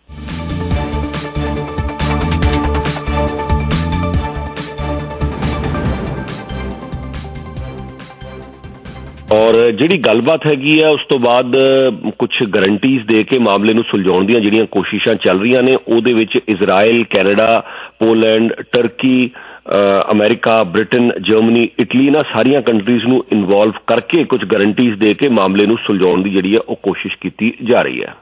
ਔਰ ਜਿਹੜੀ ਗੱਲਬਾਤ ਹੈਗੀ ਆ ਉਸ ਤੋਂ ਬਾਅਦ ਕੁਝ ਗਰੰਟੀਜ਼ ਦੇ ਕੇ ਮਾਮਲੇ ਨੂੰ ਸੁਲਝਾਉਣ ਦੀਆਂ ਜਿਹੜੀਆਂ ਕੋਸ਼ਿਸ਼ਾਂ ਚੱਲ ਰਹੀਆਂ ਨੇ ਉਹਦੇ ਵਿੱਚ Israel, Canada, Poland, Turkey, America, Britain, Germany, Italy ਇਹਨਾਂ ਸਾਰੀਆਂ ਕੰਟਰੀਜ਼ ਨੂੰ ਇਨਵੋਲਵ ਕਰਕੇ ਕੁਝ ਗਰੰਟੀਜ਼ ਦੇ ਕੇ ਮਾਮਲੇ ਨੂੰ ਸੁਲਝਾਉਣ ਦੀ ਜਿਹੜੀ ਆ ਉਹ ਕੋਸ਼ਿਸ਼ ਕੀਤੀ ਜਾ ਰਹੀ ਹੈ।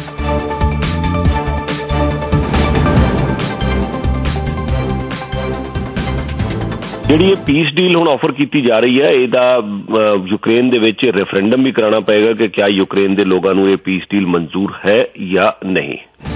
ਜਿਹੜੀ ਇਹ ਪੀਸ ਡੀਲ ਹੁਣ ਆਫਰ ਕੀਤੀ ਜਾ ਰਹੀ ਹੈ ਇਹਦਾ ਯੂਕਰੇਨ ਦੇ ਵਿੱਚ ਰੈਫਰੈਂਡਮ ਵੀ ਕਰਾਉਣਾ ਪਏਗਾ ਕਿ ਕਿਆ ਯੂਕਰੇਨ ਦੇ ਲੋਕਾਂ ਨੂੰ ਇਹ ਪੀਸ ਡੀਲ ਮਨਜ਼ੂਰ ਹੈ ਜਾਂ ਨਹੀਂ।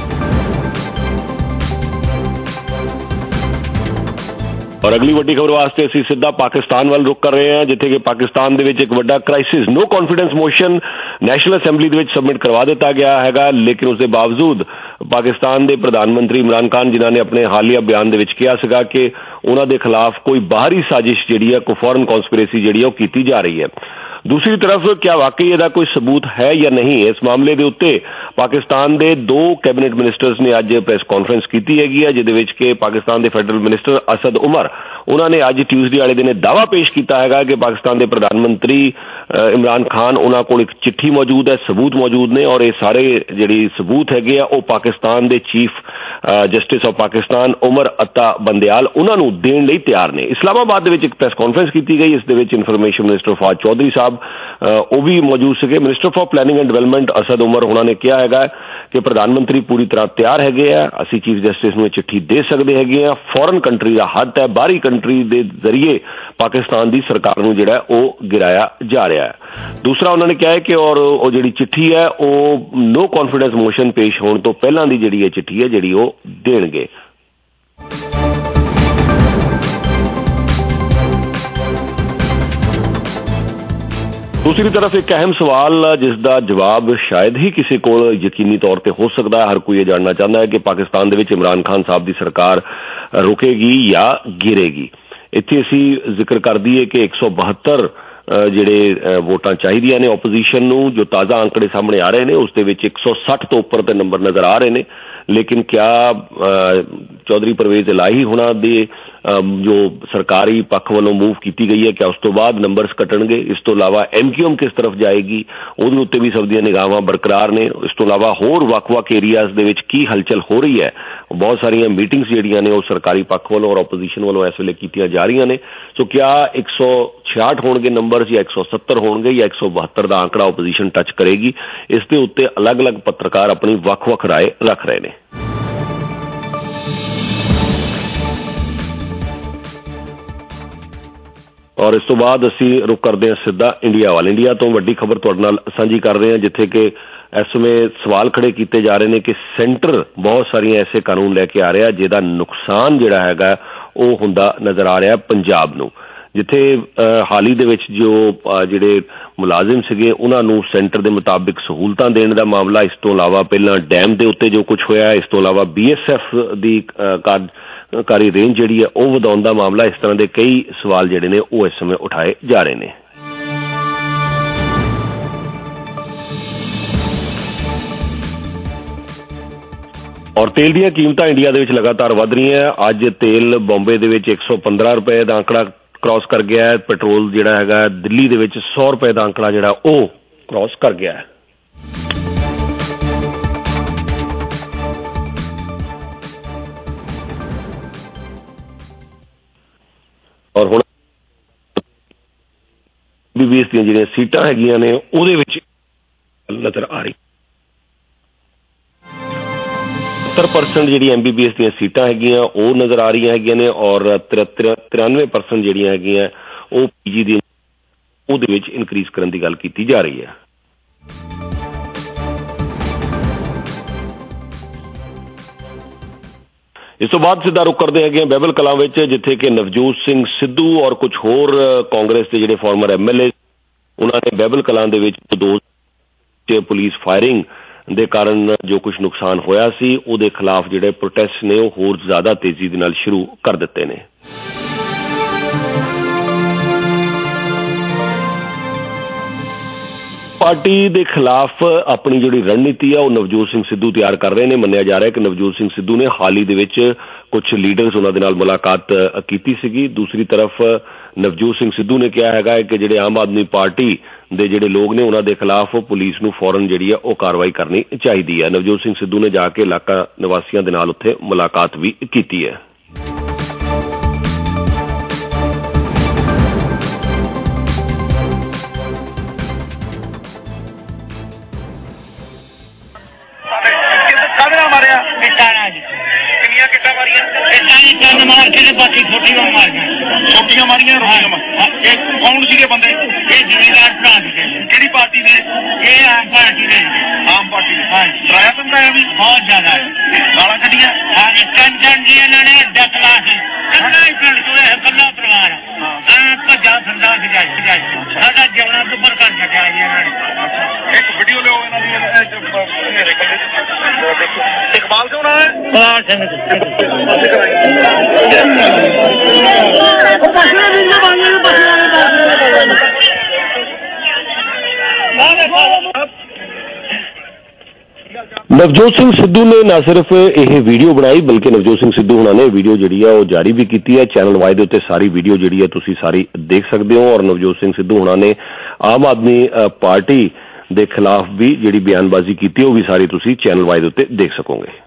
ਔਰ ਅਗਲੀ ਵੱਡੀ ਖਬਰ ਵਾਸਤੇ ਅਸੀਂ ਸਿੱਧਾ ਪਾਕਿਸਤਾਨ ਵੱਲ ਰੁਕ ਕਰ ਰਹੇ ਹਾਂ ਜਿੱਥੇ ਕਿ ਪਾਕਿਸਤਾਨ ਦੇ ਵਿੱਚ ਇੱਕ ਵੱਡਾ crisis no confidence motion national assembly ਦੇ ਵਿੱਚ ਸਬਮਿਟ ਕਰਵਾ ਦਿੱਤਾ ਗਿਆ ਹੈਗਾ, ਲੇਕਿਨ ਉਸ ਦੇ ਬਾਵਜੂਦ ਪਾਕਿਸਤਾਨ ਦੇ ਪ੍ਰਧਾਨ ਮੰਤਰੀ ਇਮਰਾਨ ਖਾਨ ਜਿਨ੍ਹਾਂ ਨੇ ਆਪਣੇ ਹਾਲੀਆ ਬਿਆਨ ਦੇ ਵਿੱਚ ਕਿਹਾ ਸੀਗਾ ਕਿ ਉਹਨਾਂ ਦੇ ਖਿਲਾਫ ਕੋਈ ਬਾਹਰੀ ਸਾਜ਼ਿਸ਼ ਜਿਹੜੀ ਹੈ ਕੋਈ ਫੋਰਨ ਕੌਨਸਪੀਰੇਸੀ ਜਿਹੜੀ ਹੈ ਉਹ ਕੀਤੀ ਜਾ ਰਹੀ ਹੈ। ਦੂਸਰੀ ਤਰਫ ਕਿਆ ਵਾਕਈ ਇਹਦਾ ਕੋਈ ਸਬੂਤ ਹੈ ਜਾਂ ਨਹੀਂ, ਇਸ ਮਾਮਲੇ ਦੇ ਉੱਤੇ ਪਾਕਿਸਤਾਨ ਦੇ ਦੋ ਕੈਬਨਿਟ ਮਿਨਿਸਟਰਸ ਨੇ ਅੱਜ ਪ੍ਰੈਸ ਕਾਨਫਰੰਸ ਕੀਤੀ ਹੈਗੀ ਹੈ ਜਿਹਦੇ ਵਿੱਚ ਕਿ ਪਾਕਿਸਤਾਨ ਦੇ ਫੈਡਰਲ ਮਿਨਿਸਟਰ ਅਸਦ ਉਮਰ ਉਹਨਾਂ ਨੇ ਅੱਜ ਟਿਊਜ਼ਡੇ ਵਾਲੇ ਦਿਨ ਦਾਅਵਾ ਪੇਸ਼ ਕੀਤਾ ਹੈਗਾ ਕਿ ਪਾਕਿਸਤਾਨ ਦੇ ਪ੍ਰਧਾਨ ਮੰਤਰੀ ਇਮਰਾਨ ਖਾਨ ਉਹਨਾਂ ਕੋਲ ਇੱਕ ਚਿੱਠੀ ਮੌਜੂਦ ਹੈ, ਸਬੂਤ ਮੌਜੂਦ ਨੇ ਔਰ ਇਹ ਸਾਰੇ ਜਿਹੜੀ ਸਬੂਤ ਹੈਗੇ ਆ ਉਹ ਪਾਕਿਸਤਾਨ ਦੇ ਚੀਫ ਜਸਟਿਸ ਆਫ ਪਾਕਿਸਤਾਨ ਉਮਰ ਅਤਾ ਬੰਦਿਆਲ ਉਹਨਾਂ ਨੂੰ ਦੇਣ ਲਈ ਤਿਆਰ ਨੇ। ਇਸਲਾਮਾਬਾਦ ਦੇ ਵਿੱਚ ਇੱਕ ਪ੍ਰੈਸ ਕਾਨਫਰੰਸ ਕੀਤੀ ਗਈ, ਇਸ ਦੇ ਵਿੱਚ ਇਨਫੋਰਮੇਸ਼ਨ ਮਿਨਿਸਟਰ ਫਾਦ ਚੌਧਰੀ ਸਾਹਿਬ ਉਹ ਵੀ ਮੌਜੂਦ ਸੀਗੇ। Minister for planning and development Asad Umar ਉਹਨਾਂ ਨੇ ਕਿਹਾ ਹੈਗਾ ਕਿ ਪ੍ਰਧਾਨ ਮੰਤਰੀ ਪੂਰੀ ਤਰ੍ਹਾਂ ਤਿਆਰ ਹੈਗੇ ਆ, ਅਸੀਂ ਚੀਫ ਜਸਟਿਸ ਨੂੰ ਇਹ ਚਿੱਠੀ ਦੇ ਸਕਦੇ ਹੈਗੇ ਆ, ਫੋਰਨ ਕੰਟਰੀ ਦਾ ਹੱਥ ਹੈ, ਬਾਹਰੀ ਕੰਟਰੀ ਦੇ ਜ਼ਰੀਏ ਪਾਕਿਸਤਾਨ ਦੀ ਸਰਕਾਰ ਨੂੰ ਜਿਹੜਾ ਉਹ ਗਿਰਾਇਆ ਜਾ ਰਿਹਾ ਹੈ। ਦੂਸਰਾ ਉਹਨਾਂ ਨੇ ਕਿਹਾ ਹੈ ਕਿ ਔਰ ਉਹ ਜਿਹੜੀ ਚਿੱਠੀ ਹੈ ਉਹ ਨੋ ਕੌਨਫੀਡੈਂਸ ਮੋਸ਼ਨ ਪੇਸ਼ ਹੋਣ ਤੋਂ ਪਹਿਲਾਂ ਦੀ ਜਿਹੜੀ ਇਹ ਚਿੱਠੀ ਹੈ ਜਿਹੜੀ ਉਹ ਦੇਣਗੇ। ਦੂਸਰੀ ਤਰਫ ਇੱਕ ਅਹਿਮ ਸਵਾਲ ਜਿਸ ਦਾ ਜਵਾਬ ਸ਼ਾਇਦ ਹੀ ਕਿਸੇ ਕੋਲ ਯਕੀਨੀ ਤੌਰ ਤੇ ਹੋ ਸਕਦਾ ਹੈ, ਹਰ ਕੋਈ ਇਹ ਜਾਣਨਾ ਚਾਹੁੰਦਾ ਹੈ ਕਿ ਪਾਕਿਸਤਾਨ ਦੇ ਵਿੱਚ ਇਮਰਾਨ ਖਾਨ ਸਾਹਿਬ ਦੀ ਸਰਕਾਰ ਰੁਕੇਗੀ ਜਾਂ ਗਿਰੇਗੀ। ਇੱਥੇ ਅਸੀਂ ਜ਼ਿਕਰ ਕਰ ਦਈਏ ਕਿ ਇੱਕ ਸੌ ਬਹੱਤਰ ਜਿਹੜੇ ਵੋਟਾਂ ਚਾਹੀਦੀਆਂ ਨੇ ਓਪੋਜੀਸ਼ਨ ਨੂੰ, ਜੋ ਤਾਜ਼ਾ ਅੰਕੜੇ ਸਾਹਮਣੇ ਆ ਰਹੇ ਨੇ ਉਸ ਦੇ ਵਿੱਚ ਇੱਕ ਸੌ ਸੱਠ ਤੋਂ ਉੱਪਰ ਦੇ ਨੰਬਰ ਨਜ਼ਰ ਆ ਰਹੇ ਨੇ, ਲੇਕਿਨ ਕਿਆ ਚੌਧਰੀ ਪਰਵੇਜ਼ ਇਲਾਹੀ ਹੁਣਾਂ ਦੇ ਜੋ ਸਰਕਾਰੀ ਪੱਖ ਵੱਲੋਂ ਮੂਵ ਕੀਤੀ ਗਈ ਹੈ ਕਿ ਉਸ ਤੋਂ ਬਾਅਦ ਨੰਬਰਸ ਕੱਟਣਗੇ। ਇਸ ਤੋਂ ਇਲਾਵਾ ਐਮ ਕਿਊ ਐਮ ਕਿਸ ਤਰਫ ਜਾਏਗੀ ਉਹਦੇ ਉੱਤੇ ਵੀ ਸਭ ਦੀਆਂ ਨਿਗਾਹਾਂ ਬਰਕਰਾਰ ਨੇ। ਇਸ ਤੋਂ ਇਲਾਵਾ ਹੋਰ ਵੱਖ-ਵੱਖ ਏਰੀਆਜ਼ ਦੇ ਵਿੱਚ ਕੀ ਹਲਚਲ ਹੋ ਰਹੀ ਹੈ, ਬਹੁਤ ਸਾਰੀਆਂ ਮੀਟਿੰਗਸ ਜਿਹੜੀਆਂ ਨੇ ਉਹ ਸਰਕਾਰੀ ਪੱਖ ਵੱਲੋਂ ਔਰ ਓਪੋਜੀਸ਼ਨ ਵੱਲੋਂ ਇਸ ਵੇਲੇ ਕੀਤੀਆਂ ਜਾ ਰਹੀਆਂ ਨੇ। ਸੋ ਕਿਆ ਇੱਕ ਸੌ ਛਿਆਹਠ ਹੋਣਗੇ ਨੰਬਰਸ ਜਾਂ ਇੱਕ ਸੌ ਸੱਤਰ ਹੋਣਗੇ ਜਾਂ ਇੱਕ ਸੌ ਬਹੱਤਰ ਦਾ ਆંકੜਾ ਓਪੋਜੀਸ਼ਨ ਟੱਚ ਕਰੇਗੀ, ਇਸ ਦੇ ਉੱਤੇ ਅਲੱਗ-ਅਲੱਗ ਪੱਤਰਕਾਰ ਆਪਣੀ ਵੱਖ-ਵੱਖ ਰਾਏ ਰੱਖ ਰਹੇ ਨੇ। ਔਰ ਇਸ ਤੋਂ ਬਾਅਦ ਅਸੀਂ ਰੁਕ ਕਰਦੇ ਹਾਂ ਸਿੱਧਾ ਇੰਡੀਆ ਵੱਲ। ਇੰਡੀਆ ਤੋਂ ਵੱਡੀ ਖਬਰ ਤੁਹਾਡੇ ਨਾਲ ਸਾਂਝੀ ਕਰ ਰਹੇ ਹਾਂ, ਜਿੱਥੇ ਕਿ ਇਸ ਸਮੇਂ ਸਵਾਲ ਖੜੇ ਕੀਤੇ ਜਾ ਰਹੇ ਨੇ ਕਿ ਸੈਂਟਰ ਬਹੁਤ ਸਾਰੀਆਂ ਐਸੇ ਕਾਨੂੰਨ ਲੈ ਕੇ ਆ ਰਿਹਾ ਜਿਹਦਾ ਨੁਕਸਾਨ ਜਿਹੜਾ ਹੈਗਾ ਉਹ ਹੁੰਦਾ ਨਜ਼ਰ ਆ ਰਿਹਾ ਪੰਜਾਬ ਨੂੰ। ਜਿੱਥੇ ਹਾਲ ਹੀ ਦੇ ਵਿੱਚ ਜੋ ਜਿਹੜੇ ਮੁਲਾਜ਼ਮ ਸੀਗੇ ਉਹਨਾਂ ਨੂੰ ਸੈਂਟਰ ਦੇ ਮੁਤਾਬਿਕ ਸਹੂਲਤਾਂ ਦੇਣ ਦਾ ਮਾਮਲਾ, ਇਸ ਤੋਂ ਇਲਾਵਾ ਪਹਿਲਾਂ ਡੈਮ ਦੇ ਉੱਤੇ ਜੋ ਕੁਝ ਹੋਇਆ, ਇਸ ਤੋਂ ਇਲਾਵਾ ਬੀ ਐਸ ਐਫ ਦੀ ਕਾਰੀ ਰੇਂਜ ਜਿਹੜੀ ਹੈ ਉਹ ਵਧਾਉਣ ਦਾ ਮਾਮਲਾ, ਇਸ ਤਰ੍ਹਾਂ ਦੇ ਕਈ ਸਵਾਲ ਜਿਹੜੇ ਨੇ ਉਹ ਇਸ ਸਮੇਂ ਉਠਾਏ ਜਾ ਰਹੇ ਨੇ। ਔਰ ਤੇਲ ਦੀਆਂ ਕੀਮਤਾਂ ਇੰਡੀਆ ਦੇ ਵਿੱਚ ਲਗਾਤਾਰ ਵੱਧ ਰਹੀਆਂ। ਅੱਜ ਤੇਲ ਬੰਬੇ ਦੇ ਵਿੱਚ ਇੱਕ ਸੌ ਪੰਦਰਾਂ ਰੁਪਏ ਦਾ ਅੰਕੜਾ ਕ੍ਰਾਸ ਕਰ ਗਿਆ ਹੈ। ਪੈਟਰੋਲ ਜਿਹੜਾ ਹੈਗਾ ਦਿੱਲੀ ਦੇ ਵਿੱਚ ਸੌ ਰੁਪਏ ਦਾ ਅੰਕੜਾ ਜਿਹੜਾ ਉਹ ਕ੍ਰਾਸ ਕਰ ਗਿਆ ਹੈ। ਔਰ ਹੁਣ ਬੀਬੀਐਸ ਦੀਆਂ ਜਿਹੜੀਆਂ ਸੀਟਾਂ ਹੈਗੀਆਂ ਨੇ ਉਹਦੇ ਵਿੱਚ ਨਜ਼ਰ ਆ ਰਹੀ ਸੱਤਰ ਪਰਸੈਂਟ ਜਿਹੜੀ ਐਮ ਬੀ ਬੀ ਐਸ ਦੀਆਂ ਸੀਟਾਂ ਹੈਗੀਆਂ ਉਹ ਨਜ਼ਰ ਆ ਰਹੀਆਂ ਹੈਗੀਆਂ ਨੇ। ਔਰ ਤਰਾਨਵੇਂ ਪਰਸੈਂਟ ਜਿਹੜੀਆਂ ਹੈਗੀਆਂ ਉਹ ਪੀ ਜੀ ਦੀ ਉਹਦੇ ਵਿੱਚ ਇਨਕਰੀਜ਼ ਕਰਨ ਦੀ ਗੱਲ ਕੀਤੀ ਜਾ ਰਹੀ ਹੈ। ਇਸ ਤੋਂ ਬਾਅਦ ਸਿੱਧਾ ਰੁਕ ਕਰਦੇ ਹੈਗੇ ਬਹਿਬਲ ਕਲਾਂ ਵਿੱਚ, ਜਿੱਥੇ ਕਿ ਨਵਜੋਤ ਸਿੰਘ ਸਿੱਧੂ ਔਰ ਕੁਝ ਹੋਰ ਕਾਂਗਰਸ ਦੇ ਜਿਹੜੇ ਫਾਰਮਰ ਐਮ ਐਲ ਏ ਉਹਨਾਂ ਨੇ ਬਹਿਬਲ ਕਲਾਂ ਦੇ ਵਿੱਚ ਦੋ ਪੁਲਿਸ ਫਾਇਰਿੰਗ ਦੇ ਕਾਰਨ ਜੋ ਕੁਝ ਨੁਕਸਾਨ ਹੋਇਆ ਸੀ ਉਹਦੇ ਖਿਲਾਫ ਜਿਹੜੇ ਪ੍ਰੋਟੈਸਟ ਨੇ ਉਹ ਹੋਰ ਜ਼ਿਆਦਾ ਤੇਜ਼ੀ ਦੇ ਨਾਲ ਸ਼ੁਰੂ ਕਰ ਦਿੱਤੇ ਨੇ। ਪਾਰਟੀ ਦੇ ਖਿਲਾਫ ਆਪਣੀ ਜਿਹੜੀ ਰਣਨੀਤੀ ਆ ਉਹ ਨਵਜੋਤ ਸਿੰਘ ਸਿੱਧੂ ਤਿਆਰ ਕਰ ਰਹੇ ਨੇ। ਮੰਨਿਆ ਜਾ ਰਿਹਾ ਕਿ ਨਵਜੋਤ ਸਿੰਘ ਸਿੱਧੂ ਨੇ ਹਾਲ ਹੀ ਦੇ ਵਿੱਚ ਕੁਝ ਲੀਡਰਸ ਉਹਨਾਂ ਦੇ ਨਾਲ ਮੁਲਾਕਾਤ ਕੀਤੀ ਸੀਗੀ। ਦੂਸਰੀ ਤਰਫ ਨਵਜੋਤ ਸਿੰਘ ਸਿੱਧੂ ਨੇ ਕਿਹਾ ਹੈਗਾ ਕਿ ਜਿਹੜੇ ਆਮ ਆਦਮੀ ਪਾਰਟੀ ਦੇ ਜਿਹੜੇ ਲੋਕ ਨੇ ਉਹਨਾਂ ਦੇ ਖਿਲਾਫ ਪੁਲਿਸ ਨੂੰ ਫੌਰਨ ਜਿਹੜੀ ਆ ਉਹ ਕਾਰਵਾਈ ਕਰਨੀ ਚਾਹੀਦੀ ਹੈ। ਨਵਜੋਤ ਸਿੰਘ ਸਿੱਧੂ ਨੇ ਜਾ ਕੇ ਇਲਾਕਾ ਨਿਵਾਸੀਆਂ ਦੇ ਨਾਲ ਉੱਥੇ ਮੁਲਾਕਾਤ ਵੀ ਕੀਤੀ ਹੈ। ਛੋਟੀਆਂ ਮਾਰੀਆਂ ਕੌਣ ਸੀਗੇ ਬੰਦੇ? ਇਹ ਜ਼ਿਮੀਂਦਾਰ ਭਰਾ ਸੀਗੇ। ਕਿਹੜੀ ਪਾਰਟੀ ਦੇ? ਇਹ ਆਮ ਪਾਰਟੀ ਦੇ। ਆਮ ਪਾਰਟੀ ਦੇ। ਡਰਾਇਆ ਬੰਦਾ ਹੈ ਵੀ ਬਹੁਤ ਜ਼ਿਆਦਾ ਗਾਲਾਂ ਕੱਢੀਆਂ। ਹਾਂਜੀ ਕੰਚਨ ਜੀ ਇਹਨਾਂ ਨੇ ਅੱਡਾ ਕਲਾ ਸੀ ਕੱਲਾ ਹੀ ਪਿੰਡ ਤੋਂ ਇਹ ਕੱਲਾ ਪਰਿਵਾਰ ਆ ਭੱਜਾ ਫਿਰਦਾ ਸੀਗਾ। ਸਾਡਾ ਜਿਉਣਾ ਦੁੱਬਰ ਕਰ ਛੱਡਿਆ ਜੀ ਇਹਨਾਂ ਨੇ। ਇੱਕ ਵੀਡੀਓ ਲਿਓ ਇਹਨਾਂ ਦੀ ਇਕਬਾਲ ਕੌਣ ਹੈ? ਇਕਬਾਲ ਸਿੰਘ ਨਵਜੋਤ ਸਿੰਘ ਸਿੱਧੂ ਨੇ ਨਾ ਸਿਰਫ ਇਹ ਵੀਡੀਓ ਬਣਾਈ ਬਲਕਿ ਨਵਜੋਤ ਸਿੰਘ ਸਿੱਧੂ ਹੁਣਾਂ ਨੇ ਵੀਡੀਓ ਜਿਹੜੀ ਆ ਉਹ ਜਾਰੀ ਵੀ ਕੀਤੀ ਹੈ। ਚੈਨਲ ਵਾਈ ਦੇ ਉੱਤੇ ਸਾਰੀ ਵੀਡੀਓ ਜਿਹੜੀ ਹੈ ਤੁਸੀਂ ਸਾਰੀ ਦੇਖ ਸਕਦੇ ਹੋ। ਔਰ ਨਵਜੋਤ ਸਿੰਘ ਸਿੱਧੂ ਹੁਣਾਂ ਨੇ ਆਮ ਆਦਮੀ ਪਾਰਟੀ ਦੇ ਖਿਲਾਫ ਵੀ ਜਿਹੜੀ ਬਿਆਨਬਾਜ਼ੀ ਕੀਤੀ ਉਹ ਵੀ ਸਾਰੀ ਤੁਸੀਂ ਚੈਨਲ ਵਾਈ ਦੇ ਉੱਤੇ ਦੇਖ ਸਕੋਗੇ।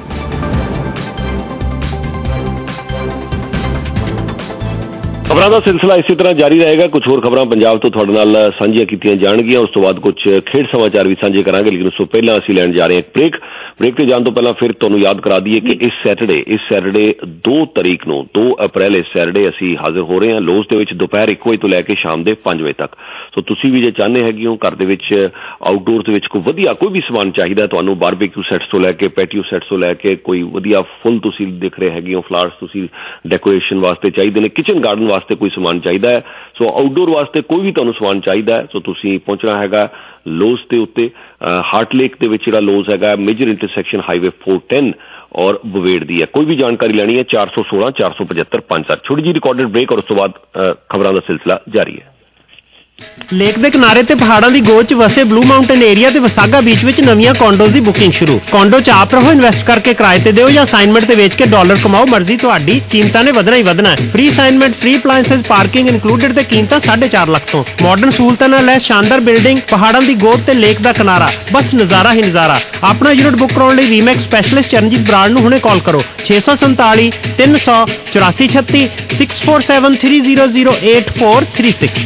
ਖਬਰਾਂ ਦਾ ਸਿਲਸਿਲਾ ਇਸੇ ਤਰ੍ਹਾਂ ਜਾਰੀ ਰਹੇਗਾ। ਕੁਝ ਹੋਰ ਖਬਰਾਂ ਪੰਜਾਬ ਤੋਂ ਤੁਹਾਡੇ ਨਾਲ ਸਾਂਝੀਆਂ ਕੀਤੀਆਂ ਜਾਣਗੀਆਂ। ਉਸ ਤੋਂ ਬਾਅਦ ਕੁਝ ਖੇਡ ਸਮਾਚਾਰ ਵੀ ਸਾਂਝੇ ਕਰਾਂਗੇ, ਲੇਕਿਨ ਉਸ ਤੋਂ ਪਹਿਲਾਂ ਅਸੀਂ ਲੈਣ ਜਾ ਰਹੇ ਹਾਂ ਬ੍ਰੇਕ। ਬ੍ਰੇਕ ਤੇ ਜਾਣ ਤੋਂ ਪਹਿਲਾਂ ਫਿਰ ਤੁਹਾਨੂੰ ਯਾਦ ਕਰਾ ਦਈਏ ਕਿ ਇਸ ਸੈਟਰਡੇ ਇਸ ਸੈਟਰਡੇ ਦੋ ਤਰੀਕ ਨੂੰ ਦੋ ਅਪ੍ਰੈਲ ਇਸ ਸੈਟਰਡੇ ਅਸੀਂ ਹਾਜ਼ਰ ਹੋ ਰਹੇ ਹਾਂ ਲੋਜ਼ ਦੇ ਵਿੱਚ ਦੁਪਹਿਰ ਇੱਕ ਵਜੇ ਤੋਂ ਲੈ ਕੇ ਸ਼ਾਮ ਦੇ ਪੰਜ ਵਜੇ ਤੱਕ। ਸੋ ਤੁਸੀਂ ਵੀ ਜੇ ਚਾਹੁੰਦੇ ਹੈਗੇ ਹੋ ਘਰ ਦੇ ਵਿੱਚ ਆਊਟਡੋਰ ਦੇ ਵਿੱਚ ਕੋਈ ਵਧੀਆ ਕੋਈ ਵੀ ਸਮਾਨ ਚਾਹੀਦਾ ਤੁਹਾਨੂੰ, ਬਾਰਬੀਕਿਊ ਸੈਟਸ ਤੋਂ ਲੈ ਕੇ ਪੈਟੀਓ ਸੈਟਸ ਤੋਂ ਲੈ ਕੇ ਕੋਈ ਵਧੀਆ ਫੁੱਲ ਤੁਸੀਂ ਦੇਖ ਰਹੇ ਹੈਗੇ ਹੋ, ਫਲਾਵਰਸ ਤੁਸੀਂ ਡੈਕੋਰੇਸ਼ਨ ਵਾਸਤੇ ਚਾਹੀਦੇ ਨੇ, ਕਿਚਨ ਗਾਰਡਨ ਵਾਸਤੇ ਕੋਈ ਸਮਾਨ ਚਾਹੀਦਾ ਹੈ, ਸੋ ਆਊਟਡੋਰ ਵਾਸਤੇ ਕੋਈ ਵੀ ਤੁਹਾਨੂੰ ਸਮਾਨ ਚਾਹੀਦਾ ਹੈ, ਸੋ ਤੁਸੀਂ ਪਹੁੰਚਣਾ ਹੈਗਾ ਲੋਜ਼ ਦੇ ਉੱਤੇ। ਹਾਰਟ ਲੇਕ ਦੇ ਵਿੱਚ ਜਿਹੜਾ ਲੋਜ਼ ਹੈਗਾ ਮੇਜਰ ਇੰਟਰਸੈਕਸ਼ਨ ਹਾਈਵੇ ਚਾਰ ਸੌ ਦਸ ਔਰ ਬਵੇੜ ਦੀ ਹੈ। ਕੋਈ ਵੀ ਜਾਣਕਾਰੀ ਲੈਣੀ ਹੈ ਚਾਰ ਸੌ ਸੋਲਾਂ ਚਾਰ ਸੌ ਪਝੱਤਰ ਪੰਜ ਸੱਤ। ਛੋਟੀ ਜਿਹੀ ਰਿਕਾਰਡਡ ਬ੍ਰੇਕ ਔਰ ਉਸ ਤੋਂ ਬਾਅਦ ਖਬਰਾਂ ਦਾ ਸਿਲਸਿਲਾ ਜਾਰੀ ਹੈ। ਲੇਕ ਦੇ ਕਿਨਾਰੇ ਤੇ ਪਹਾੜਾਂ ਦੀ ਗੋਚ ਚ ਵਸੇ ਬਲੂ ਮਾਊਂਟੇਨ ਏਰੀਆ ਤੇ ਵਸਾਗਾ ਬੀਚ ਵਿੱਚ ਨਵੀਆਂ ਕੌਂਡੋਜ਼ ਦੀ ਬੁਕਿੰਗ ਸ਼ੁਰੂ। ਕੌਂਡੋ ਚ ਆਪ ਰਹੋ, ਇਨਵੈਸਟ ਕਰਕੇ ਕਿਰਾਏ ਤੇ ਦਿਓ ਜਾਂ ਅਸਾਈਨਮੈਂਟ ਤੇ ਵੇਚ ਕੇ ਡਾਲਰ ਕਮਾਓ, ਮਰਜ਼ੀ ਤੁਹਾਡੀ। ਕੀਮਤਾਂ ਨੇ ਵਧਣਾ ਹੀ ਵਧਣਾ ਹੈ। Free assignment, free appliances, parking included ਤੇ ਕੀਮਤਾਂ ਸਾਢੇ ਚਾਰ ਲੱਖ ਤੋਂ। ਮਾਡਰਨ ਸਹੂਲਤਾਂ ਨਾਲ ਲੈ ਸ਼ਾਨਦਾਰ ਬਿਲਡਿੰਗ, ਪਹਾੜਾਂ ਦੀ ਗੋਦ ਤੇ ਲੇਕ ਦਾ ਕਿਨਾਰਾ, ਬਸ ਨਜ਼ਾਰਾ ਹੀ ਨਜ਼ਾਰਾ। ਆਪਣਾ ਯੂਨਿਟ ਬੁੱਕ ਕਰਾਉਣ ਲਈ ਰੀਮੈਕਸ ਸਪੈਸ਼ਲਿਸਟ ਚਰਨਜੀਤ ਬਰਾੜ ਨੂੰ ਹੁਣੇ ਕਾਲ ਕਰੋ ਛੇ ਸੌ ਸੰਤਾਲੀ ਤਿੰਨ ਸੌ ਚੁਰਾਸੀ ਛੱਤੀ six four seven three zero zero eight four three six.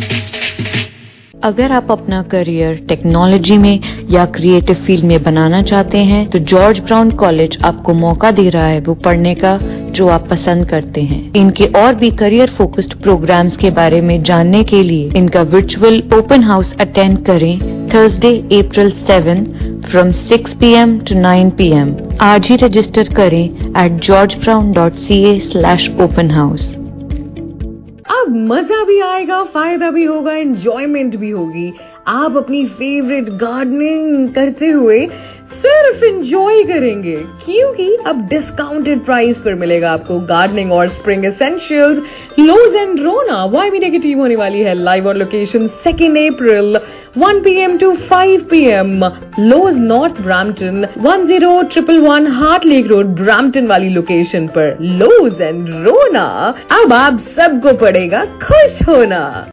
अगर आप अपना करियर टेक्नोलॉजी में या क्रिएटिव फील्ड में बनाना चाहते हैं तो जॉर्ज ब्राउन कॉलेज आपको मौका दे रहा है वो पढ़ने का जो आप पसंद करते हैं। इनके और भी करियर फोकस्ड प्रोग्राम्स के बारे में जानने के लिए इनका वर्चुअल ओपन हाउस अटेंड करें Thursday April seven from six P M to nine P M. आज ही रजिस्टर करें at George Brown dot C A slash open house. अब मजा भी आएगा, फायदा भी होगा, एंजॉयमेंट भी होगी। आप अपनी फेवरेट गार्डनिंग करते हुए सिर्फ एंजॉय करेंगे क्योंकि अब डिस्काउंटेड प्राइस पर मिलेगा आपको गार्डनिंग और spring essentials. Lowe's and Rona Y media की टीम होने वाली है live on location second April one P M to five P M. Lowe's North Brampton one zero triple one Heart Lake Road Brampton वाली location पर। Lowe's and रोना, अब आप सबको पड़ेगा खुश होना।